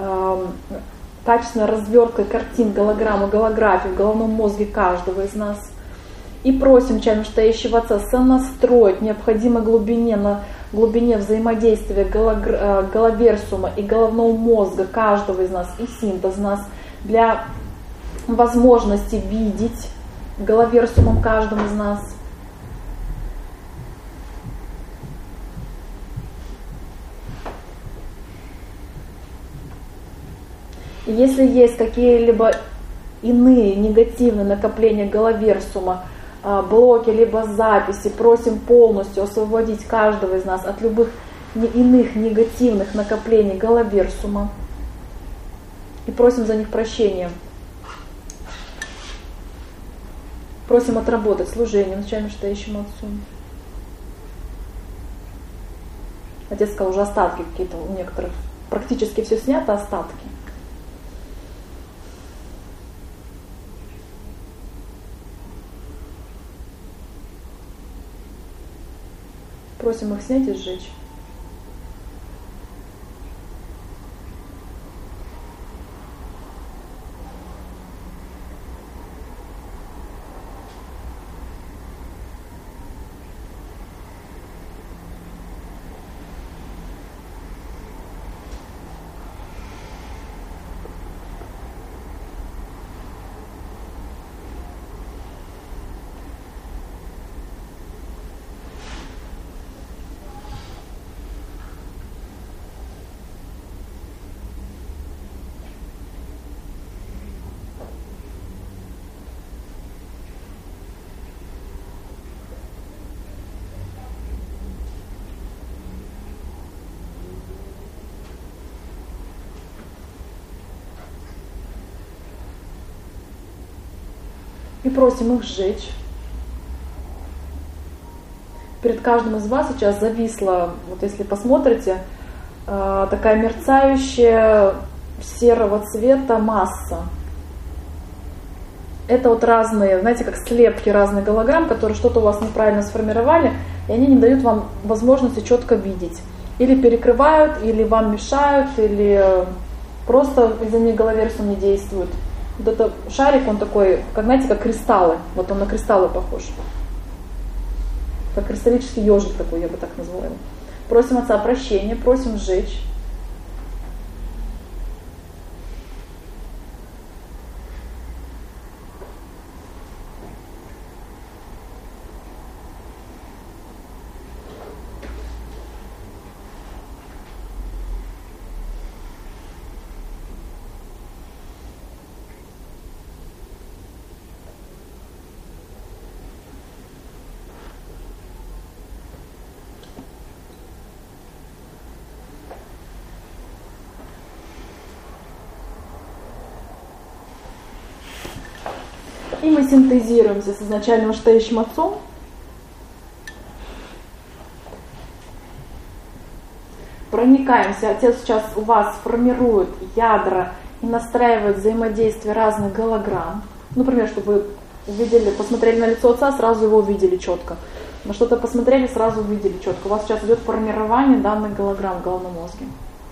разверткой картин, голограмм и голографий в головном мозге каждого из нас. И просим Чайно Стоящего Отца сонастроить необходимой глубине, на глубине взаимодействия Галаверсума и головного мозга каждого из нас и Синт из нас для возможности видеть Галаверсумом каждому из нас. И если есть какие-либо иные негативные накопления Галаверсума, блоки, либо записи, просим полностью освободить каждого из нас от любых иных негативных накоплений Галаверсума. И просим за них прощения. Просим отработать служение Чайно Стоящему Отцу. Отец сказал, уже остатки какие-то у некоторых. Практически все снято, остатки. Просим их снять и сжечь. И просим их сжечь. Перед каждым из вас сейчас зависла, вот если посмотрите, такая мерцающая серого цвета масса. Это вот разные, знаете, как слепки разных голограмм, которые что-то у вас неправильно сформировали, и они не дают вам возможности четко видеть. Или перекрывают, или вам мешают, или просто из-за них головерсум не действует. Вот этот шарик, он такой, как, знаете, как кристаллы. Вот он на кристаллы похож. Как кристаллический ежик такой, я бы так назвала его. Просим Отца прощения, просим сжечь. И мы синтезируемся с изначальным Штающим Отцом. Проникаемся. Отец сейчас у вас формирует ядра и настраивает взаимодействие разных голограмм. Например, чтобы вы увидели, посмотрели на лицо Отца, сразу его увидели четко. На что-то посмотрели, сразу увидели четко. У вас сейчас идет формирование данных голограмм в головном мозге.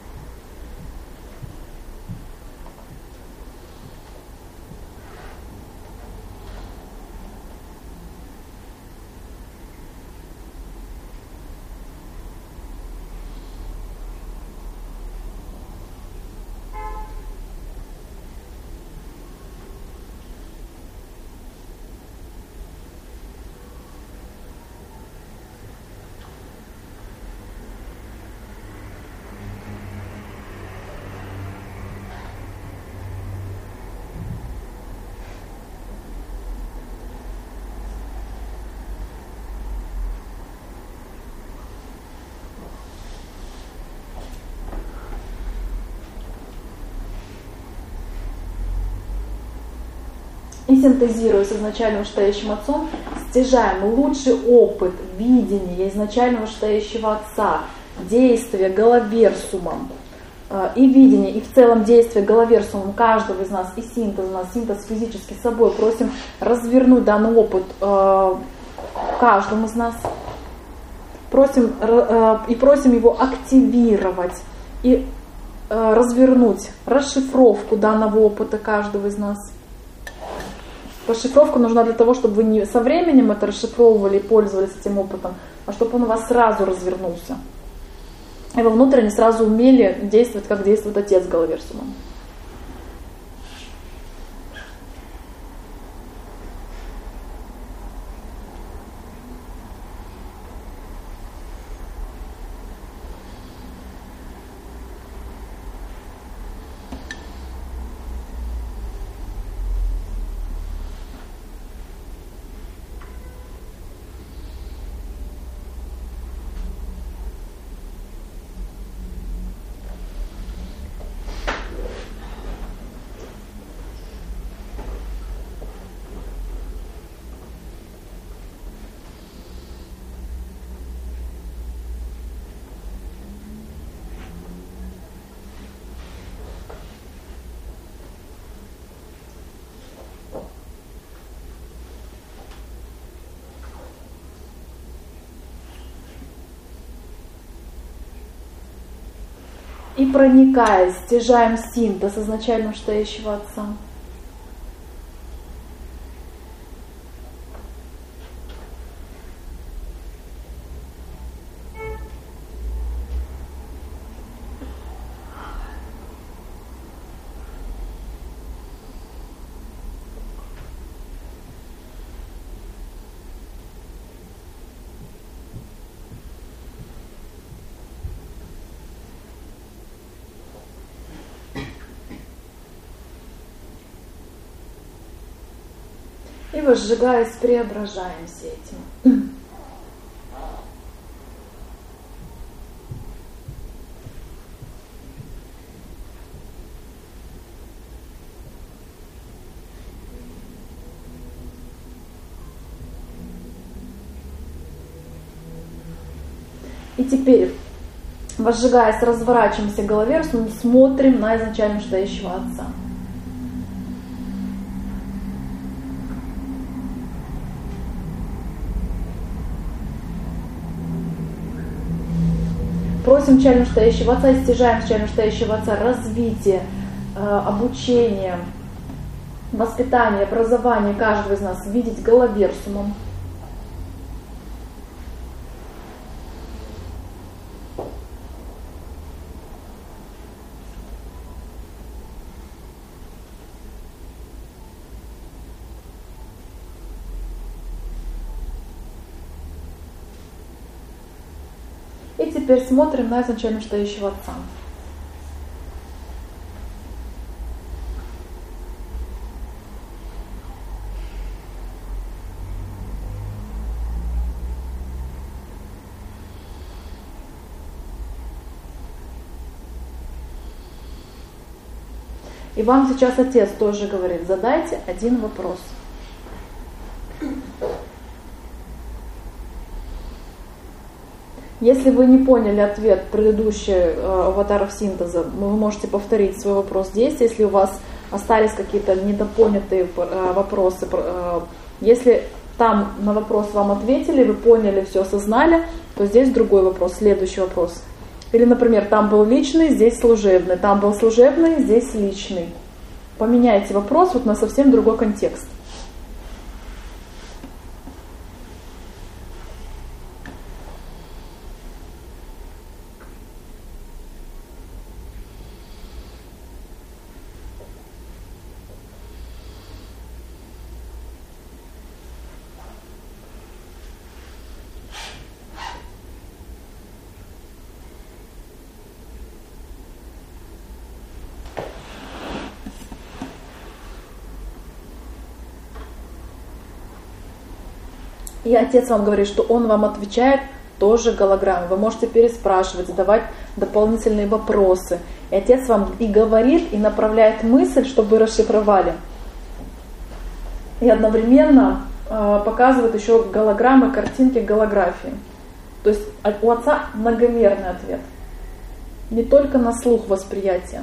И синтезируя с изначальным Штающим Отцом, стяжаем лучший опыт видения изначального Штающего Отца, действия головерсумом и видение, и в целом действие головерсумом каждого из нас, и синтез у нас, синтез физически с собой. Просим развернуть данный опыт каждому из нас. Просим его активировать и развернуть расшифровку данного опыта каждого из нас. Расшифровка нужна для того, чтобы вы не со временем это расшифровывали и пользовались этим опытом, а чтобы он у вас сразу развернулся. И вы внутренне сразу умели действовать, как действует Отец головерсумом. И проникая, стяжаем синтез изначального Штающего Отца. И возжигаясь, преображаемся этим. И теперь, возжигаясь, разворачиваемся головерсумом, смотрим на изначально Штающего Отца. просим чай настоящего Отца и стяжаем чай настоящего Отца развитие, обучение, воспитание, образование каждого из нас видеть головерсумом. И теперь смотрим на изначально настоящего Отца. И вам сейчас Отец тоже говорит, задайте один вопрос. Если вы не поняли ответ предыдущих аватаров синтеза, вы можете повторить свой вопрос здесь. Если у вас остались какие-то недопонятые вопросы, если там на вопрос вам ответили, вы поняли, все осознали, то здесь другой вопрос, следующий вопрос. Или, например, там был личный, здесь служебный, там был служебный, здесь личный. Поменяйте вопрос вот на совсем другой контекст. И Отец вам говорит, что Он вам отвечает тоже голограммой. Вы можете переспрашивать, задавать дополнительные вопросы. И Отец вам и говорит, и направляет мысль, чтобы вы расшифровали. И одновременно показывает еще голограммы, картинки, голографии. То есть у Отца многомерный ответ. Не только на слух восприятия.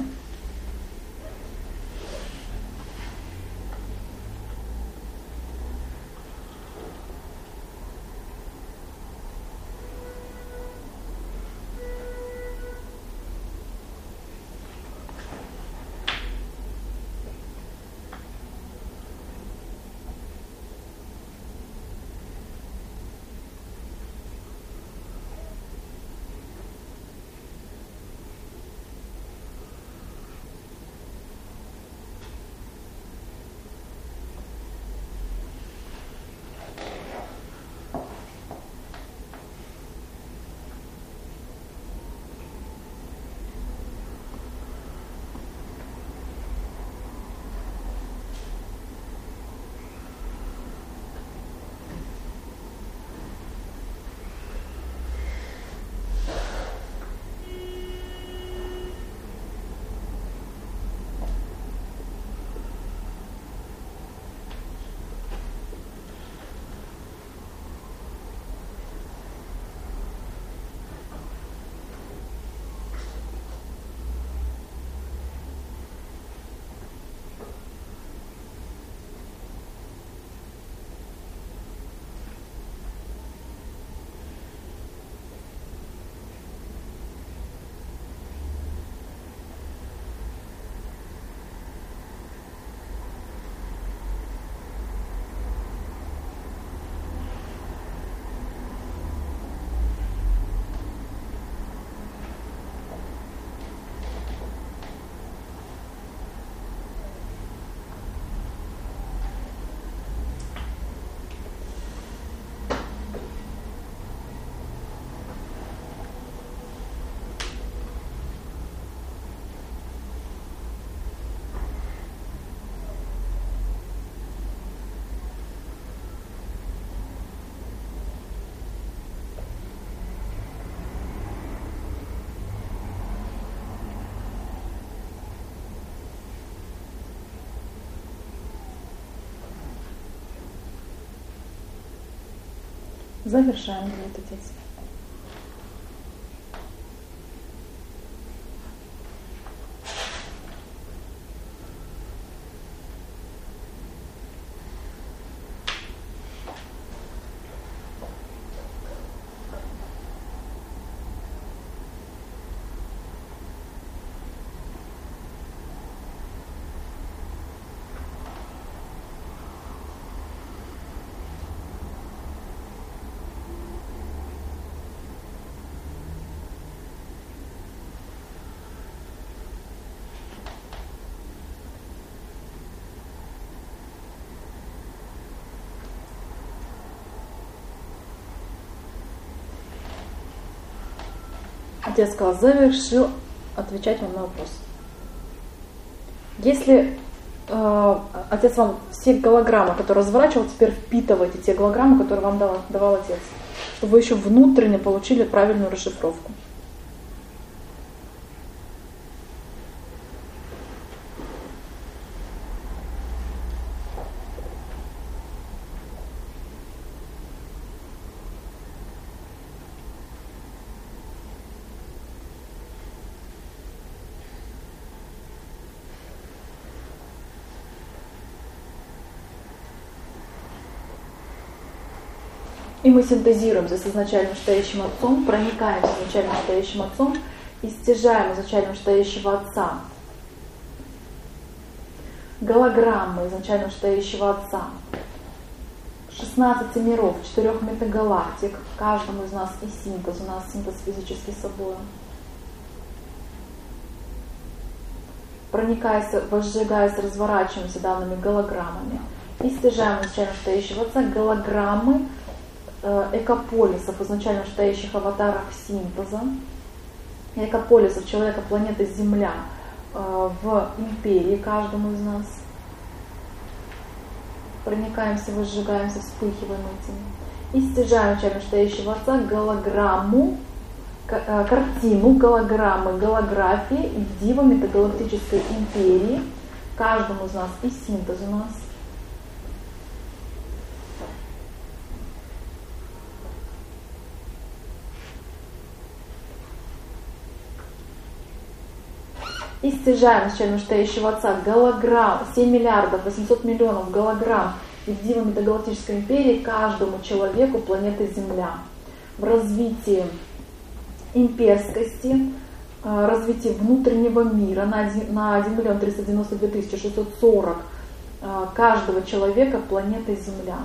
Завершаем, говорит Отец. Отец сказал, завершил отвечать вам на вопрос. Если Отец вам все голограммы, которые разворачивал, теперь впитывайте те голограммы, которые вам давал Отец, чтобы вы еще внутренне получили правильную расшифровку. И мы синтезируемся с изначально настоящим Отцом, проникаем с изначально настоящим Отцом и стяжаем изначально настоящего Отца. Голограммы изначально настоящего Отца. 16 миров, 4 метагалактик, каждому из нас и синтез, у нас синтез физически с собой. Проникаясь, возжигаясь, разворачиваемся данными голограммами и стяжаем изначально настоящего Отца голограммы экополисов, изначально настоящих аватаров синтеза, экополисов человека, планеты Земля в империи каждому из нас. Проникаемся, возжигаемся, вспыхиваем этим. И стяжаем начально настоящего Отца голограмму, картину голограммы, голографии в дива метагалактической империи каждому из нас и синтез у нас. И стяжаем начально настоящего Отца голограмм, 7 миллиардов 800 миллионов голограмм из дива метагалактической империи каждому человеку планеты Земля. В развитии имперскости, развитии внутреннего мира на 1 миллион 392 640 каждого человека планеты Земля.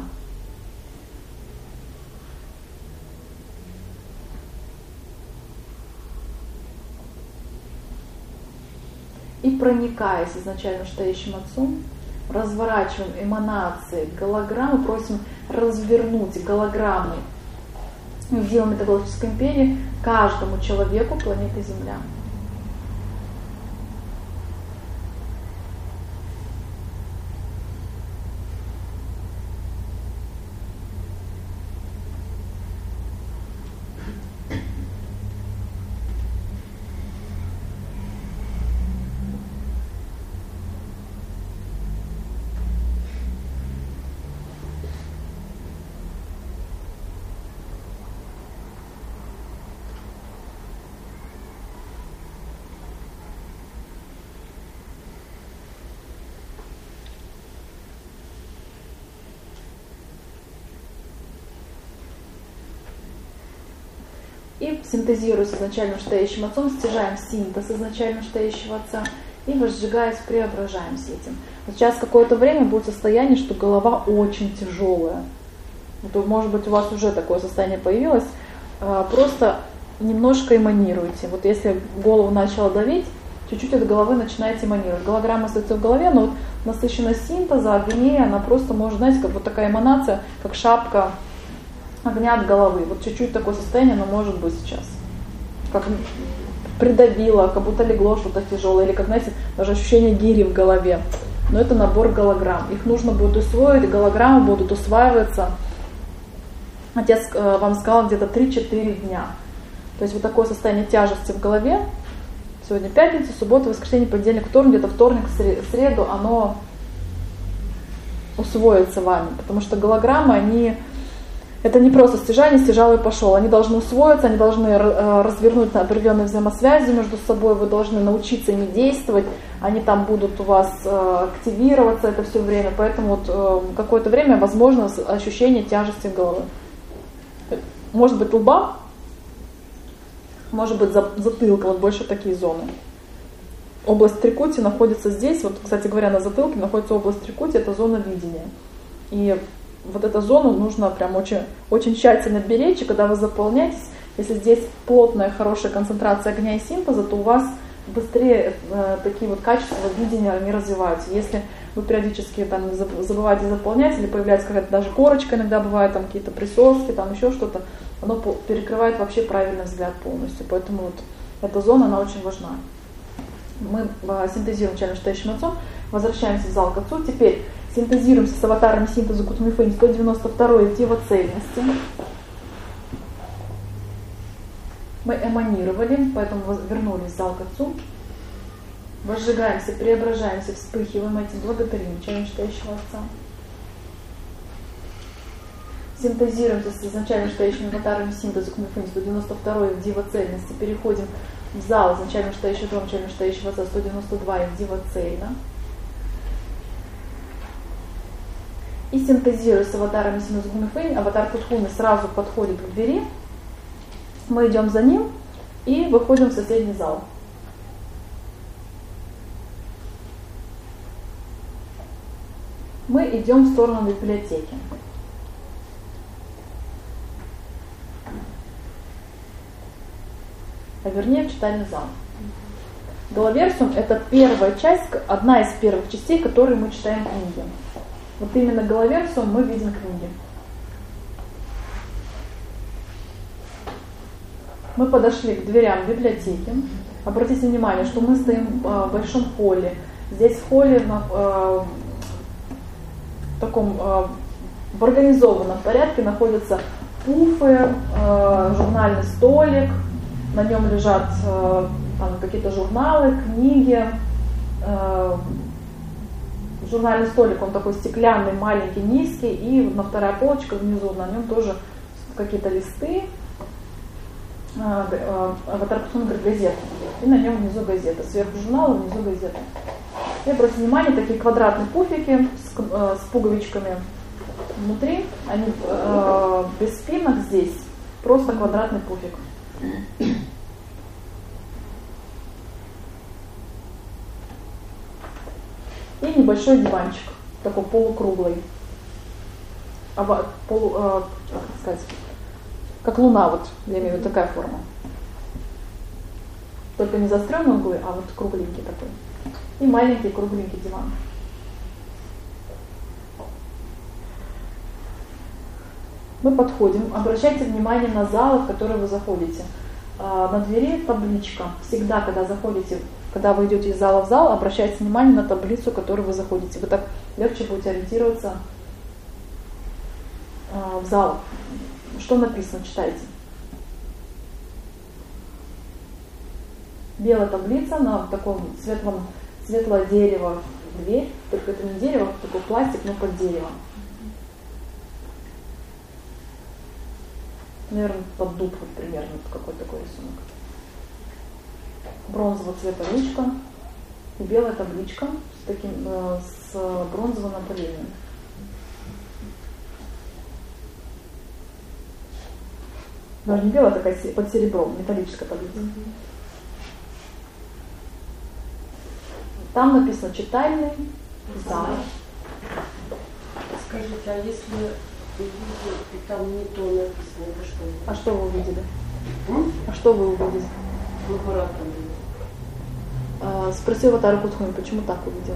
И проникаясь изначально настоящим Отцом, разворачиваем эманации голограммы, просим развернуть голограммы в дива метагалактической империи каждому человеку планеты Земля. И синтезируясь изначально настоящим Отцом, стяжаем синтез изначально настоящего Отца и возжигаясь, преображаемся этим. Сейчас какое-то время будет состояние, что голова очень тяжелая. Вот, может быть, у вас уже такое состояние появилось. Просто немножко эманируйте. Вот если голову начало давить, чуть-чуть от головы начинаете эманировать. Голограмма остается в голове, но вот насыщенность синтеза, огней, она просто может, знаете, как вот такая эманация, как шапка огня от головы. Вот чуть-чуть такое состояние, оно может быть сейчас. Как придавило, как будто легло что-то тяжелое, или как, знаете, даже ощущение гири в голове. Но это набор голограмм. Их нужно будет усвоить, голограммы будут усваиваться. Отец вам сказал, где-то 3-4 дня. То есть вот такое состояние тяжести в голове. Сегодня пятница, суббота, воскресенье, понедельник, вторник, где-то вторник, среду, оно усвоится вами. Потому что голограммы, это не просто стяжание, стяжал и пошел. Они должны усвоиться, они должны развернуть на определенные взаимосвязи между собой, вы должны научиться ими действовать, они там будут у вас активироваться это все время, поэтому вот какое-то время возможно ощущение тяжести головы. Может быть лба, может быть затылка, вот больше такие зоны. Область трикути находится здесь, вот, кстати говоря, на затылке находится область трикути, это зона видения. И вот эту зону нужно прям очень, очень тщательно беречь, и когда вы заполняетесь, если здесь плотная, хорошая концентрация огня и синтеза, то у вас быстрее такие вот качества видения не развиваются. Если вы периодически там забываете заполнять, или появляется какая-то даже корочка, иногда бывает там какие-то присоски, там еще что-то, оно перекрывает вообще правильный взгляд полностью. Поэтому вот Эта зона, она очень важна. Мы синтезируем вначале настоящим отцом, возвращаемся в зал к отцу. Теперь синтезируемся с аватарами синтеза Гутмифэнь 192 в Дива цельности. Мы эманировали, поэтому вернулись в зал к отцу. Возжигаемся, преображаемся, вспыхиваем этим, благодарим начального настоящего отца. Синтезируемся с изначально настоящими аватарами синтеза Гутмифэнь 192 в Дива цельности. Переходим в зал изначально настоящего дома, начального настоящего отца 192 в Дива цельно. И синтезируя с аватарами синтеза Гутмифэнь, аватар Кутхуми сразу подходит к двери. Мы идем за ним и выходим в соседний зал. Мы идем в сторону библиотеки. А вернее в читальный зал. Галаверсум — это первая часть, одна из первых частей, которые мы читаем книги. Вот именно Галаверсум мы видим книги. Мы подошли к дверям библиотеки. Обратите внимание, что мы стоим в большом холле. Здесь в холле в таком в организованном порядке находятся пуфы, журнальный столик, на нем лежат там какие-то журналы, книги. Журнальный столик, он такой стеклянный, маленький, низкий, и на вторая полочка внизу, на нем тоже какие-то листы. Аватар Кутхуми говорит газета. И на нем внизу газета. Сверху журнала, внизу газета. И обратите внимание, такие квадратные пуфики с пуговичками внутри. Они без спинок здесь. Просто квадратный пуфик. И небольшой диванчик, такой полукруглый. Как сказать, как луна, вот, я имею в виду такая форма. Только не заостренные углы, а вот кругленький такой. И маленький кругленький диван. Мы подходим, обращайте внимание на залы, в которые вы заходите. На двери табличка. Всегда, когда вы идете из зала в зал, обращайте внимание на таблицу, в которую вы заходите. Вы так легче будете ориентироваться в зал. Что написано, читайте. Белая таблица на таком светлое дерево дверь, только это не дерево, а такой пластик, но под дерево. Наверное, под дуб, вот, примерно, какой-то такой рисунок. Бронзового цвета ручка и белая табличка с бронзовым напылением. Даже не белая, такая под серебром, металлическая таблица. Там написано «Читальный зал». Скажите, а если увидел, и там не то написано, это что? А что вы увидели? А что вы увидели? Спросил аватара Кутхуми, почему так увидела?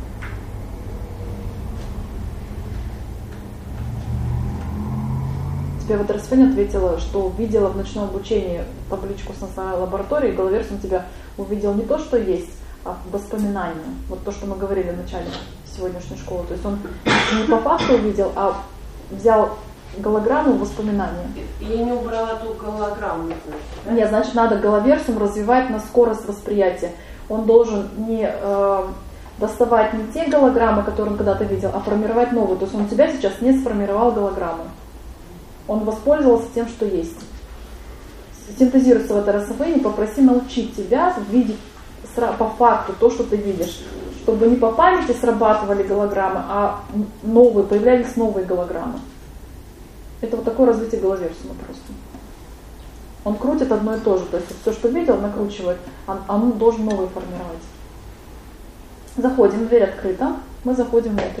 Тебе аватар Сфэнь ответила, что увидела в ночном обучении табличку с национальной лабораторией, Галаверсум тебя увидел не то, что есть, а воспоминания. Вот то, что мы говорили в начале сегодняшней школы. То есть он не по факту увидел, а взял голограмму воспоминания. Я не убрала ту голограмму. Да? Нет, значит, надо Галаверсум развивать на скорость восприятия. Он должен не доставать не те голограммы, которые он когда-то видел, а формировать новые. То есть он у тебя сейчас не сформировал голограмму. Он воспользовался тем, что есть. Синтезируйся в аватара Сфэнь и попроси научить тебя видеть по факту то, что ты видишь. Чтобы не по памяти срабатывали голограммы, а появлялись новые голограммы. Это вот такое развитие Галаверсума просто. Он крутит одно и то же. То есть все, что видел, накручивает, он должен новые формировать. Заходим, дверь открыта, мы заходим внутрь.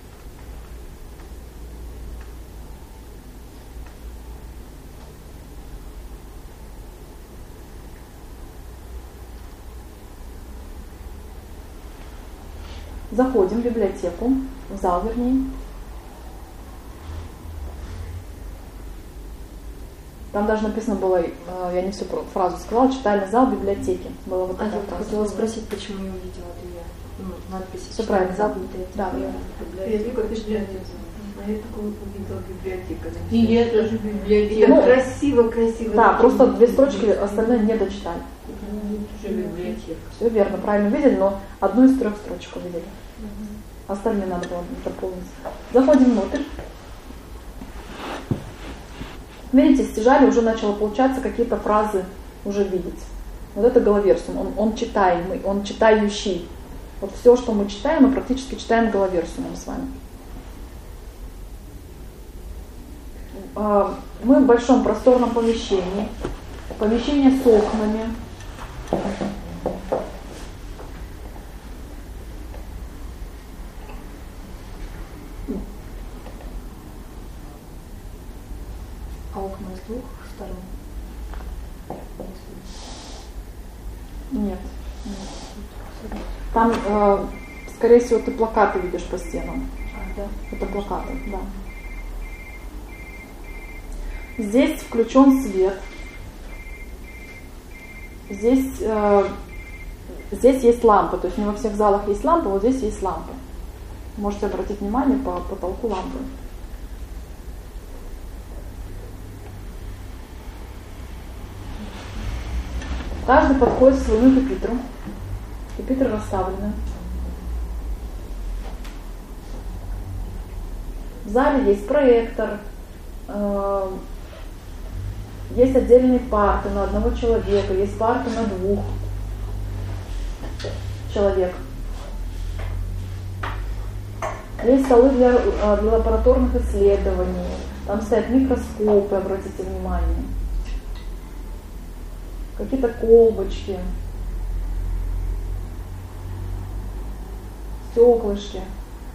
Заходим в библиотеку, в зал вернее. Там даже написано было, я не всю фразу сказала, читальный зал библиотеки. Было вот я фраза. хотела спросить, почему я увидела это надпись. Все правильно. Зал библиотеки. Да. Библиотека. А я такого увидела библиотека. И я тоже библиотека. Ну, Красиво. Да, просто 2 строчки, остальное не дочитали. Тоже библиотека. Все верно, правильно увидели, но одну из 3 строчек увидели. Остальные надо было дополнить. Заходим внутрь. Видите, стяжали уже начало получаться, какие-то фразы уже видеть. Вот это головерсум, он читаемый, он читающий. Вот все, что мы читаем, мы практически читаем головерсумом с вами. Мы в большом просторном помещении. Помещение с окнами. А окна с 2 сторон? Нет. Там, скорее всего, ты плакаты видишь по стенам. Да. Это плакаты, да. Здесь включен свет. Здесь есть лампы. То есть не во всех залах есть лампы, вот здесь есть лампы. Можете обратить внимание по потолку лампы. Каждый подходит к своему пюпитру. Пюпитры расставлены. В зале есть проектор, есть отдельные парты на 1 человека, есть парты на 2 человек. Есть столы для лабораторных исследований. Там стоят микроскопы, обратите внимание. Какие-то колбочки, стеклышки.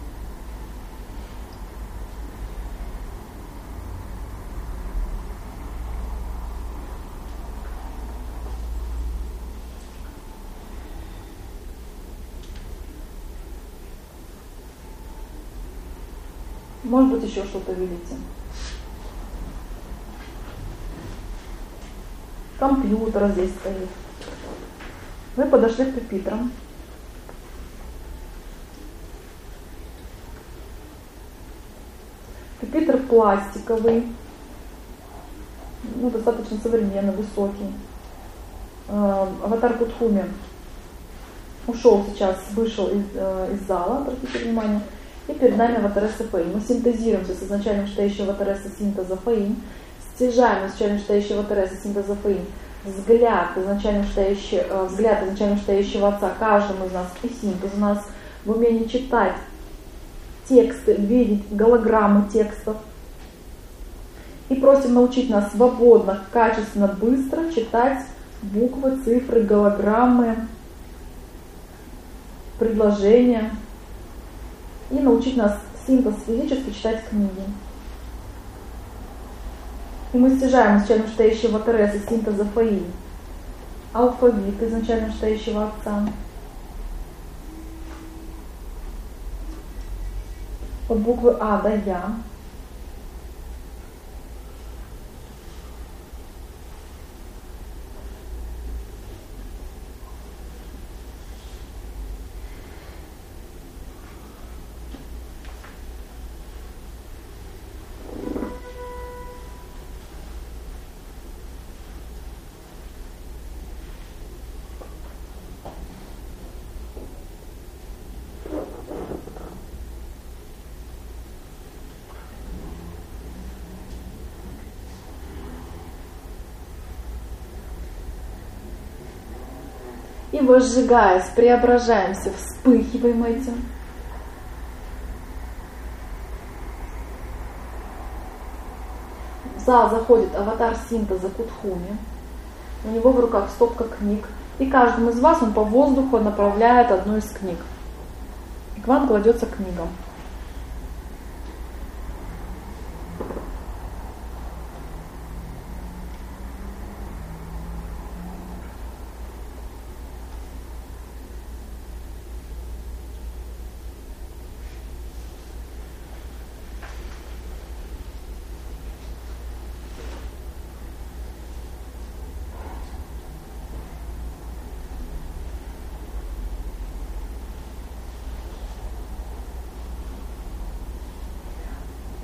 Может быть, еще что-то видите. Компьютер здесь стоит. Вы подошли к пюпитрам. Пюпитр пластиковый, достаточно современный, высокий. Аватар Кутхуми ушел сейчас, вышел из зала, обратите внимание. И перед нами аватареса Фаин. Мы синтезируемся с изначально читающего аватареса синтеза Фаин, стяжаем изначально читающего аватареса синтеза Фаин, взгляд изначально читающего отца каждому из нас и синтез у нас в умении читать тексты, видеть голограммы текстов. И просим научить нас свободно, качественно, быстро читать буквы, цифры, голограммы, предложения. И научить нас синтез физически читать книги. И мы стяжаем изначально читающего Тереса синтеза Фаин, алфавит изначально читающего отца. От буквы А до Я. И возжигаясь, преображаемся, вспыхиваем этим. В зал заходит аватар синтеза Кутхуми. У него в руках стопка книг. И каждому из вас он по воздуху направляет одну из книг. И к вам кладется книга.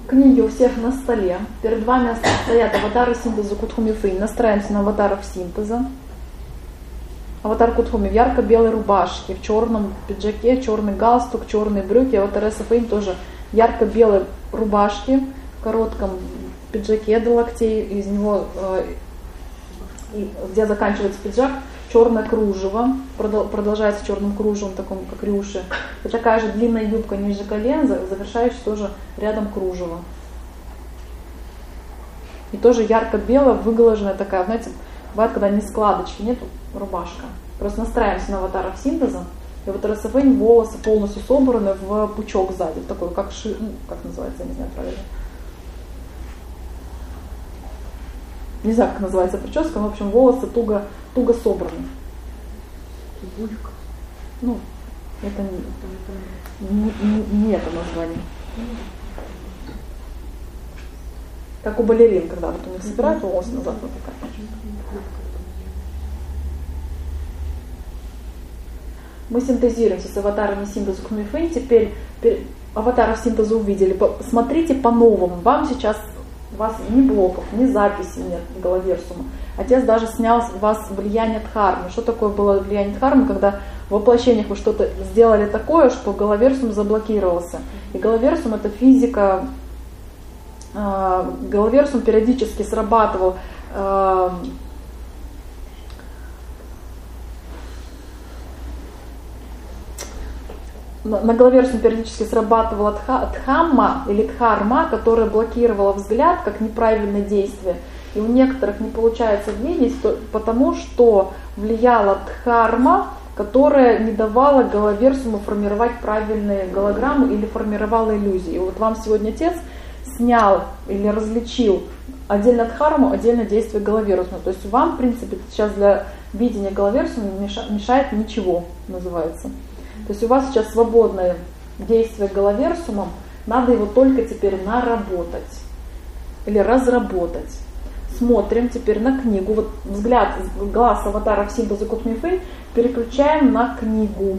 Книги у всех на столе. Перед вами стоят аватары синтеза Кутхуми-Фынь. Настраиваемся на аватаров синтеза. Аватар Кутхуми в ярко-белой рубашке, в черном пиджаке, черный галстук, черные брюки. Аватареса Фынь тоже в ярко-белой рубашке, в коротком пиджаке до локтей. Из него, где заканчивается пиджак, черное кружево, продолжается черным кружевом, таком как рюши. И такая же длинная юбка ниже колен, завершающая тоже рядом кружево. И тоже ярко-белая, выглаженная такая, знаете, бывает, когда не складочки, нету, рубашка. Просто настраиваемся на аватаров синтеза. И вот РСФН, волосы полностью собраны в пучок сзади, такой, как как называется, я не знаю правильно. Не знаю, как называется прическа, но, в общем, волосы туго собраны. Булька. Ну, это не это название. Как у балерин, когда вот у них собирают волосы назад, вот такая. Мы синтезируемся с аватарами синтеза Кутхуми-Фынь. Теперь аватаров синтеза увидели. Смотрите по-новому. Вам сейчас у вас ни блоков, ни записей нет в Галаверсума. Отец даже снял с вас влияние Дхармы. Что такое было влияние Дхармы, когда в воплощениях вы что-то сделали такое, что Галаверсум заблокировался. И Галаверсум — это физика. Галаверсум периодически срабатывал. На Галаверсум периодически срабатывала дхамма или дхарма, которая блокировала взгляд как неправильное действие. И у некоторых не получается видеть, потому что влияла дхарма, которая не давала Галаверсуму формировать правильные голограммы или формировала иллюзии. И вот вам сегодня отец снял или различил отдельно дхарму, отдельно действие Галаверсума. То есть вам, в принципе, сейчас для видения Галаверсума не мешает ничего, называется. То есть у вас сейчас свободное действие Галаверсумом, надо его только теперь наработать или разработать. Смотрим теперь на книгу. Вот взгляд, глаз аватаров синтеза Кутхуми-Фынь переключаем на книгу.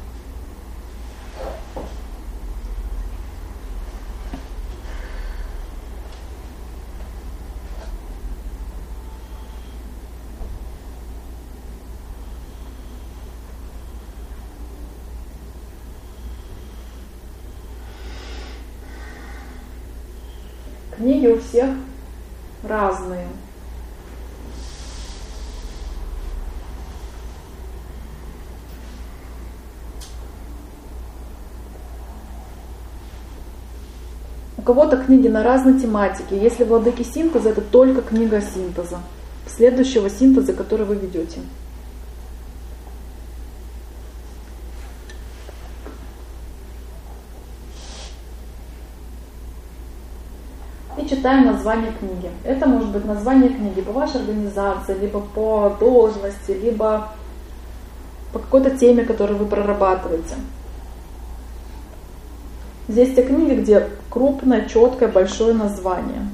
Книги у всех разные. У кого-то книги на разной тематике. Если владыки синтеза, это только книга синтеза, следующего синтеза, который вы ведете. И читаем название книги. Это может быть название книги по вашей организации, либо по должности, либо по какой-то теме, которую вы прорабатываете. Здесь те книги, где крупное, четкое, большое название.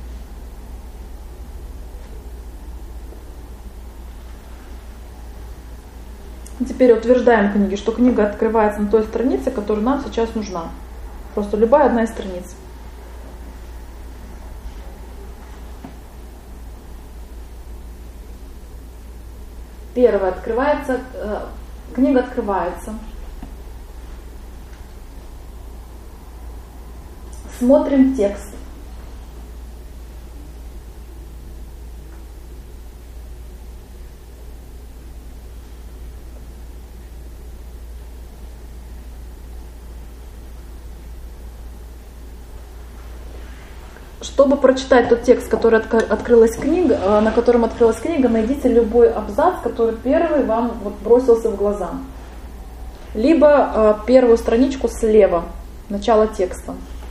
И теперь утверждаем книги, что книга открывается на той странице, которая нам сейчас нужна. Просто любая одна из страниц. Первое, открывается, книга открывается. Смотрим текст. Чтобы прочитать тот текст, который открылась книга, на котором открылась книга, найдите любой абзац, который первый вам вот бросился в глаза. Либо первую страничку слева, начало текста.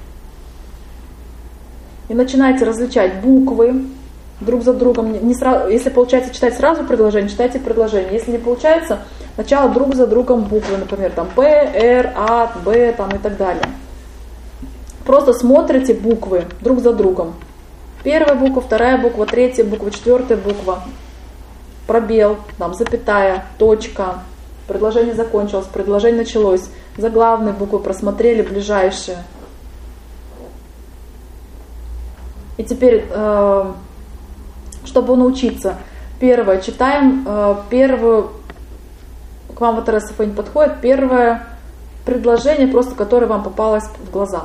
И начинайте различать буквы друг за другом. Не сразу, если получается читать сразу предложение, читайте предложение. Если не получается, начало друг за другом буквы, например, там П, Р, А, Б там, и так далее. Просто смотрите буквы друг за другом. Первая буква, вторая буква, третья буква, четвертая буква. Пробел, там, запятая, точка. Предложение закончилось, предложение началось. Заглавные буквы просмотрели, ближайшие. И теперь, чтобы научиться, первое, читаем первую, к вам вот раз не подходит, первое предложение, просто которое вам попалось в глаза.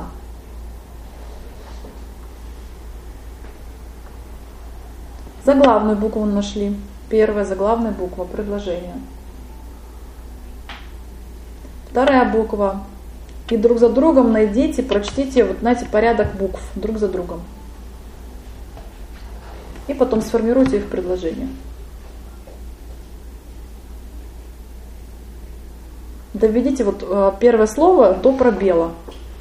Заглавную букву нашли. Первая заглавная буква предложения. Вторая буква. И друг за другом найдите, прочтите, вот знаете, порядок букв друг за другом. И потом сформируйте их в предложение. Доведите вот первое слово до пробела.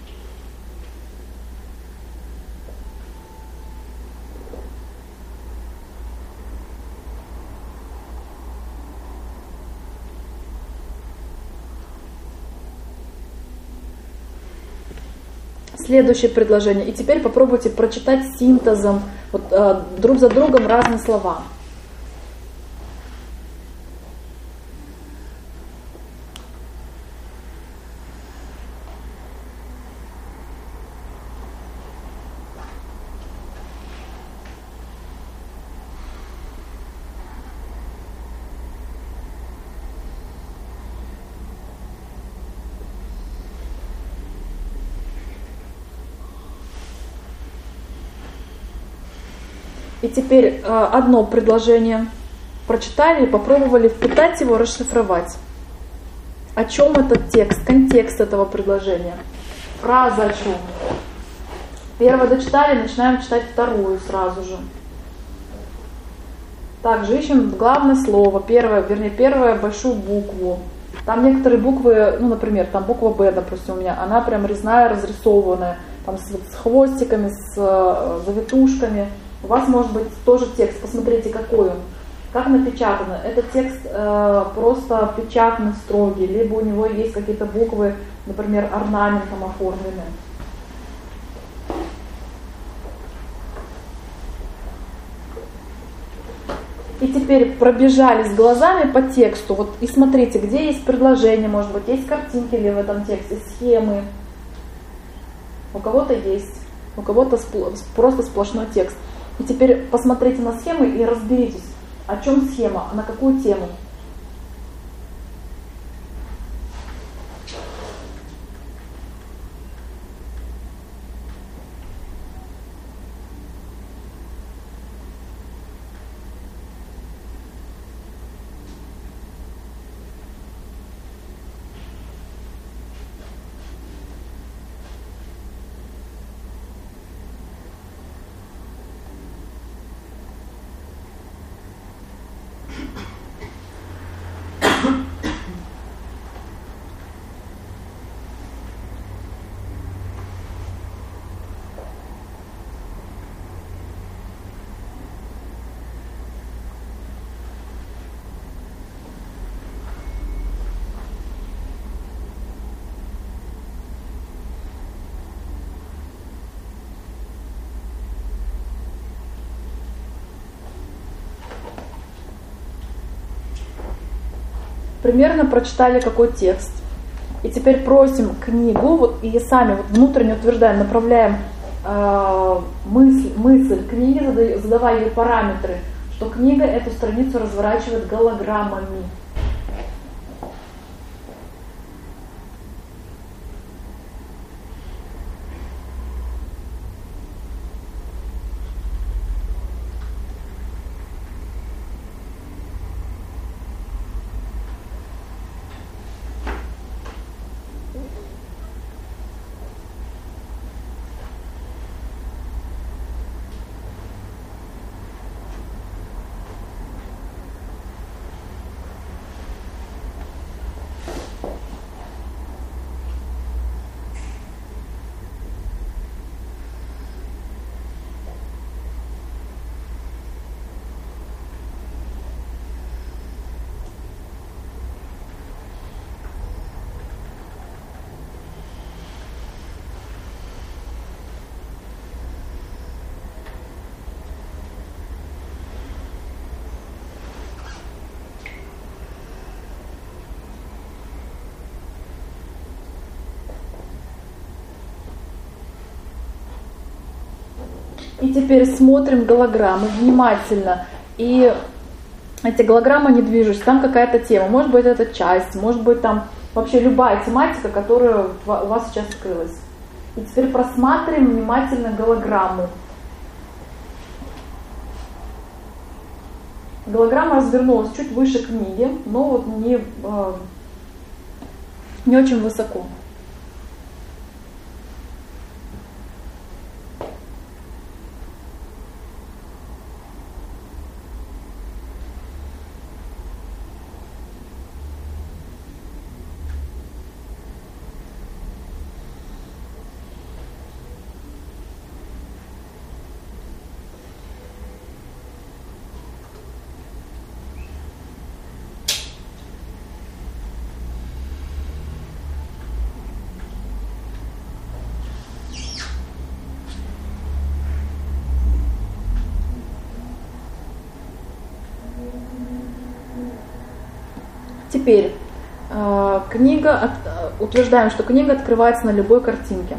Следующее предложение. И теперь попробуйте прочитать синтезом вот, друг за другом разные слова. И теперь одно предложение прочитали, попробовали впитать его, расшифровать. О чем этот текст, контекст этого предложения, фраза о чем. Первое дочитали, начинаем читать вторую сразу же. Также ищем главное слово, первую большую букву. Там некоторые буквы, ну, например, там буква Б, допустим, у меня, она прям резная, разрисованная, там с хвостиками, с завитушками. У вас может быть тоже текст, посмотрите, какой он, как напечатано. Этот текст просто печатный, строгий, либо у него есть какие-то буквы, например, орнаментом оформлены. И теперь пробежались глазами по тексту, вот и смотрите, где есть предложения, может быть, есть картинки ли в этом тексте, схемы. У кого-то есть, у кого-то просто сплошной текст. И теперь посмотрите на схемы и разберитесь, о чем схема, на какую тему. Примерно прочитали какой текст. И теперь просим книгу, вот, и сами вот внутренне утверждаем, направляем мысль книги, задавая ей параметры, что книга эту страницу разворачивает голограммами. И теперь смотрим голограммы внимательно. И эти голограммы не движутся, там какая-то тема. Может быть, это часть, может быть, там вообще любая тематика, которая у вас сейчас открылась. И теперь просматриваем внимательно голограмму. Голограмма развернулась чуть выше книги, но вот не очень высоко. Теперь утверждаем, что книга открывается на любой картинке.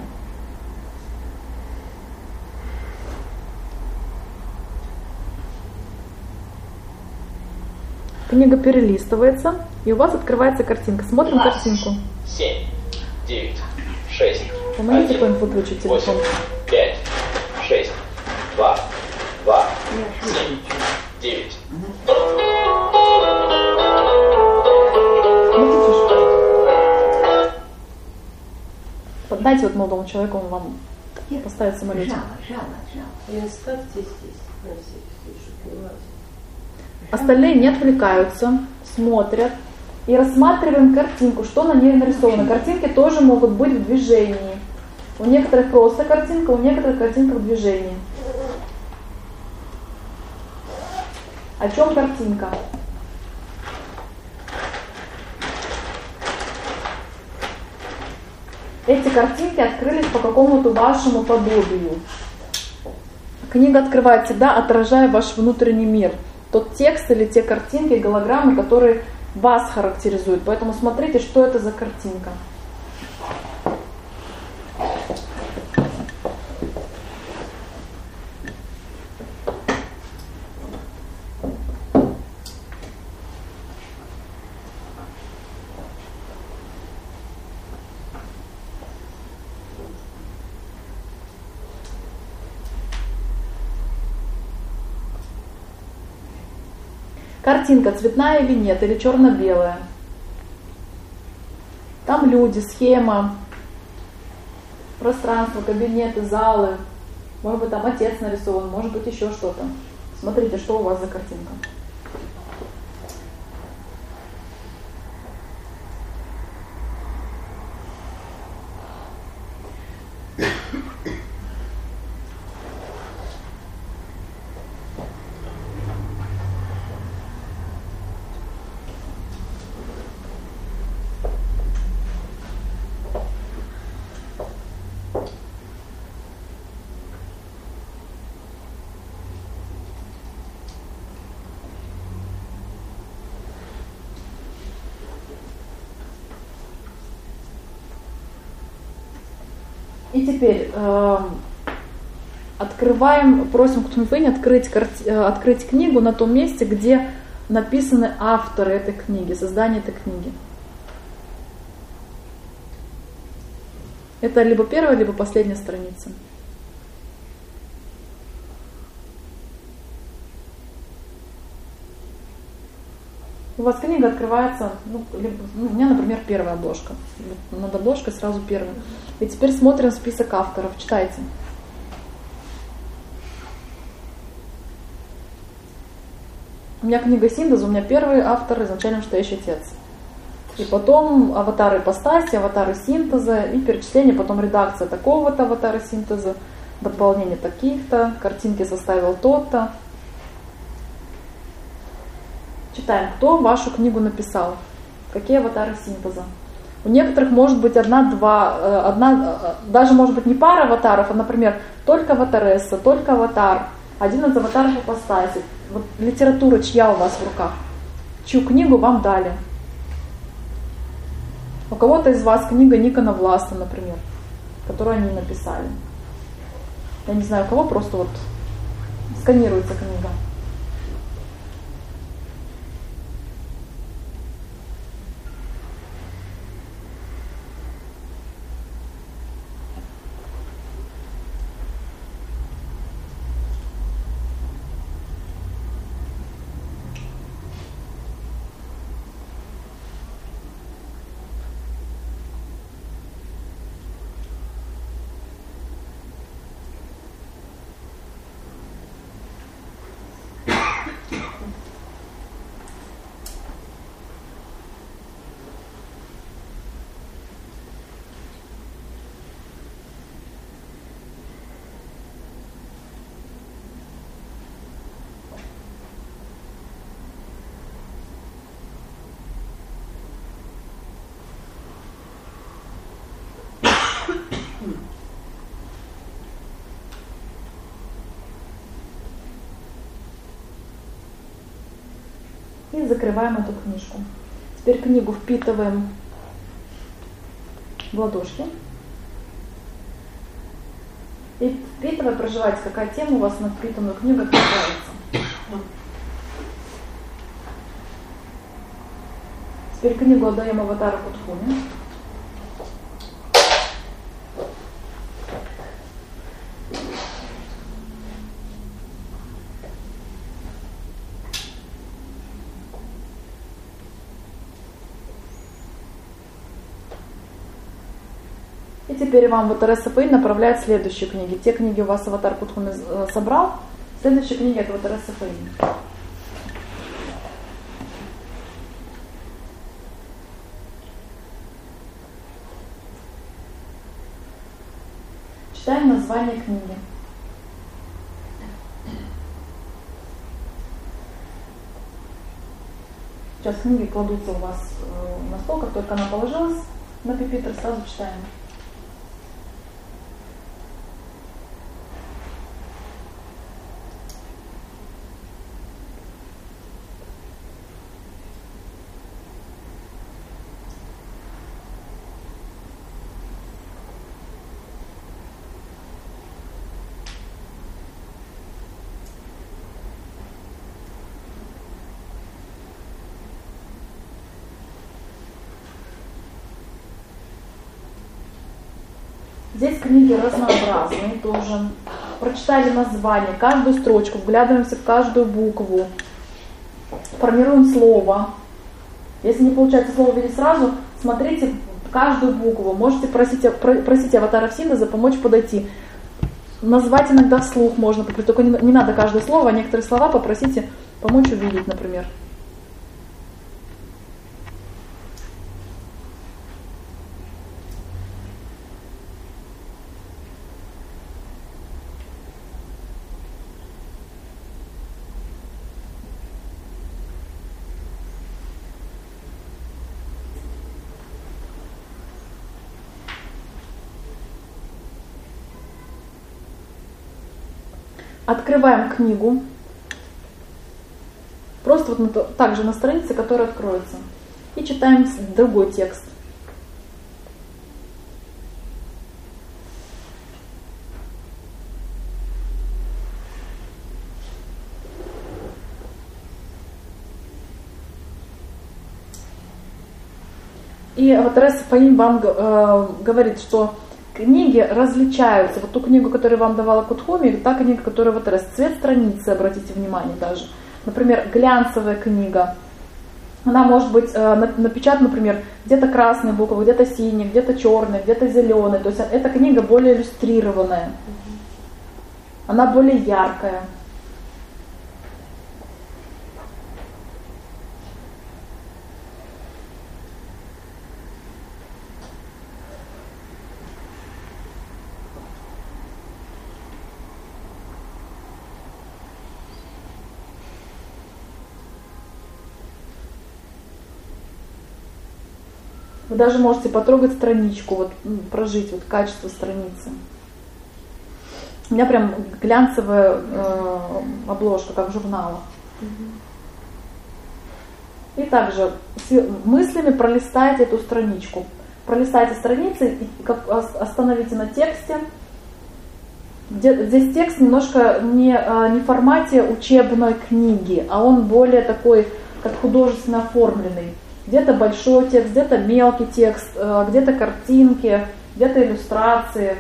Книга перелистывается, и у вас открывается картинка. Смотрим картинку. 7, 9, 6, Помогите кто-нибудь выключить телефон. 5, 6, 2, 7, 9. Дайте вот молодому человеку, он вам поставит самолетик. Жало. И оставьте здесь, на всякий случай, чтобы не лазить. Остальные не отвлекаются, смотрят и рассматриваем картинку, что на ней нарисовано. Картинки тоже могут быть в движении. У некоторых просто картинка, у некоторых картинка в движении. О чем картинка? Эти картинки открылись по какому-то вашему подобию. Книга открывает всегда, отражая ваш внутренний мир. Тот текст или те картинки, голограммы, которые вас характеризуют. Поэтому смотрите, что это за картинка. Картинка цветная или нет, или черно-белая. Там люди, схема, пространство, кабинеты, залы. Может быть, там отец нарисован, может быть, еще что-то. Смотрите, что у вас за картинка. И теперь открываем, просим Кутунфэнь открыть книгу на том месте, где написаны авторы этой книги, создание этой книги. Это либо первая, либо последняя страница. У вас книга открывается, у меня, например, первая обложка. Над обложкой сразу первая. И теперь смотрим список авторов. Читайте. У меня книга синтеза, у меня первый автор изначально настоящий отец. И потом аватары ипостаси, аватары синтеза и перечисление, потом редакция такого-то аватара синтеза, дополнение таких-то, картинки составил тот-то. Читаем, кто вашу книгу написал, какие аватары синтеза. У некоторых может быть одна, даже может быть не пара аватаров, а, например, только аватаресса, только аватар, один из аватаров ипостаси. Вот литература чья у вас в руках? Чью книгу вам дали? У кого-то из вас книга Никона Власа, например, которую они написали. Я не знаю, у кого, просто вот сканируется книга. И закрываем эту книжку. Теперь книгу впитываем в ладошки. И впитывая, проживайте, какая тема у вас на впитанную книгу откликается. Теперь книгу отдаем аватару Кутхуме. И теперь вам аватар СФИ направляет следующие книги. Те книги у вас аватар Кутхуме собрал, следующие книги от аватара СФИ. Читаем название книги. Сейчас книги кладутся у вас на стол, как только она положилась на пюпитр, сразу читаем. Здесь книги разнообразные тоже. Прочитали название, каждую строчку, вглядываемся в каждую букву, формируем слово. Если не получается слово видеть сразу, смотрите каждую букву. Можете просить аватара синтеза помочь подойти. Назвать иногда вслух можно, только не надо каждое слово, а некоторые слова попросите помочь увидеть, например. Открываем книгу, просто вот также на странице, которая откроется, и читаем другой текст. И аватар СФИ вам говорит, что книги различаются. Вот ту книгу, которую вам давала Кутхуме, и та книга, которая вот раз. Цвет страницы, обратите внимание даже. Например, глянцевая книга. Она может быть напечатана, например, где-то красные буквы, где-то синие, где-то черные, где-то зеленые. То есть эта книга более иллюстрированная. Она более яркая. Вы даже можете потрогать страничку, вот, прожить вот качество страницы. У меня прям глянцевая обложка, как журнала. И также мыслями пролистайте эту страничку. Пролистайте страницы, и остановите на тексте Здесь текст немножко не в формате учебной книги, а он более такой, как художественно оформленный. Где-то большой текст, где-то мелкий текст, где-то картинки, где-то иллюстрации.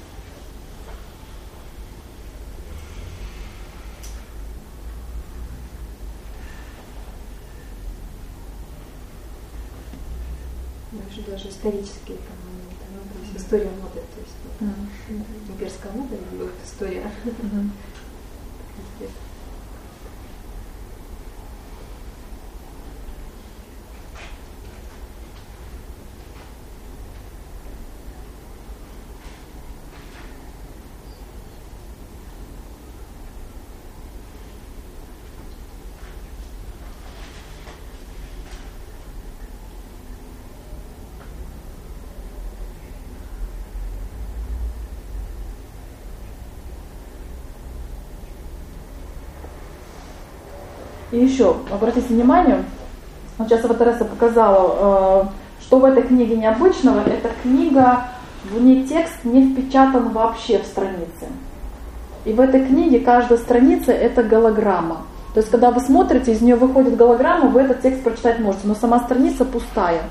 Даже исторические моменты, ну, то есть история моды, то есть имперская мода или вот история. И еще, обратите внимание, вот сейчас Тереса показала, что в этой книге необычного. Эта книга, в ней текст не впечатан вообще в странице. И в этой книге каждая страница это голограмма. То есть, когда вы смотрите, из нее выходит голограмма, вы этот текст прочитать можете, но сама страница пустая.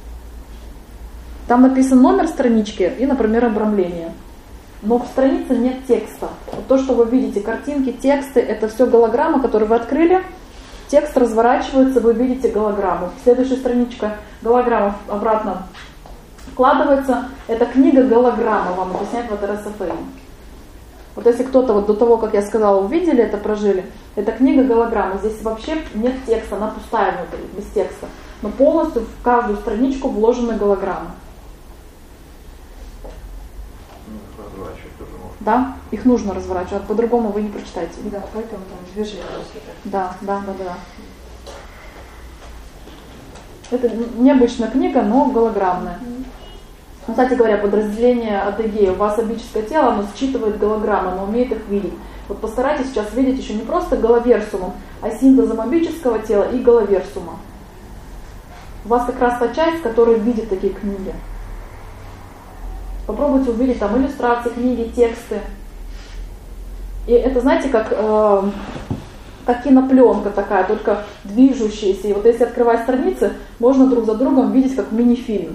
Там написан номер странички и, например, обрамление. Но в странице нет текста. Вот то, что вы видите, картинки, тексты, это все голограмма, которую вы открыли. Текст разворачивается, вы видите голограмму. Следующая страничка, голограмма обратно вкладывается. Это книга голограмма, вам объясняет Тереса Фейн. Вот если кто-то вот до того, как я сказала, увидели это, прожили, это книга голограмма. Здесь вообще нет текста, она пустая внутри, без текста. Но полностью в каждую страничку вложены голограммы. Разворачивать тоже можно. Да, их нужно разворачивать, по-другому вы не прочитаете. Да, поэтому там движение. Да. Это необычная книга, но голограммная. Кстати говоря, подразделение Адыгея, у вас абическое тело, оно считывает голограммы, оно умеет их видеть. Вот постарайтесь сейчас видеть еще не просто головерсумом, а синтезом абического тела и головерсума. У вас как раз та часть, которая видит такие книги. Попробуйте увидеть там иллюстрации книги, тексты. И это, знаете, как кинопленка такая, только движущаяся. И вот если открывать страницы, можно друг за другом видеть как мини-фильм.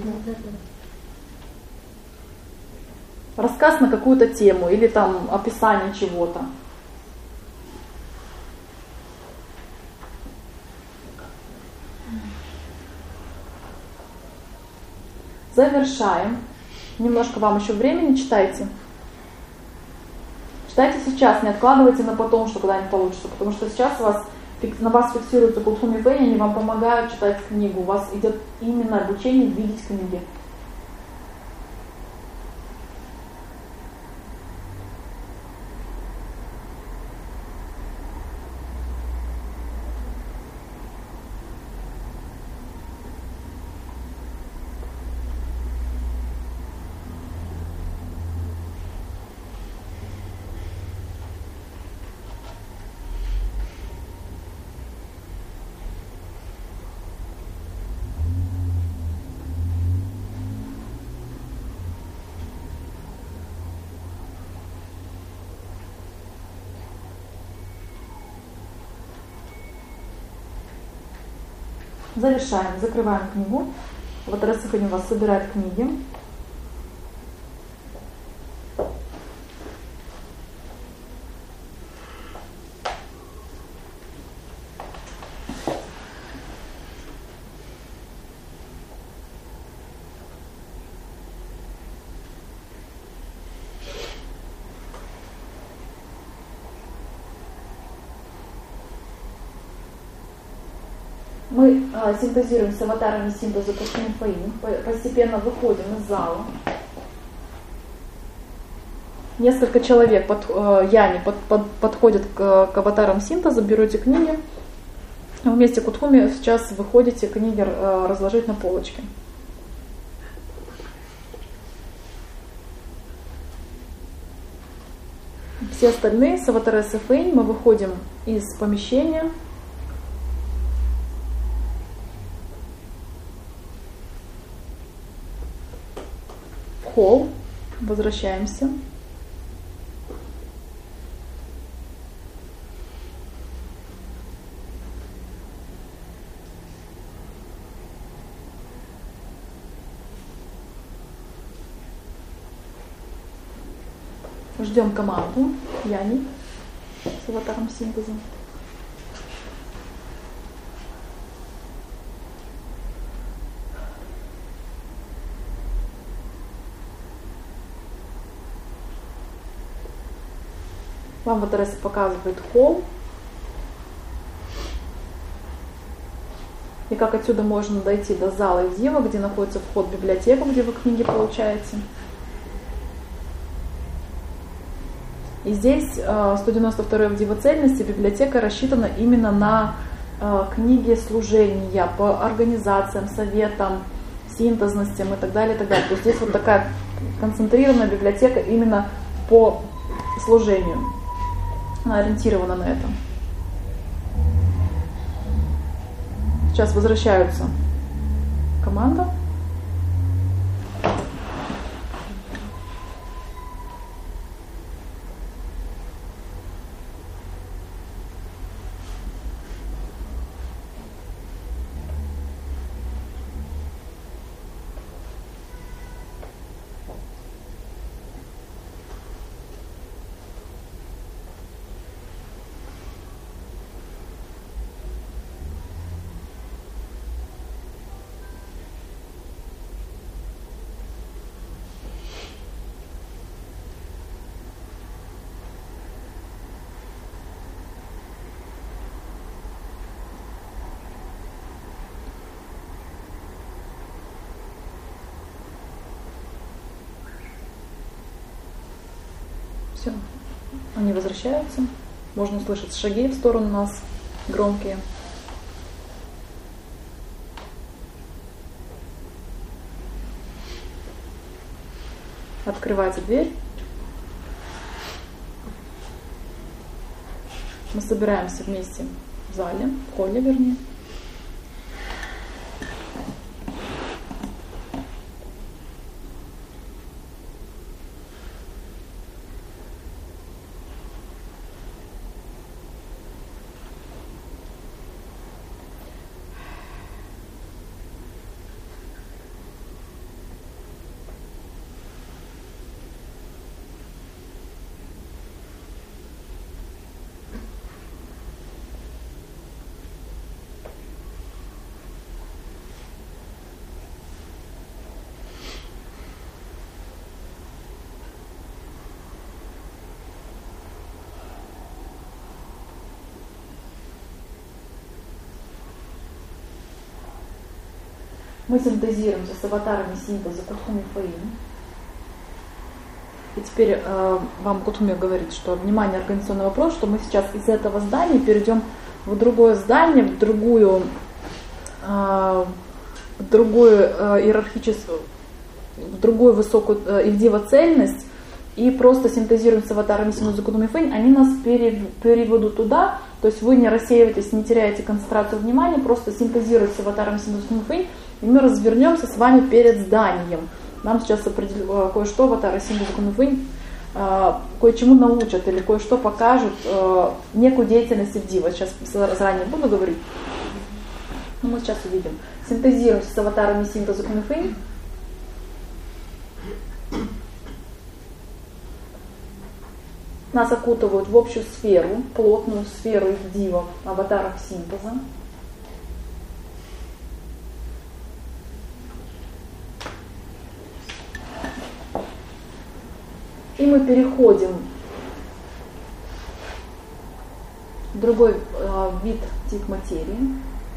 Рассказ на какую-то тему или там описание чего-то. Завершаем. Немножко вам еще времени, читайте. Читайте сейчас, не откладывайте на потом, что когда-нибудь получится, потому что сейчас на вас фиксируется Култхуми Фейн, они вам помогают читать книгу. У вас идет именно обучение видеть книги. Завершаем, закрываем книгу. Вот Тереса Фейн у вас собирает книги. Мы синтезируем с аватарами синтеза Култхуми Фейн, постепенно выходим из зала. Несколько человек подходят к аватарам синтеза, берете книги, вместе Култхуми сейчас выходите книги разложить на полочке. Все остальные с Тересы Фейн мы выходим из помещения. Холл, возвращаемся. Ждем команду. Яни с аватаром синтеза. Вам в АТРС показывает холл. И как отсюда можно дойти до зала Ивдива, где находится вход в библиотеку, где вы книги получаете. И здесь 192 Ивдива цельности библиотека рассчитана именно на книги служения по организациям, советам, синтезностям и так далее, и так далее. То есть здесь вот такая концентрированная библиотека именно по служению. Она ориентирована на это. Сейчас возвращаются команда. Все, они возвращаются. Можно услышать шаги в сторону нас, громкие. Открывается дверь. Мы собираемся вместе в зале, в холле, вернее. Мы синтезируемся с аватарами синтеза Кутхуми Фаин. И теперь вам Кутхуми говорит, что внимание, организационный вопрос, что мы сейчас из этого здания перейдем в другое здание, в другую иерархическую, в другую высокую Ивдива-цельность, и просто синтезируем с аватарами синтеза Кутхуми Фаин, они нас переведут туда, то есть вы не рассеиваетесь, не теряете концентрацию внимания, просто синтезируете с аватарами синтеза Кутхуми Фаин, и мы развернемся с вами перед зданием. Нам сейчас кое-что аватары синтеза Кутхуми Фаин кое-чему научат или кое-что покажут, некую деятельность Ивдива. Сейчас заранее буду говорить, но мы сейчас увидим. Синтезируемся с аватарами синтеза Кутхуми Фаин. Нас окутывают в общую сферу, плотную сферу Ивдива, аватаров синтеза. И мы переходим в другой вид, тип материи.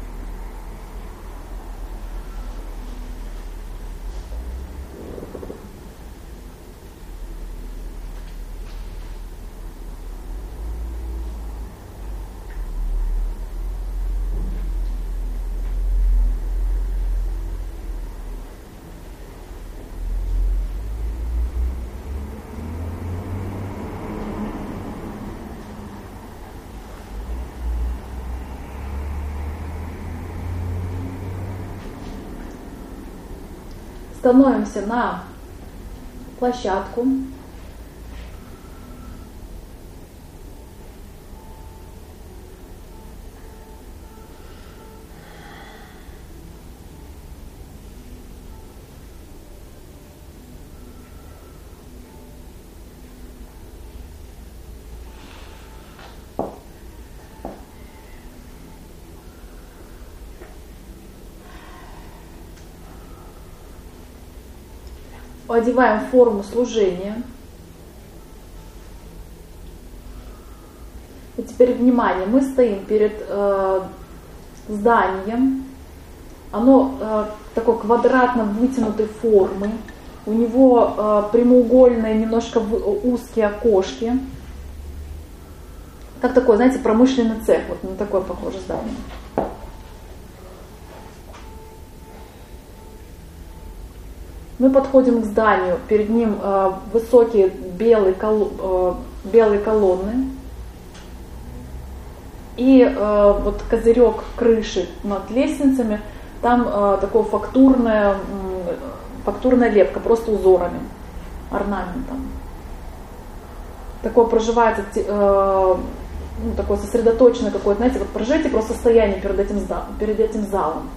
Становимся на площадку. одеваем форму служения. И теперь внимание, мы стоим перед зданием. Оно такой квадратно вытянутой формы. У него прямоугольные, немножко узкие окошки. Как такой, знаете, промышленный цех. Вот на такое похоже здание. Мы подходим к зданию. Перед ним высокие белые колонны. И вот козырек крыши над лестницами, там такая фактурная лепка, просто узорами, орнаментом. Такое проживается, такое сосредоточенное какое-то, знаете, вот прожите просто состояние перед этим залом.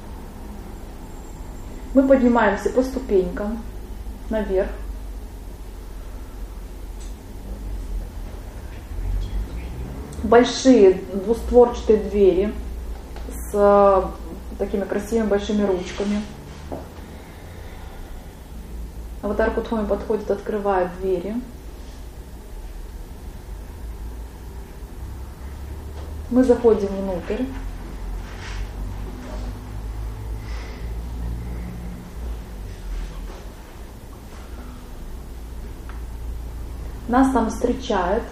Мы поднимаемся по ступенькам наверх. Большие двустворчатые двери с такими красивыми большими ручками. Аватар Кудхоми подходит, открывает двери. Мы заходим внутрь. Нас там встречают.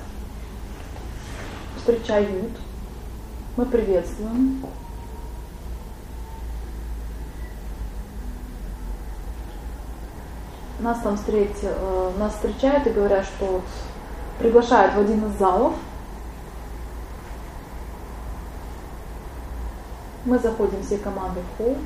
Мы приветствуем. Нас встречают и говорят, что приглашают в один из залов. Мы заходим всей командой в холл.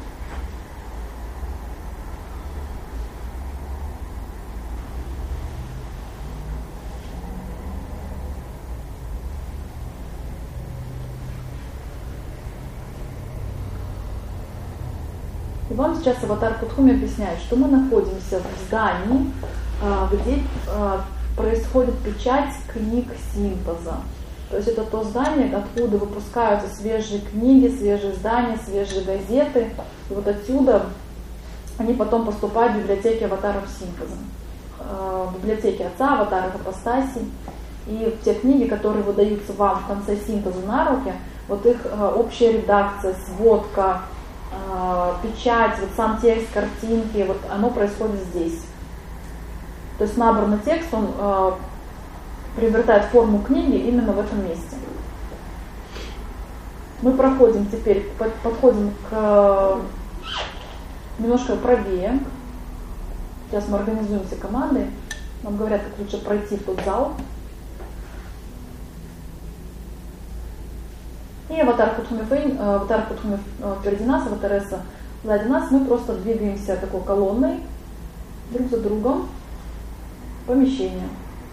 И вам сейчас Аватар Кудхоми объясняет, что мы находимся в здании, где происходит печать книг синтеза. То есть это то здание, откуда выпускаются свежие книги, свежие издания, свежие газеты. И вот отсюда они потом поступают в библиотеки аватаров синтеза. В библиотеке отца, аватаров апостасий. И те книги, которые выдаются вам в конце синтеза на руки, вот их общая редакция, сводка, печать, вот сам текст, картинки, вот оно происходит здесь. То есть набранный текст, он приобретает форму книги именно в этом месте. Мы проходим теперь, подходим к немножко правее. Сейчас мы организуемся командой. Нам говорят, как лучше пройти в тот зал. И аватар Кудхоми впереди нас, аватареса сзади нас. Мы просто двигаемся такой колонной друг за другом в помещение.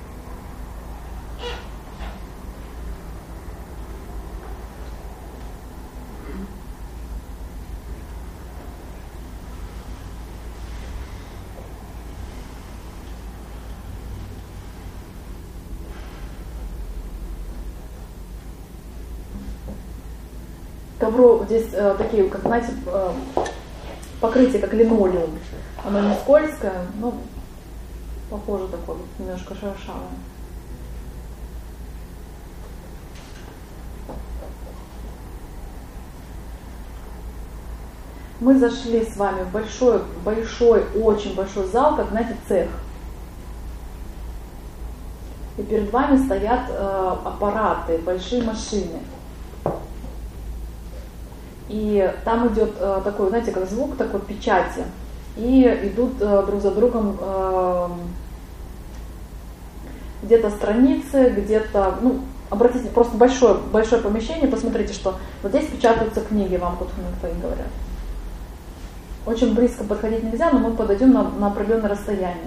Ковру здесь такие, как, знаете, покрытие, как линолеум. Оно не скользкое, но похоже такое, немножко шершавое. Мы зашли с вами в большой, очень большой зал, как, знаете, цех. И перед вами стоят аппараты, большие машины. И там идет такой, знаете, как звук такой печати. И идут друг за другом где-то страницы, где-то, обратите, просто большое помещение, посмотрите, что вот здесь печатаются книги, вам Кудхоми говорят. Очень близко подходить нельзя, но мы подойдем на определенное расстояние.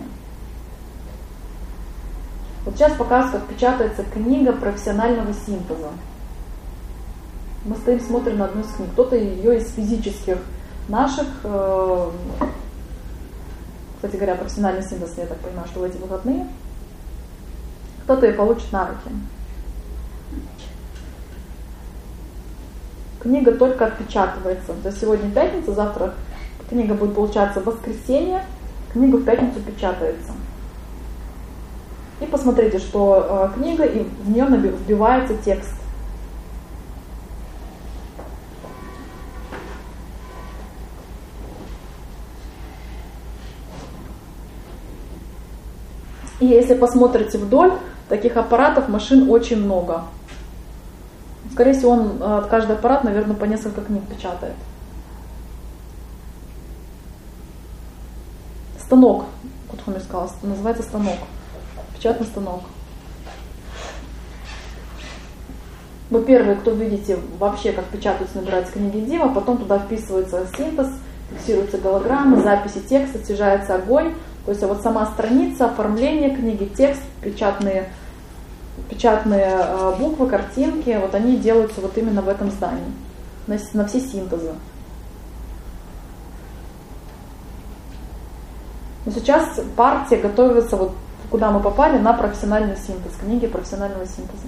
Вот сейчас показывают, как печатается книга профессионального синтеза. Мы стоим, смотрим на одну из книг. Кто-то ее из физических наших, кстати говоря, профессиональный синтез, я так понимаю, что в эти выходные, кто-то ее получит на руки. Книга только отпечатывается. То есть сегодня пятница, завтра книга будет получаться в воскресенье. книга в пятницу печатается. И посмотрите, что книга, и в нее вбивается текст. И если посмотрите вдоль, таких аппаратов, машин очень много. Скорее всего, каждый аппарат, наверное, по несколько книг печатает. Станок, Кутхумир сказал, называется станок. Печатный станок. Вы первые, кто видите вообще, как печатаются, набираются книги Дива, потом туда вписывается синтез, фиксируются голограммы, записи текста, снижается огонь. То есть вот сама страница, оформление книги, текст, печатные буквы, картинки, вот они делаются вот именно в этом здании, на все синтезы. Но сейчас партия готовится, вот куда мы попали, на профессиональный синтез, книги профессионального синтеза.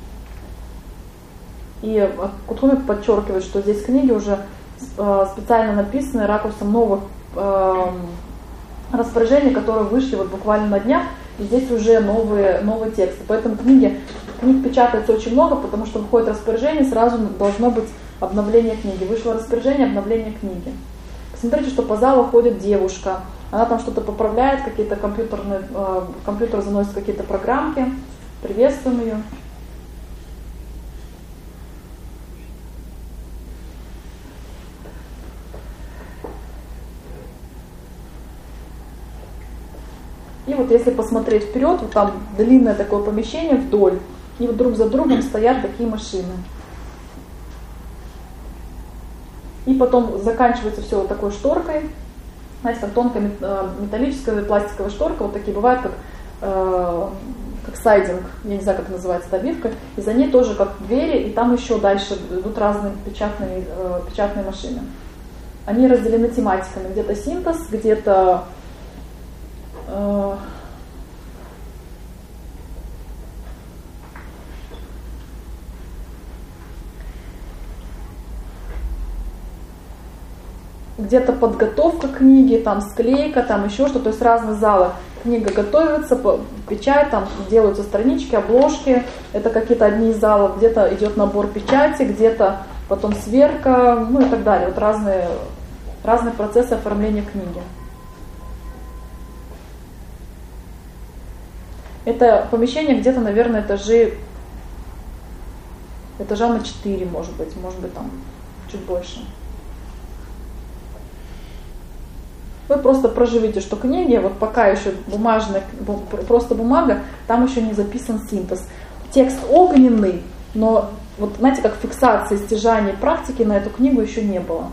И Кутхумир подчеркивает, что здесь книги уже специально написаны ракурсом новых распоряжений, которые вышли вот буквально на днях, и здесь уже новые тексты. Поэтому книг печатается очень много, потому что выходит распоряжение, сразу должно быть обновление книги. Вышло распоряжение, обновление книги. Посмотрите, что по залу ходит девушка, она там что-то поправляет, какие-то компьютер заносит какие-то программки. Приветствуем ее. И вот если посмотреть вперед, вот там длинное такое помещение вдоль, и вот друг за другом стоят такие машины. И потом заканчивается все вот такой шторкой, знаете, как тонкая металлическая или пластиковая шторка, вот такие бывают, как сайдинг, я не знаю, как называется эта обивка, и за ней тоже как двери, и там еще дальше идут разные печатные машины. Они разделены тематиками, где-то синтез, где-то где-то подготовка книги, там склейка, там еще что-то, то есть разные залы. Книга готовится, печать, там делаются странички, обложки, это какие-то одни из залов, где-то идет набор печати, где-то потом сверка, ну и так далее. Вот разные процессы оформления книги. Это помещение где-то, наверное, этажа на 4, может быть там чуть больше. Вы просто проживите, что книги, вот пока еще просто бумага, там еще не записан синтез. Текст огненный, но вот знаете, как фиксации, стяжания практики на эту книгу еще не было.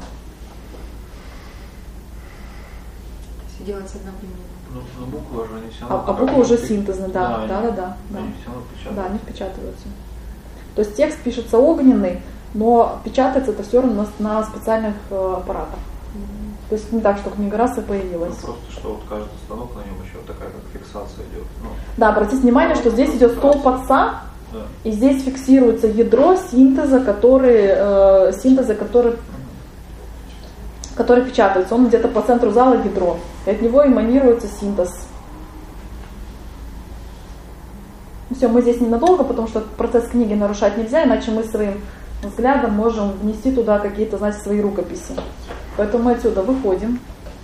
Все делается одновременно. Но буквы уже, они все равно... А буквы уже синтезны, да. Они все равно печатаются. Да, они впечатываются. То есть текст пишется огненный, но печатается это все равно на специальных аппаратах. То есть не так, что книга раз и появилась. Ну, просто что вот каждый станок, на нем еще такая как фиксация идет. Ну, да, обратите внимание, что здесь идет столб отца, да. И здесь фиксируется ядро синтеза, который печатается. Он где-то по центру зала ядро. И от него эманируется синтез. Все, мы здесь ненадолго, потому что процесс книги нарушать нельзя, иначе мы своим взглядом можем внести туда какие-то, знаете, свои рукописи. Поэтому мы отсюда выходим.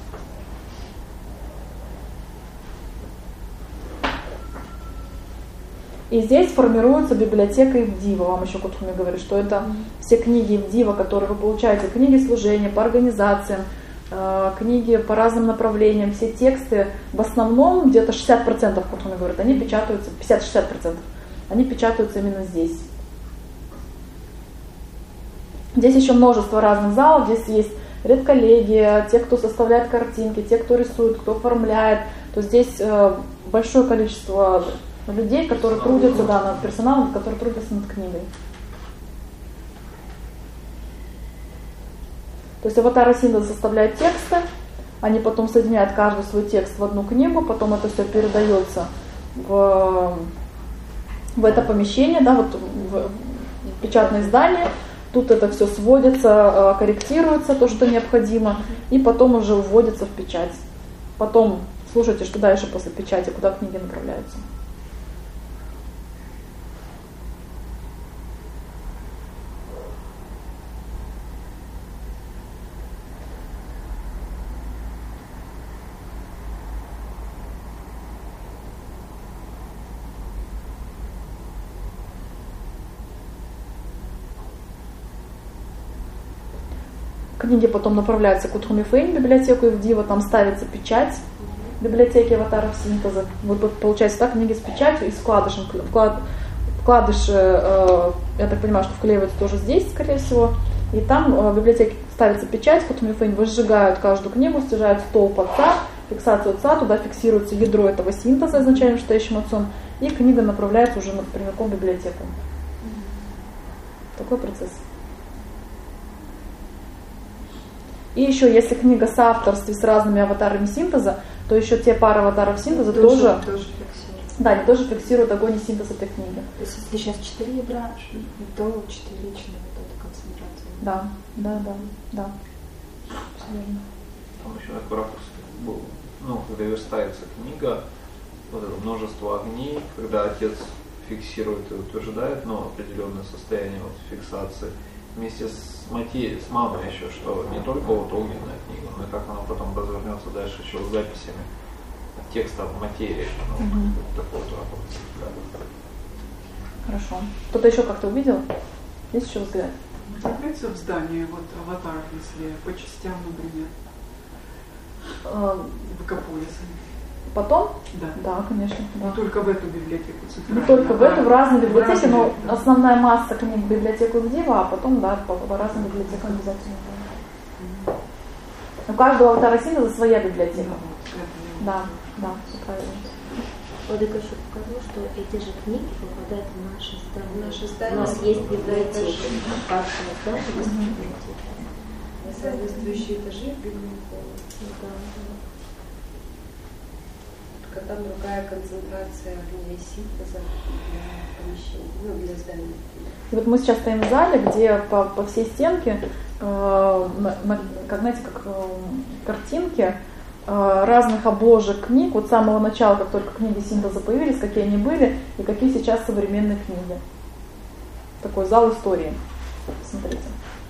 И здесь формируется библиотека Ивдива. Вам еще Кутхумир говорит, что это все книги Ивдива, которые вы получаете, книги служения по организациям, книги по разным направлениям, все тексты, в основном где-то 60%, Кутхумир говорит, они печатаются, 50-60%, они печатаются именно здесь. Здесь еще множество разных залов, здесь есть редколлегия, те, кто составляет картинки, те, кто рисует, кто оформляет. То здесь большое количество людей, которые трудятся, да, над персоналом, которые трудятся над книгой. То есть аватары синтеза составляют тексты, они потом соединяют каждый свой текст в одну книгу, потом это все передается в это помещение, да, вот в печатное издание. Тут это все сводится, корректируется, то, что необходимо, и потом уже вводится в печать. Потом слушайте, что дальше после печати, куда книги направляются. Книги потом направляются к Утхуми Фейн, библиотеку Ивдива, там ставится печать библиотеки аватаров синтеза. Вот получается так, книги с печатью и с вкладышем. Вкладыш, я так понимаю, что вклеивается тоже здесь, скорее всего. И там в библиотеке ставится печать, Утхуми Фейн выжигают каждую книгу, стяжают столб отца, фиксацию отца, туда фиксируется ядро этого синтеза, изначально считающим отцом, и книга направляется уже прямиком в библиотеку. Такой процесс. И еще, если книга в соавторстве с разными аватарами синтеза, то еще те пары аватаров синтеза тоже фиксируют. Да, они тоже фиксируют огонь и синтез этой книги. То есть если сейчас 4 ядра, то 4 личные вот эта концентрация. Да. Там еще такой ракурс был, когда верстается книга, вот это множество огней, когда отец фиксирует и утверждает, определенное состояние фиксации, вместе с материей, с мамой еще, что не только вот огненная книга, но и как она потом развернется дальше еще с записями текста в материи. Такой вот ракурс. Хорошо. Кто-то еще как-то увидел? Есть еще взгляд? Появляется в здании аватар, если по частям, например, в Гаполисе. Потом? Да. Да, конечно. Да. Не только в эту библиотеку. Не только в эту, в разные библиотеки, но основная масса книг в библиотеку Ивдива, а потом, по разным библиотекам обязательно. У каждого аватара синтеза своя библиотека. Да, все правильно. Владыка еще показал, что эти же книги попадают в наше здание. Наше здание. У нас есть библиотека. Каждое здание есть библиотека. Соответствующие этажи в библиотеке. Только там другая концентрация огня синтеза для помещения, для здания. И вот мы сейчас стоим в зале, где по всей стенке, как картинки разных обложек книг, вот с самого начала, как только книги синтеза появились, какие они были и какие сейчас современные книги. Такой зал истории. Смотрите.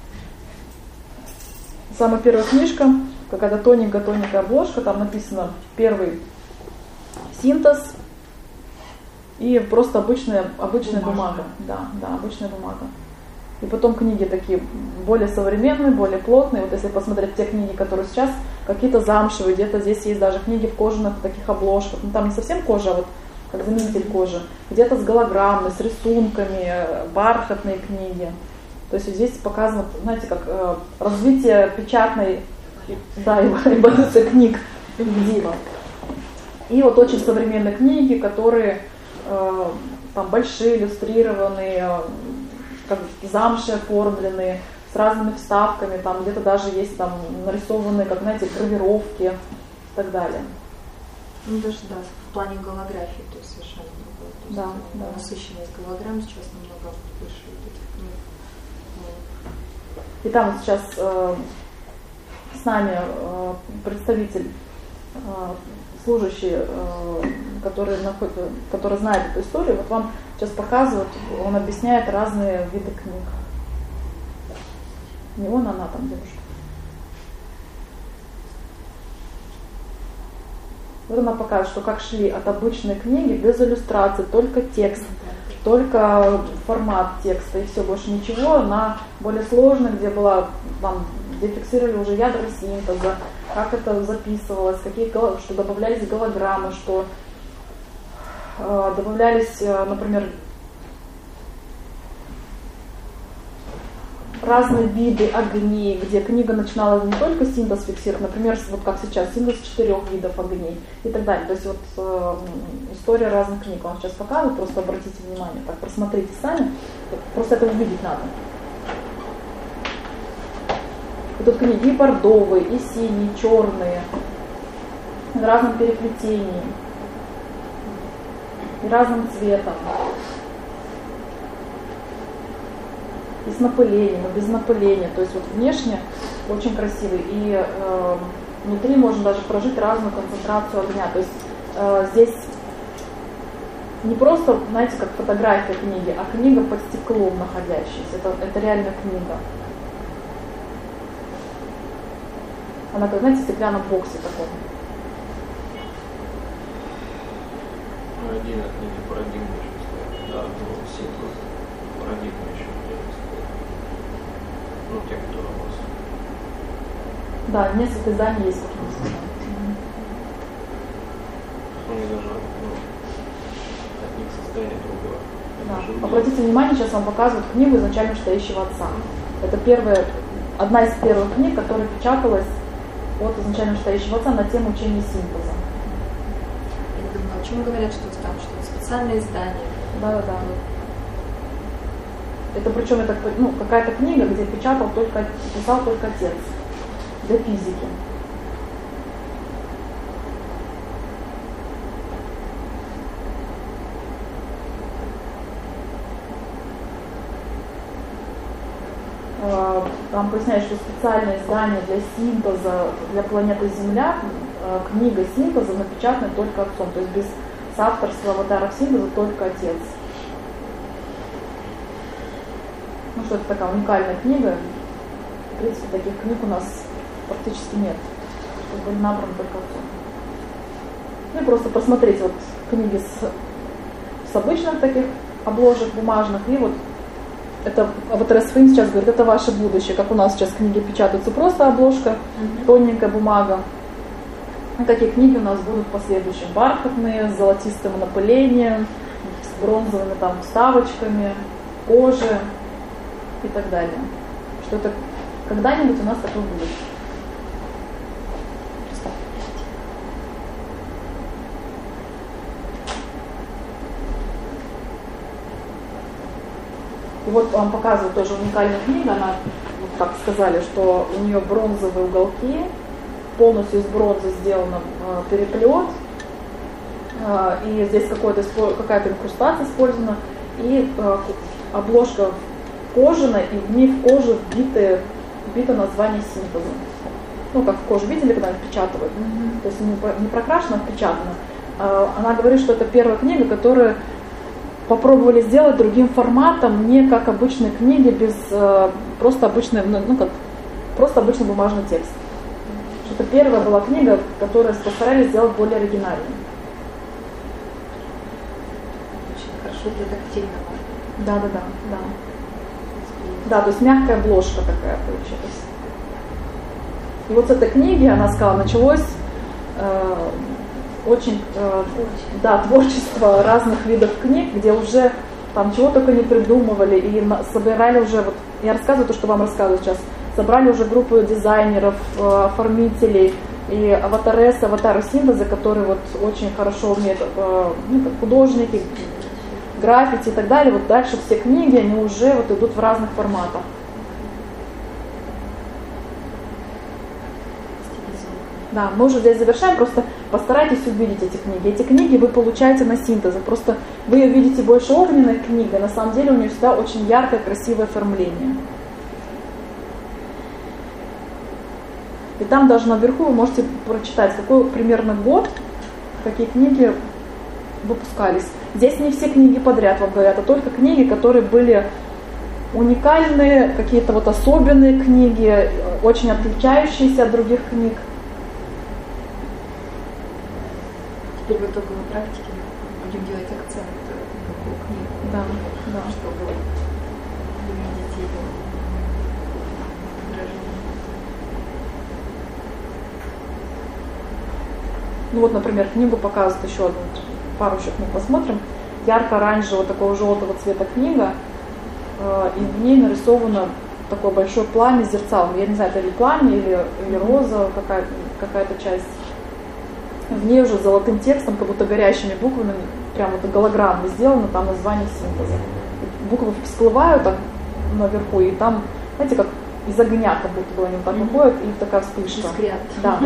Самая первая книжка, какая-то тоненькая обложка, там написано первый синтез и просто обычная бумага. Да, обычная бумага. И потом книги такие более современные, более плотные. Вот если посмотреть те книги, которые сейчас, какие-то замшевые, где-то здесь есть даже книги в кожаных таких обложках. Там не совсем кожа, а вот как заменитель кожи. Где-то с голограммой, с рисунками, бархатные книги. То есть здесь показано, знаете, как развитие печатной, эволюция книг Ивдива. И вот очень современные книги, которые там большие, иллюстрированные, как замши оформленные, с разными вставками, там где-то даже есть там нарисованные, как, знаете, гравировки и так далее. Даже в плане голографии, то есть совершенно другое. Насыщенность голограмм сейчас намного выше этих книг. И там вот сейчас с нами представитель, служащий, который знает эту историю, вот вам сейчас показывают, он объясняет разные виды книг. Не он, она там девушка. Вот она показывает, что как шли от обычной книги без иллюстраций, только текст, только формат текста и все, больше ничего, на более сложный, где была там, где фиксировали уже ядра синтеза, как это записывалось, что добавлялись голограммы, что добавлялись, например, разные виды огней, где книга начинала не только синтез фиксировать, например, вот как сейчас, синтез 4 видов огней и так далее. То есть вот история разных книг вам сейчас показываю, просто обратите внимание, так просмотрите сами, просто это увидеть надо. И тут книги и бордовые, и синие, и черные, в разном переплетении, и разным цветом. И с напылением, и без напыления. То есть вот внешне очень красивый. И внутри можно даже прожить разную концентрацию огня. То есть здесь не просто, знаете, как фотография книги, а книга под стеклом находящаяся. Это реально книга. Она, как, знаете, в стеклянном боксе таком. Парадигма книги, парадигма еще стоит. Да, ну, синтез, парадигма еще стоит. Ну, те, которые у вас. Да, несколько изданий есть, как мы сказали. Они даже, ну, от них состояние другое. Да. Обратите внимание, сейчас вам показывают книгу «Изначально читающего отца». Это одна из первых книг, которая печаталась от изначально читающего отца на тему учения синтеза. Я думаю, о чем говорят, что там что-то специальное издание. Да. Это причем это, какая-то книга, где писал только отец для физики. Там поясняют, что специальное издание для синтеза для планеты Земля, книга синтеза напечатана только отцом, то есть без соавторства аватаров синтеза только отец. Ну что это такая уникальная книга. В принципе, таких книг у нас практически нет, что были набраны только отцом. Ну и просто просмотреть вот книги с обычных таких обложек бумажных и вот это Аватарасфин сейчас говорит, это ваше будущее. Как у нас сейчас книги печатаются, просто обложка, тоненькая бумага. И такие книги у нас будут в последующем. Бархатные, с золотистым напылением, с бронзовыми там вставочками, кожи и так далее. Что это когда-нибудь у нас такое будет. И вот вам показывают тоже уникальную книгу, она, вот так сказали, что у нее бронзовые уголки, полностью из бронзы сделан переплет, и здесь какая-то инкрустация использована, и обложка кожаная, и в ней в коже вбито название синтеза. Ну, как в коже видели, когда их впечатывают. То есть не прокрашена, а впечатана. Она говорит, что это первая книга, которая попробовали сделать другим форматом, не как обычные книги, без просто обычный бумажный текст. Это первая была книга, которую постарались сделать более оригинальной. Очень хорошо для тактильного. Да. Да, то есть мягкая обложка такая получилась. И вот с этой книги, она сказала, началось творчество разных видов книг, где уже там чего только не придумывали, и собирали уже, вот я рассказываю то, что вам рассказываю сейчас, собрали уже группу дизайнеров, оформителей и аватары синтеза, которые вот очень хорошо умеют, как художники, граффити и так далее. Вот дальше все книги, они уже вот идут в разных форматах. Да, мы уже здесь завершаем, просто постарайтесь увидеть эти книги. Эти книги вы получаете на синтезе, просто вы ее видите больше огненной книгой, на самом деле у нее всегда очень яркое, красивое оформление. И там даже наверху вы можете прочитать, какой примерно год, какие книги выпускались. Здесь не все книги подряд вам говорят, а только книги, которые были уникальные, какие-то вот особенные книги, очень отличающиеся от других книг. Теперь в итоговой практике будем делать акцент вокруг книг, да. Чтобы увидеть его выражение. Ну вот, например, книгу показывают еще одну, пару еще книг посмотрим. Ярко-оранжевого, такого желтого цвета книга, и в ней нарисовано такое большое пламя зерцал. Я не знаю, это ли пламя или роза, какая-то часть. В ней уже золотым текстом, как будто горящими буквами, прям вот голограммы сделано, там название синтеза. Буквы всплывают так наверху, и там, знаете, как из огня, как будто бы они так выходят, и такая вспышка. Искрят. Да.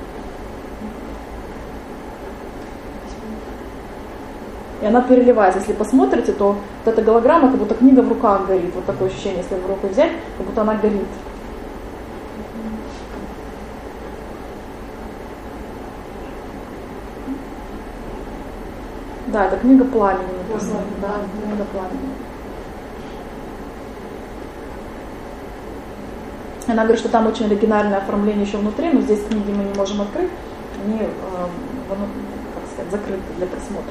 И она переливается. Если посмотрите, то вот эта голограмма, как будто книга в руках горит. Вот такое ощущение, если в руку взять, как будто она горит. Да, это книга пламени. Да, книга пламени. Она говорит, что там очень оригинальное оформление еще внутри, но здесь книги мы не можем открыть, они, как сказать, закрыты для просмотра.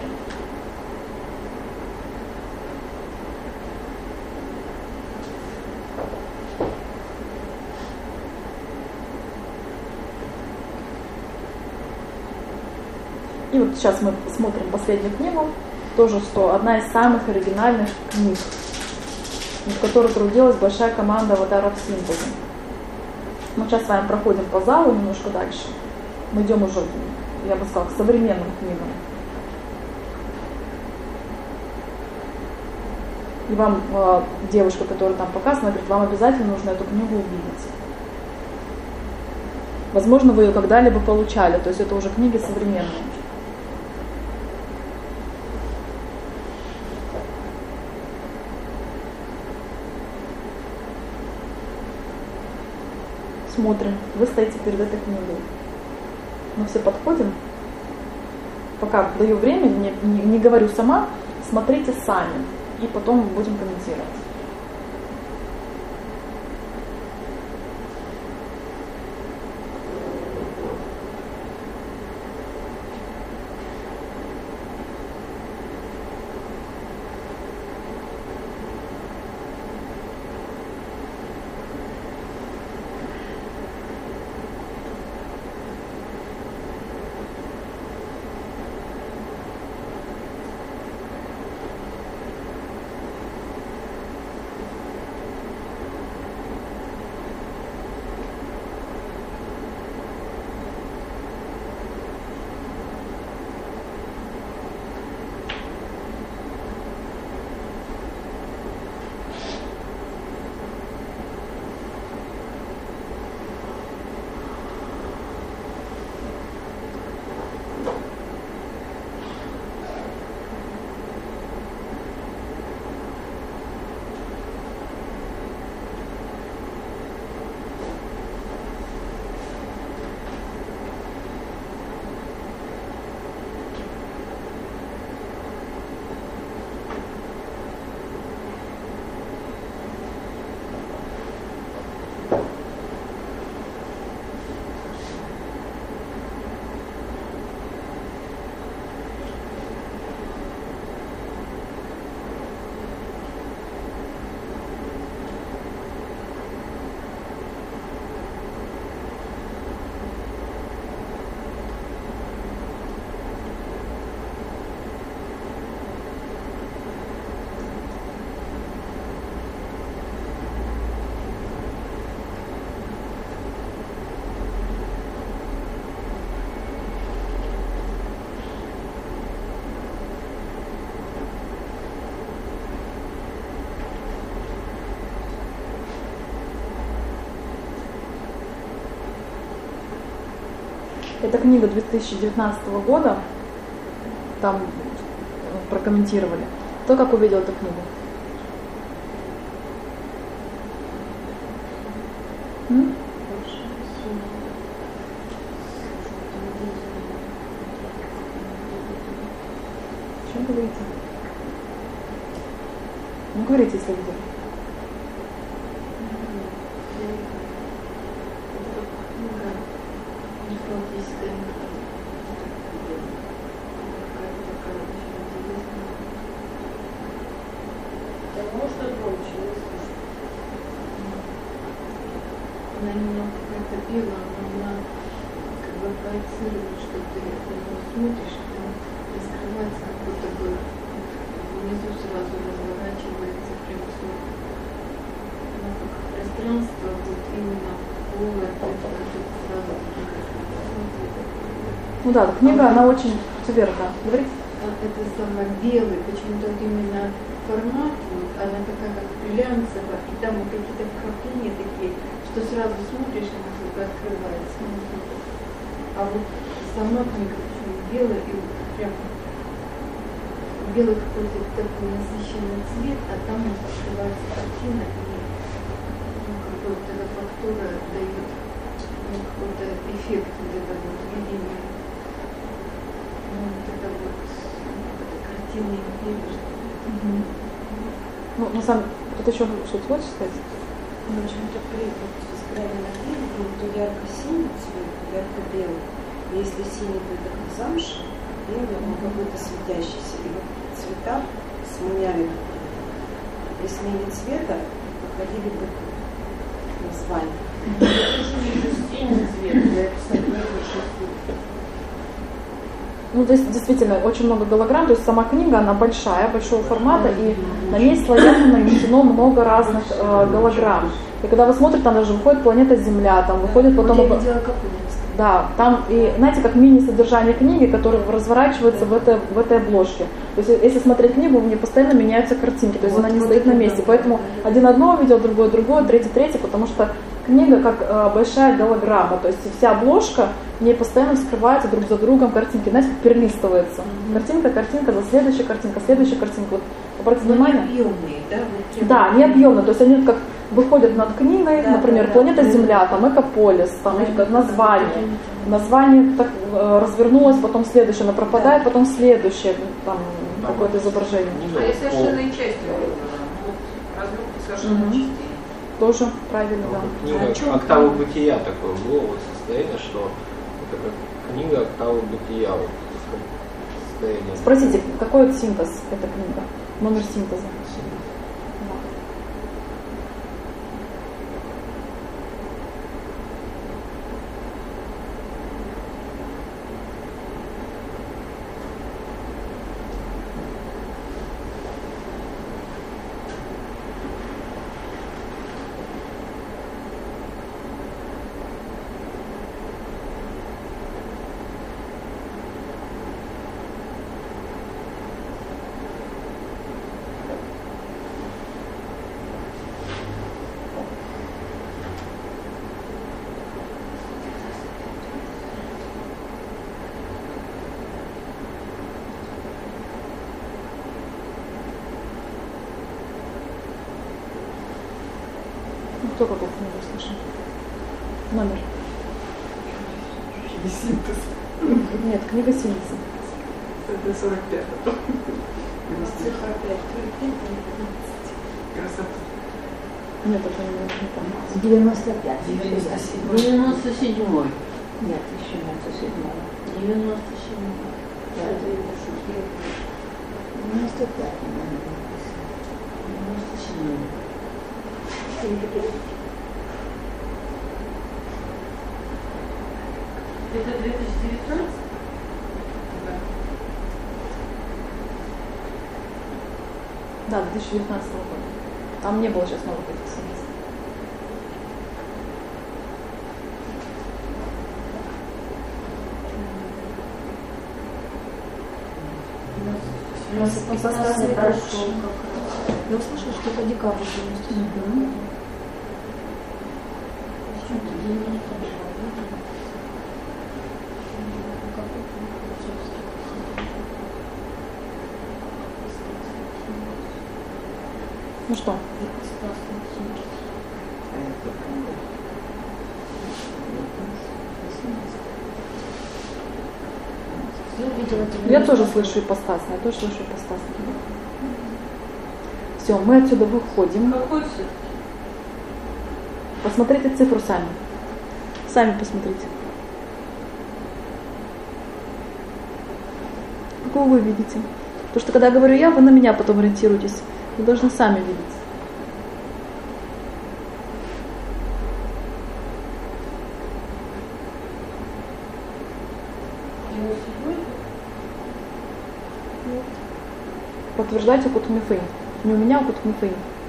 И вот сейчас мы посмотрим последнюю книгу, тоже что одна из самых оригинальных книг, над которой трудилась большая команда аватаров синтеза. Мы сейчас с вами проходим по залу немножко дальше. Мы идем уже, я бы сказала, к современным книгам. И вам девушка, которая там показана, говорит, вам обязательно нужно эту книгу увидеть. Возможно, вы ее когда-либо получали, то есть это уже книги современные. Смотрим, вы стоите перед этой книгой. Мы все подходим. Пока даю время, не говорю сама, смотрите сами. И потом будем комментировать. Это книга 2019 года, там прокомментировали. Кто как увидел эту книгу? Что говорите? Ну, говорите, если видели. Ну да, книга, она очень, все верно, говорите. Это самое белый, почему-то вот именно формат, вот, она такая как глянцевая, и там вот какие-то вкрапления такие, что сразу смотришь, она только открывается. А вот сама книга почему белая, и вот прям белый какой-то такой насыщенный цвет, а там вот открывается картина, и какой-то эта фактура дает какой-то эффект вот этого вот видения. Вот это вот сильные пережитки. Ну, на самом деле, кто-то еще что-то хочет сказать? Ну, почему-то при спиральном клинике, то ярко-синий цвет, ярко-белый. Если синий, то это как замша, белый, он какой-то светящийся. И вот цвета сменяли. При смене цвета выходили бы названия. Я тоже вижу синий цвет, я, кстати, не вижу. Ну, то есть, действительно, очень много голограмм, то есть сама книга, она большая, большого формата, и на ней слоями нанесено много разных голограмм. И когда вы смотрите, там даже выходит планета Земля, там выходит потом... Вот я видела, как у меня. Да, там, и знаете, как мини-содержание книги, которое разворачивается в этой обложке. То есть, если смотреть книгу, в ней постоянно меняются картинки, то есть она не стоит на месте. Поэтому один одно увидел, другое, третье, потому что книга как большая голограмма, то есть вся обложка, в ней постоянно вскрываются друг за другом картинки, знаете, как перелистывается. Картинка за следующая картинка. Вот, обратите внимание. Необъемные, да? Да, необъемные, то есть они как выходят над книгой, да, например, да, планета да. Земля, там Экополис, там их название так развернулось, потом следующее, оно пропадает, потом следующее, там какое-то изображение. А и совершенные части, разрубки совершенных частей. Тоже правильно, да. Книга «Октавы бытия» такое было вот состояние, что это как книга «Октавы бытия». Вот, состояние. Спросите, какой синтез эта книга? Номер синтеза. Кто какую книгу слышал? Номер. Синтез. Нет, книга синтеза. Это 45. Цифра 5. Красота. Нет, это не помню. 95. 97. Нет, еще 97. 97. Да. 95. 97. Это 2019? Да, 2019 года. Там не было сейчас новых этих синтезов. У нас постасный прошел. Я услышала, что это декабрь. Ну что? Я тоже слышу ипостасное, Все, мы отсюда выходим. Какой цвет? Посмотрите цифру сами. Сами посмотрите. Какого вы видите? Потому что когда я говорю я, вы на меня потом ориентируетесь. Вы должны сами видеть. Подтверждайте Кутмифей. Не у меня, а Кутмифей.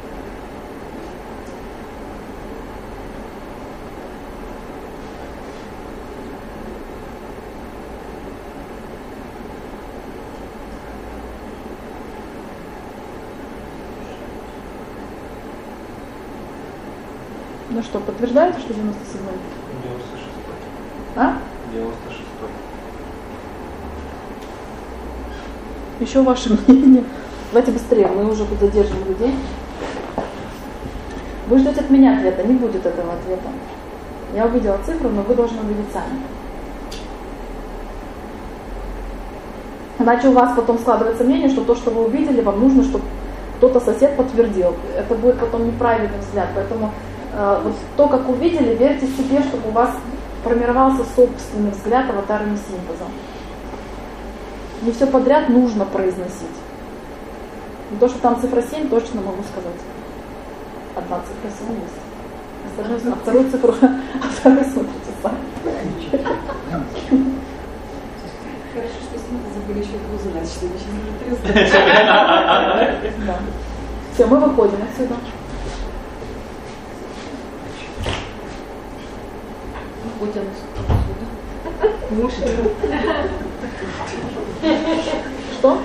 Ну что, подтверждаете, что 97-й? 96-й. А? 96-й. Еще ваше мнение. Давайте быстрее, мы уже тут задержим людей. Вы ждете от меня ответа, не будет этого ответа. Я увидела цифру, но вы должны увидеть сами. Иначе у вас потом складывается мнение, что то, что вы увидели, вам нужно, чтобы кто-то сосед подтвердил. Это будет потом неправильный взгляд. Поэтому вот то, как увидели, верьте себе, чтобы у вас формировался собственный взгляд аватарами синтеза. Не все подряд нужно произносить. Не то, что там цифра 7, точно могу сказать. Одна цифра 7 есть. А вторую цифру смотрите сами. Хорошо, что синтезы были еще в ВУЗе, что мы сейчас уже 300. Все, мы выходим отсюда. Выходим отсюда. Что?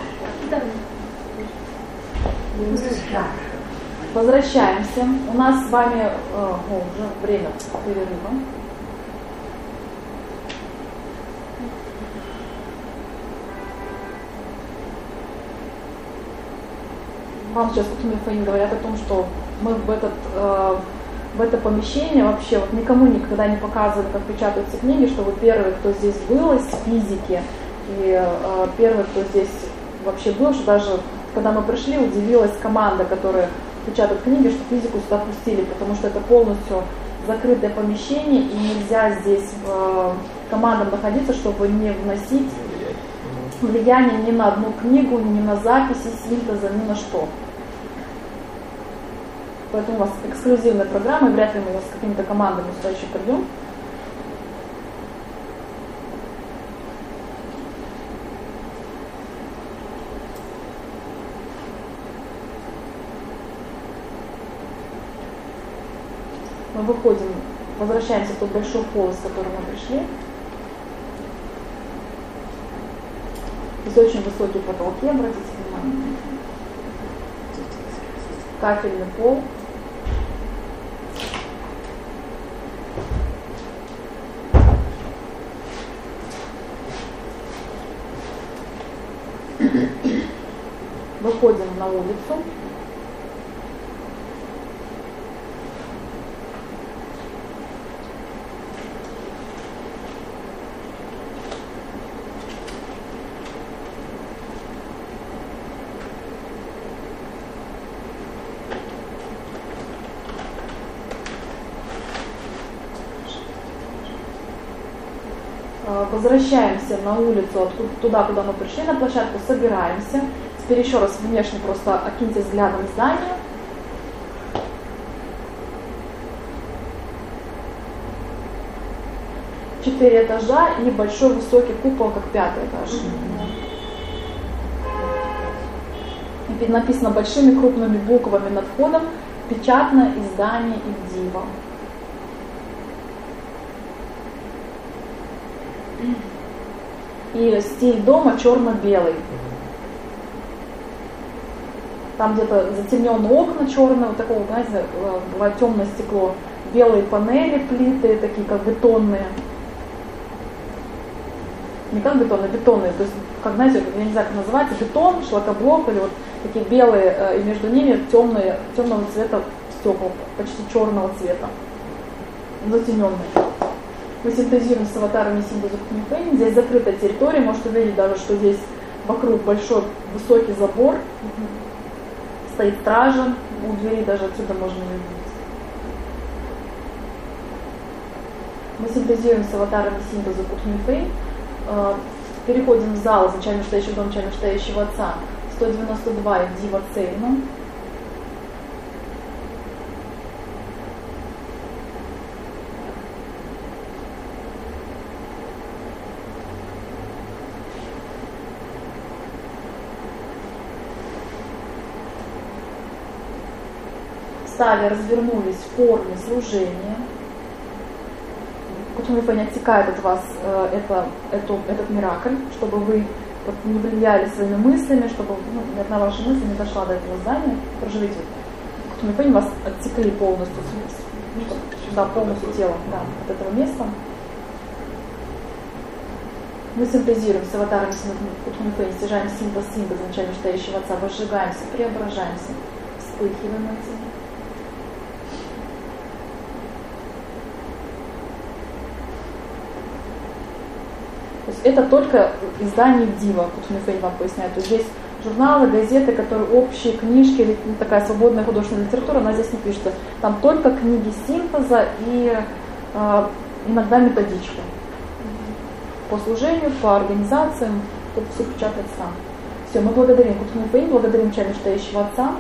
Возвращаемся. У нас с вами уже время перерыва. Вам сейчас Кутмифаим говорят о том, что мы в это помещение вообще вот никому никогда не показывали, как печатаются книги, что вы первый, кто здесь был из физики, и первый, кто здесь вообще был, что даже когда мы пришли, удивилась команда, которая печатает книги, что физику сюда пустили, потому что это полностью закрытое помещение, и нельзя здесь командам находиться, чтобы не вносить влияние ни на одну книгу, ни на записи синтеза, ни на что. Поэтому у вас эксклюзивная программа, и вряд ли мы вас с какими-то командами сюда еще придем. Мы выходим, возвращаемся в тот большой холл, с которым мы пришли. Здесь очень высокие потолки, обратите внимание. Кафельный пол. Выходим на улицу. Возвращаемся на улицу, туда, куда мы пришли, на площадку, собираемся. Теперь еще раз внешне просто окиньте взглядом здание. Четыре этажа и большой высокий купол, как 5-й этаж. И написано большими крупными буквами над входом: печатное издание Ивдива. И стиль дома черно-белый. Там где-то затемненные окна черные, вот такого, знаете, бывает темное стекло, белые панели, плиты, такие как бетонные. Не как бетонные, бетонные, то есть, как, знаете, я не знаю, как называется, бетон, шлакоблок, или вот такие белые, и между ними темного цвета стекла, почти черного цвета, затемненные. Мы синтезируем с аватарами синтеза Кутмифаим. Здесь закрытая территория, можете увидеть даже, что здесь вокруг большой высокий забор, стоит стража, у двери даже отсюда можно увидеть. Мы синтезируем с аватарами синтеза Кутмифаим. Переходим в зал изначально стоящего дома, изначально стоящего отца, 192 Ивдива Цейна. Встали, развернулись в форме служения. Кутмифаим отсекает от вас этот миракль, чтобы вы не влияли своими мыслями, чтобы ни одна ваша мысль не дошла до этого здания. Проживите. Кутмифаим вас отсекли полностью, да, полностью тело, да, от этого места. Мы синтезируем с аватаром Кутмифаим, стяжаем синтез изначально стоящего отца, возжигаемся, преображаемся, вспыхиваем этим. То есть это только издание Дива, Кутхун Фейн вам поясняет. То есть здесь журналы, газеты, которые общие, книжки, или такая свободная художественная литература, она здесь не пишется. Там только книги синтеза и иногда методичка. По служению, по организациям, это все печатается там. Все, мы благодарим Кутхун Фейн, благодарим Чами Читающего Отца.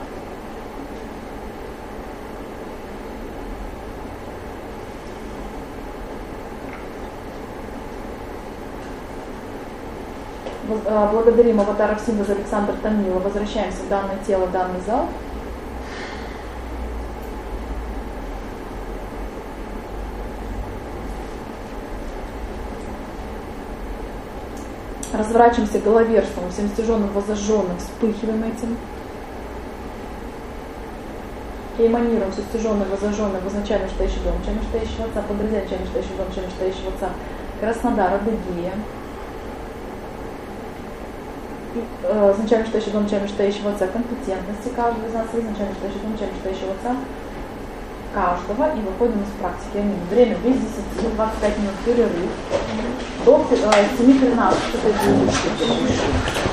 Благодарим аватаров синтеза Александра Томила. Возвращаемся в данное тело, в данный зал. Разворачиваемся головерством, всем стяженным, возожженным, вспыхиваем этим. Эманируем все стяженным, возожженным, возначальным Читающий дом, Чами Читающего Отца, подразделяем Чами Читающий дом, Чами Читающего Отца, Краснодар, Адыгея. Изначально Читающий дом, Чами Читающего Отца, компетентности каждого из нас, изначально Читающий дом, Чами Читающего Отца, каждого, и выходим из практики. Аминь. Время без 10, 25 минут перерыв. До 7:13.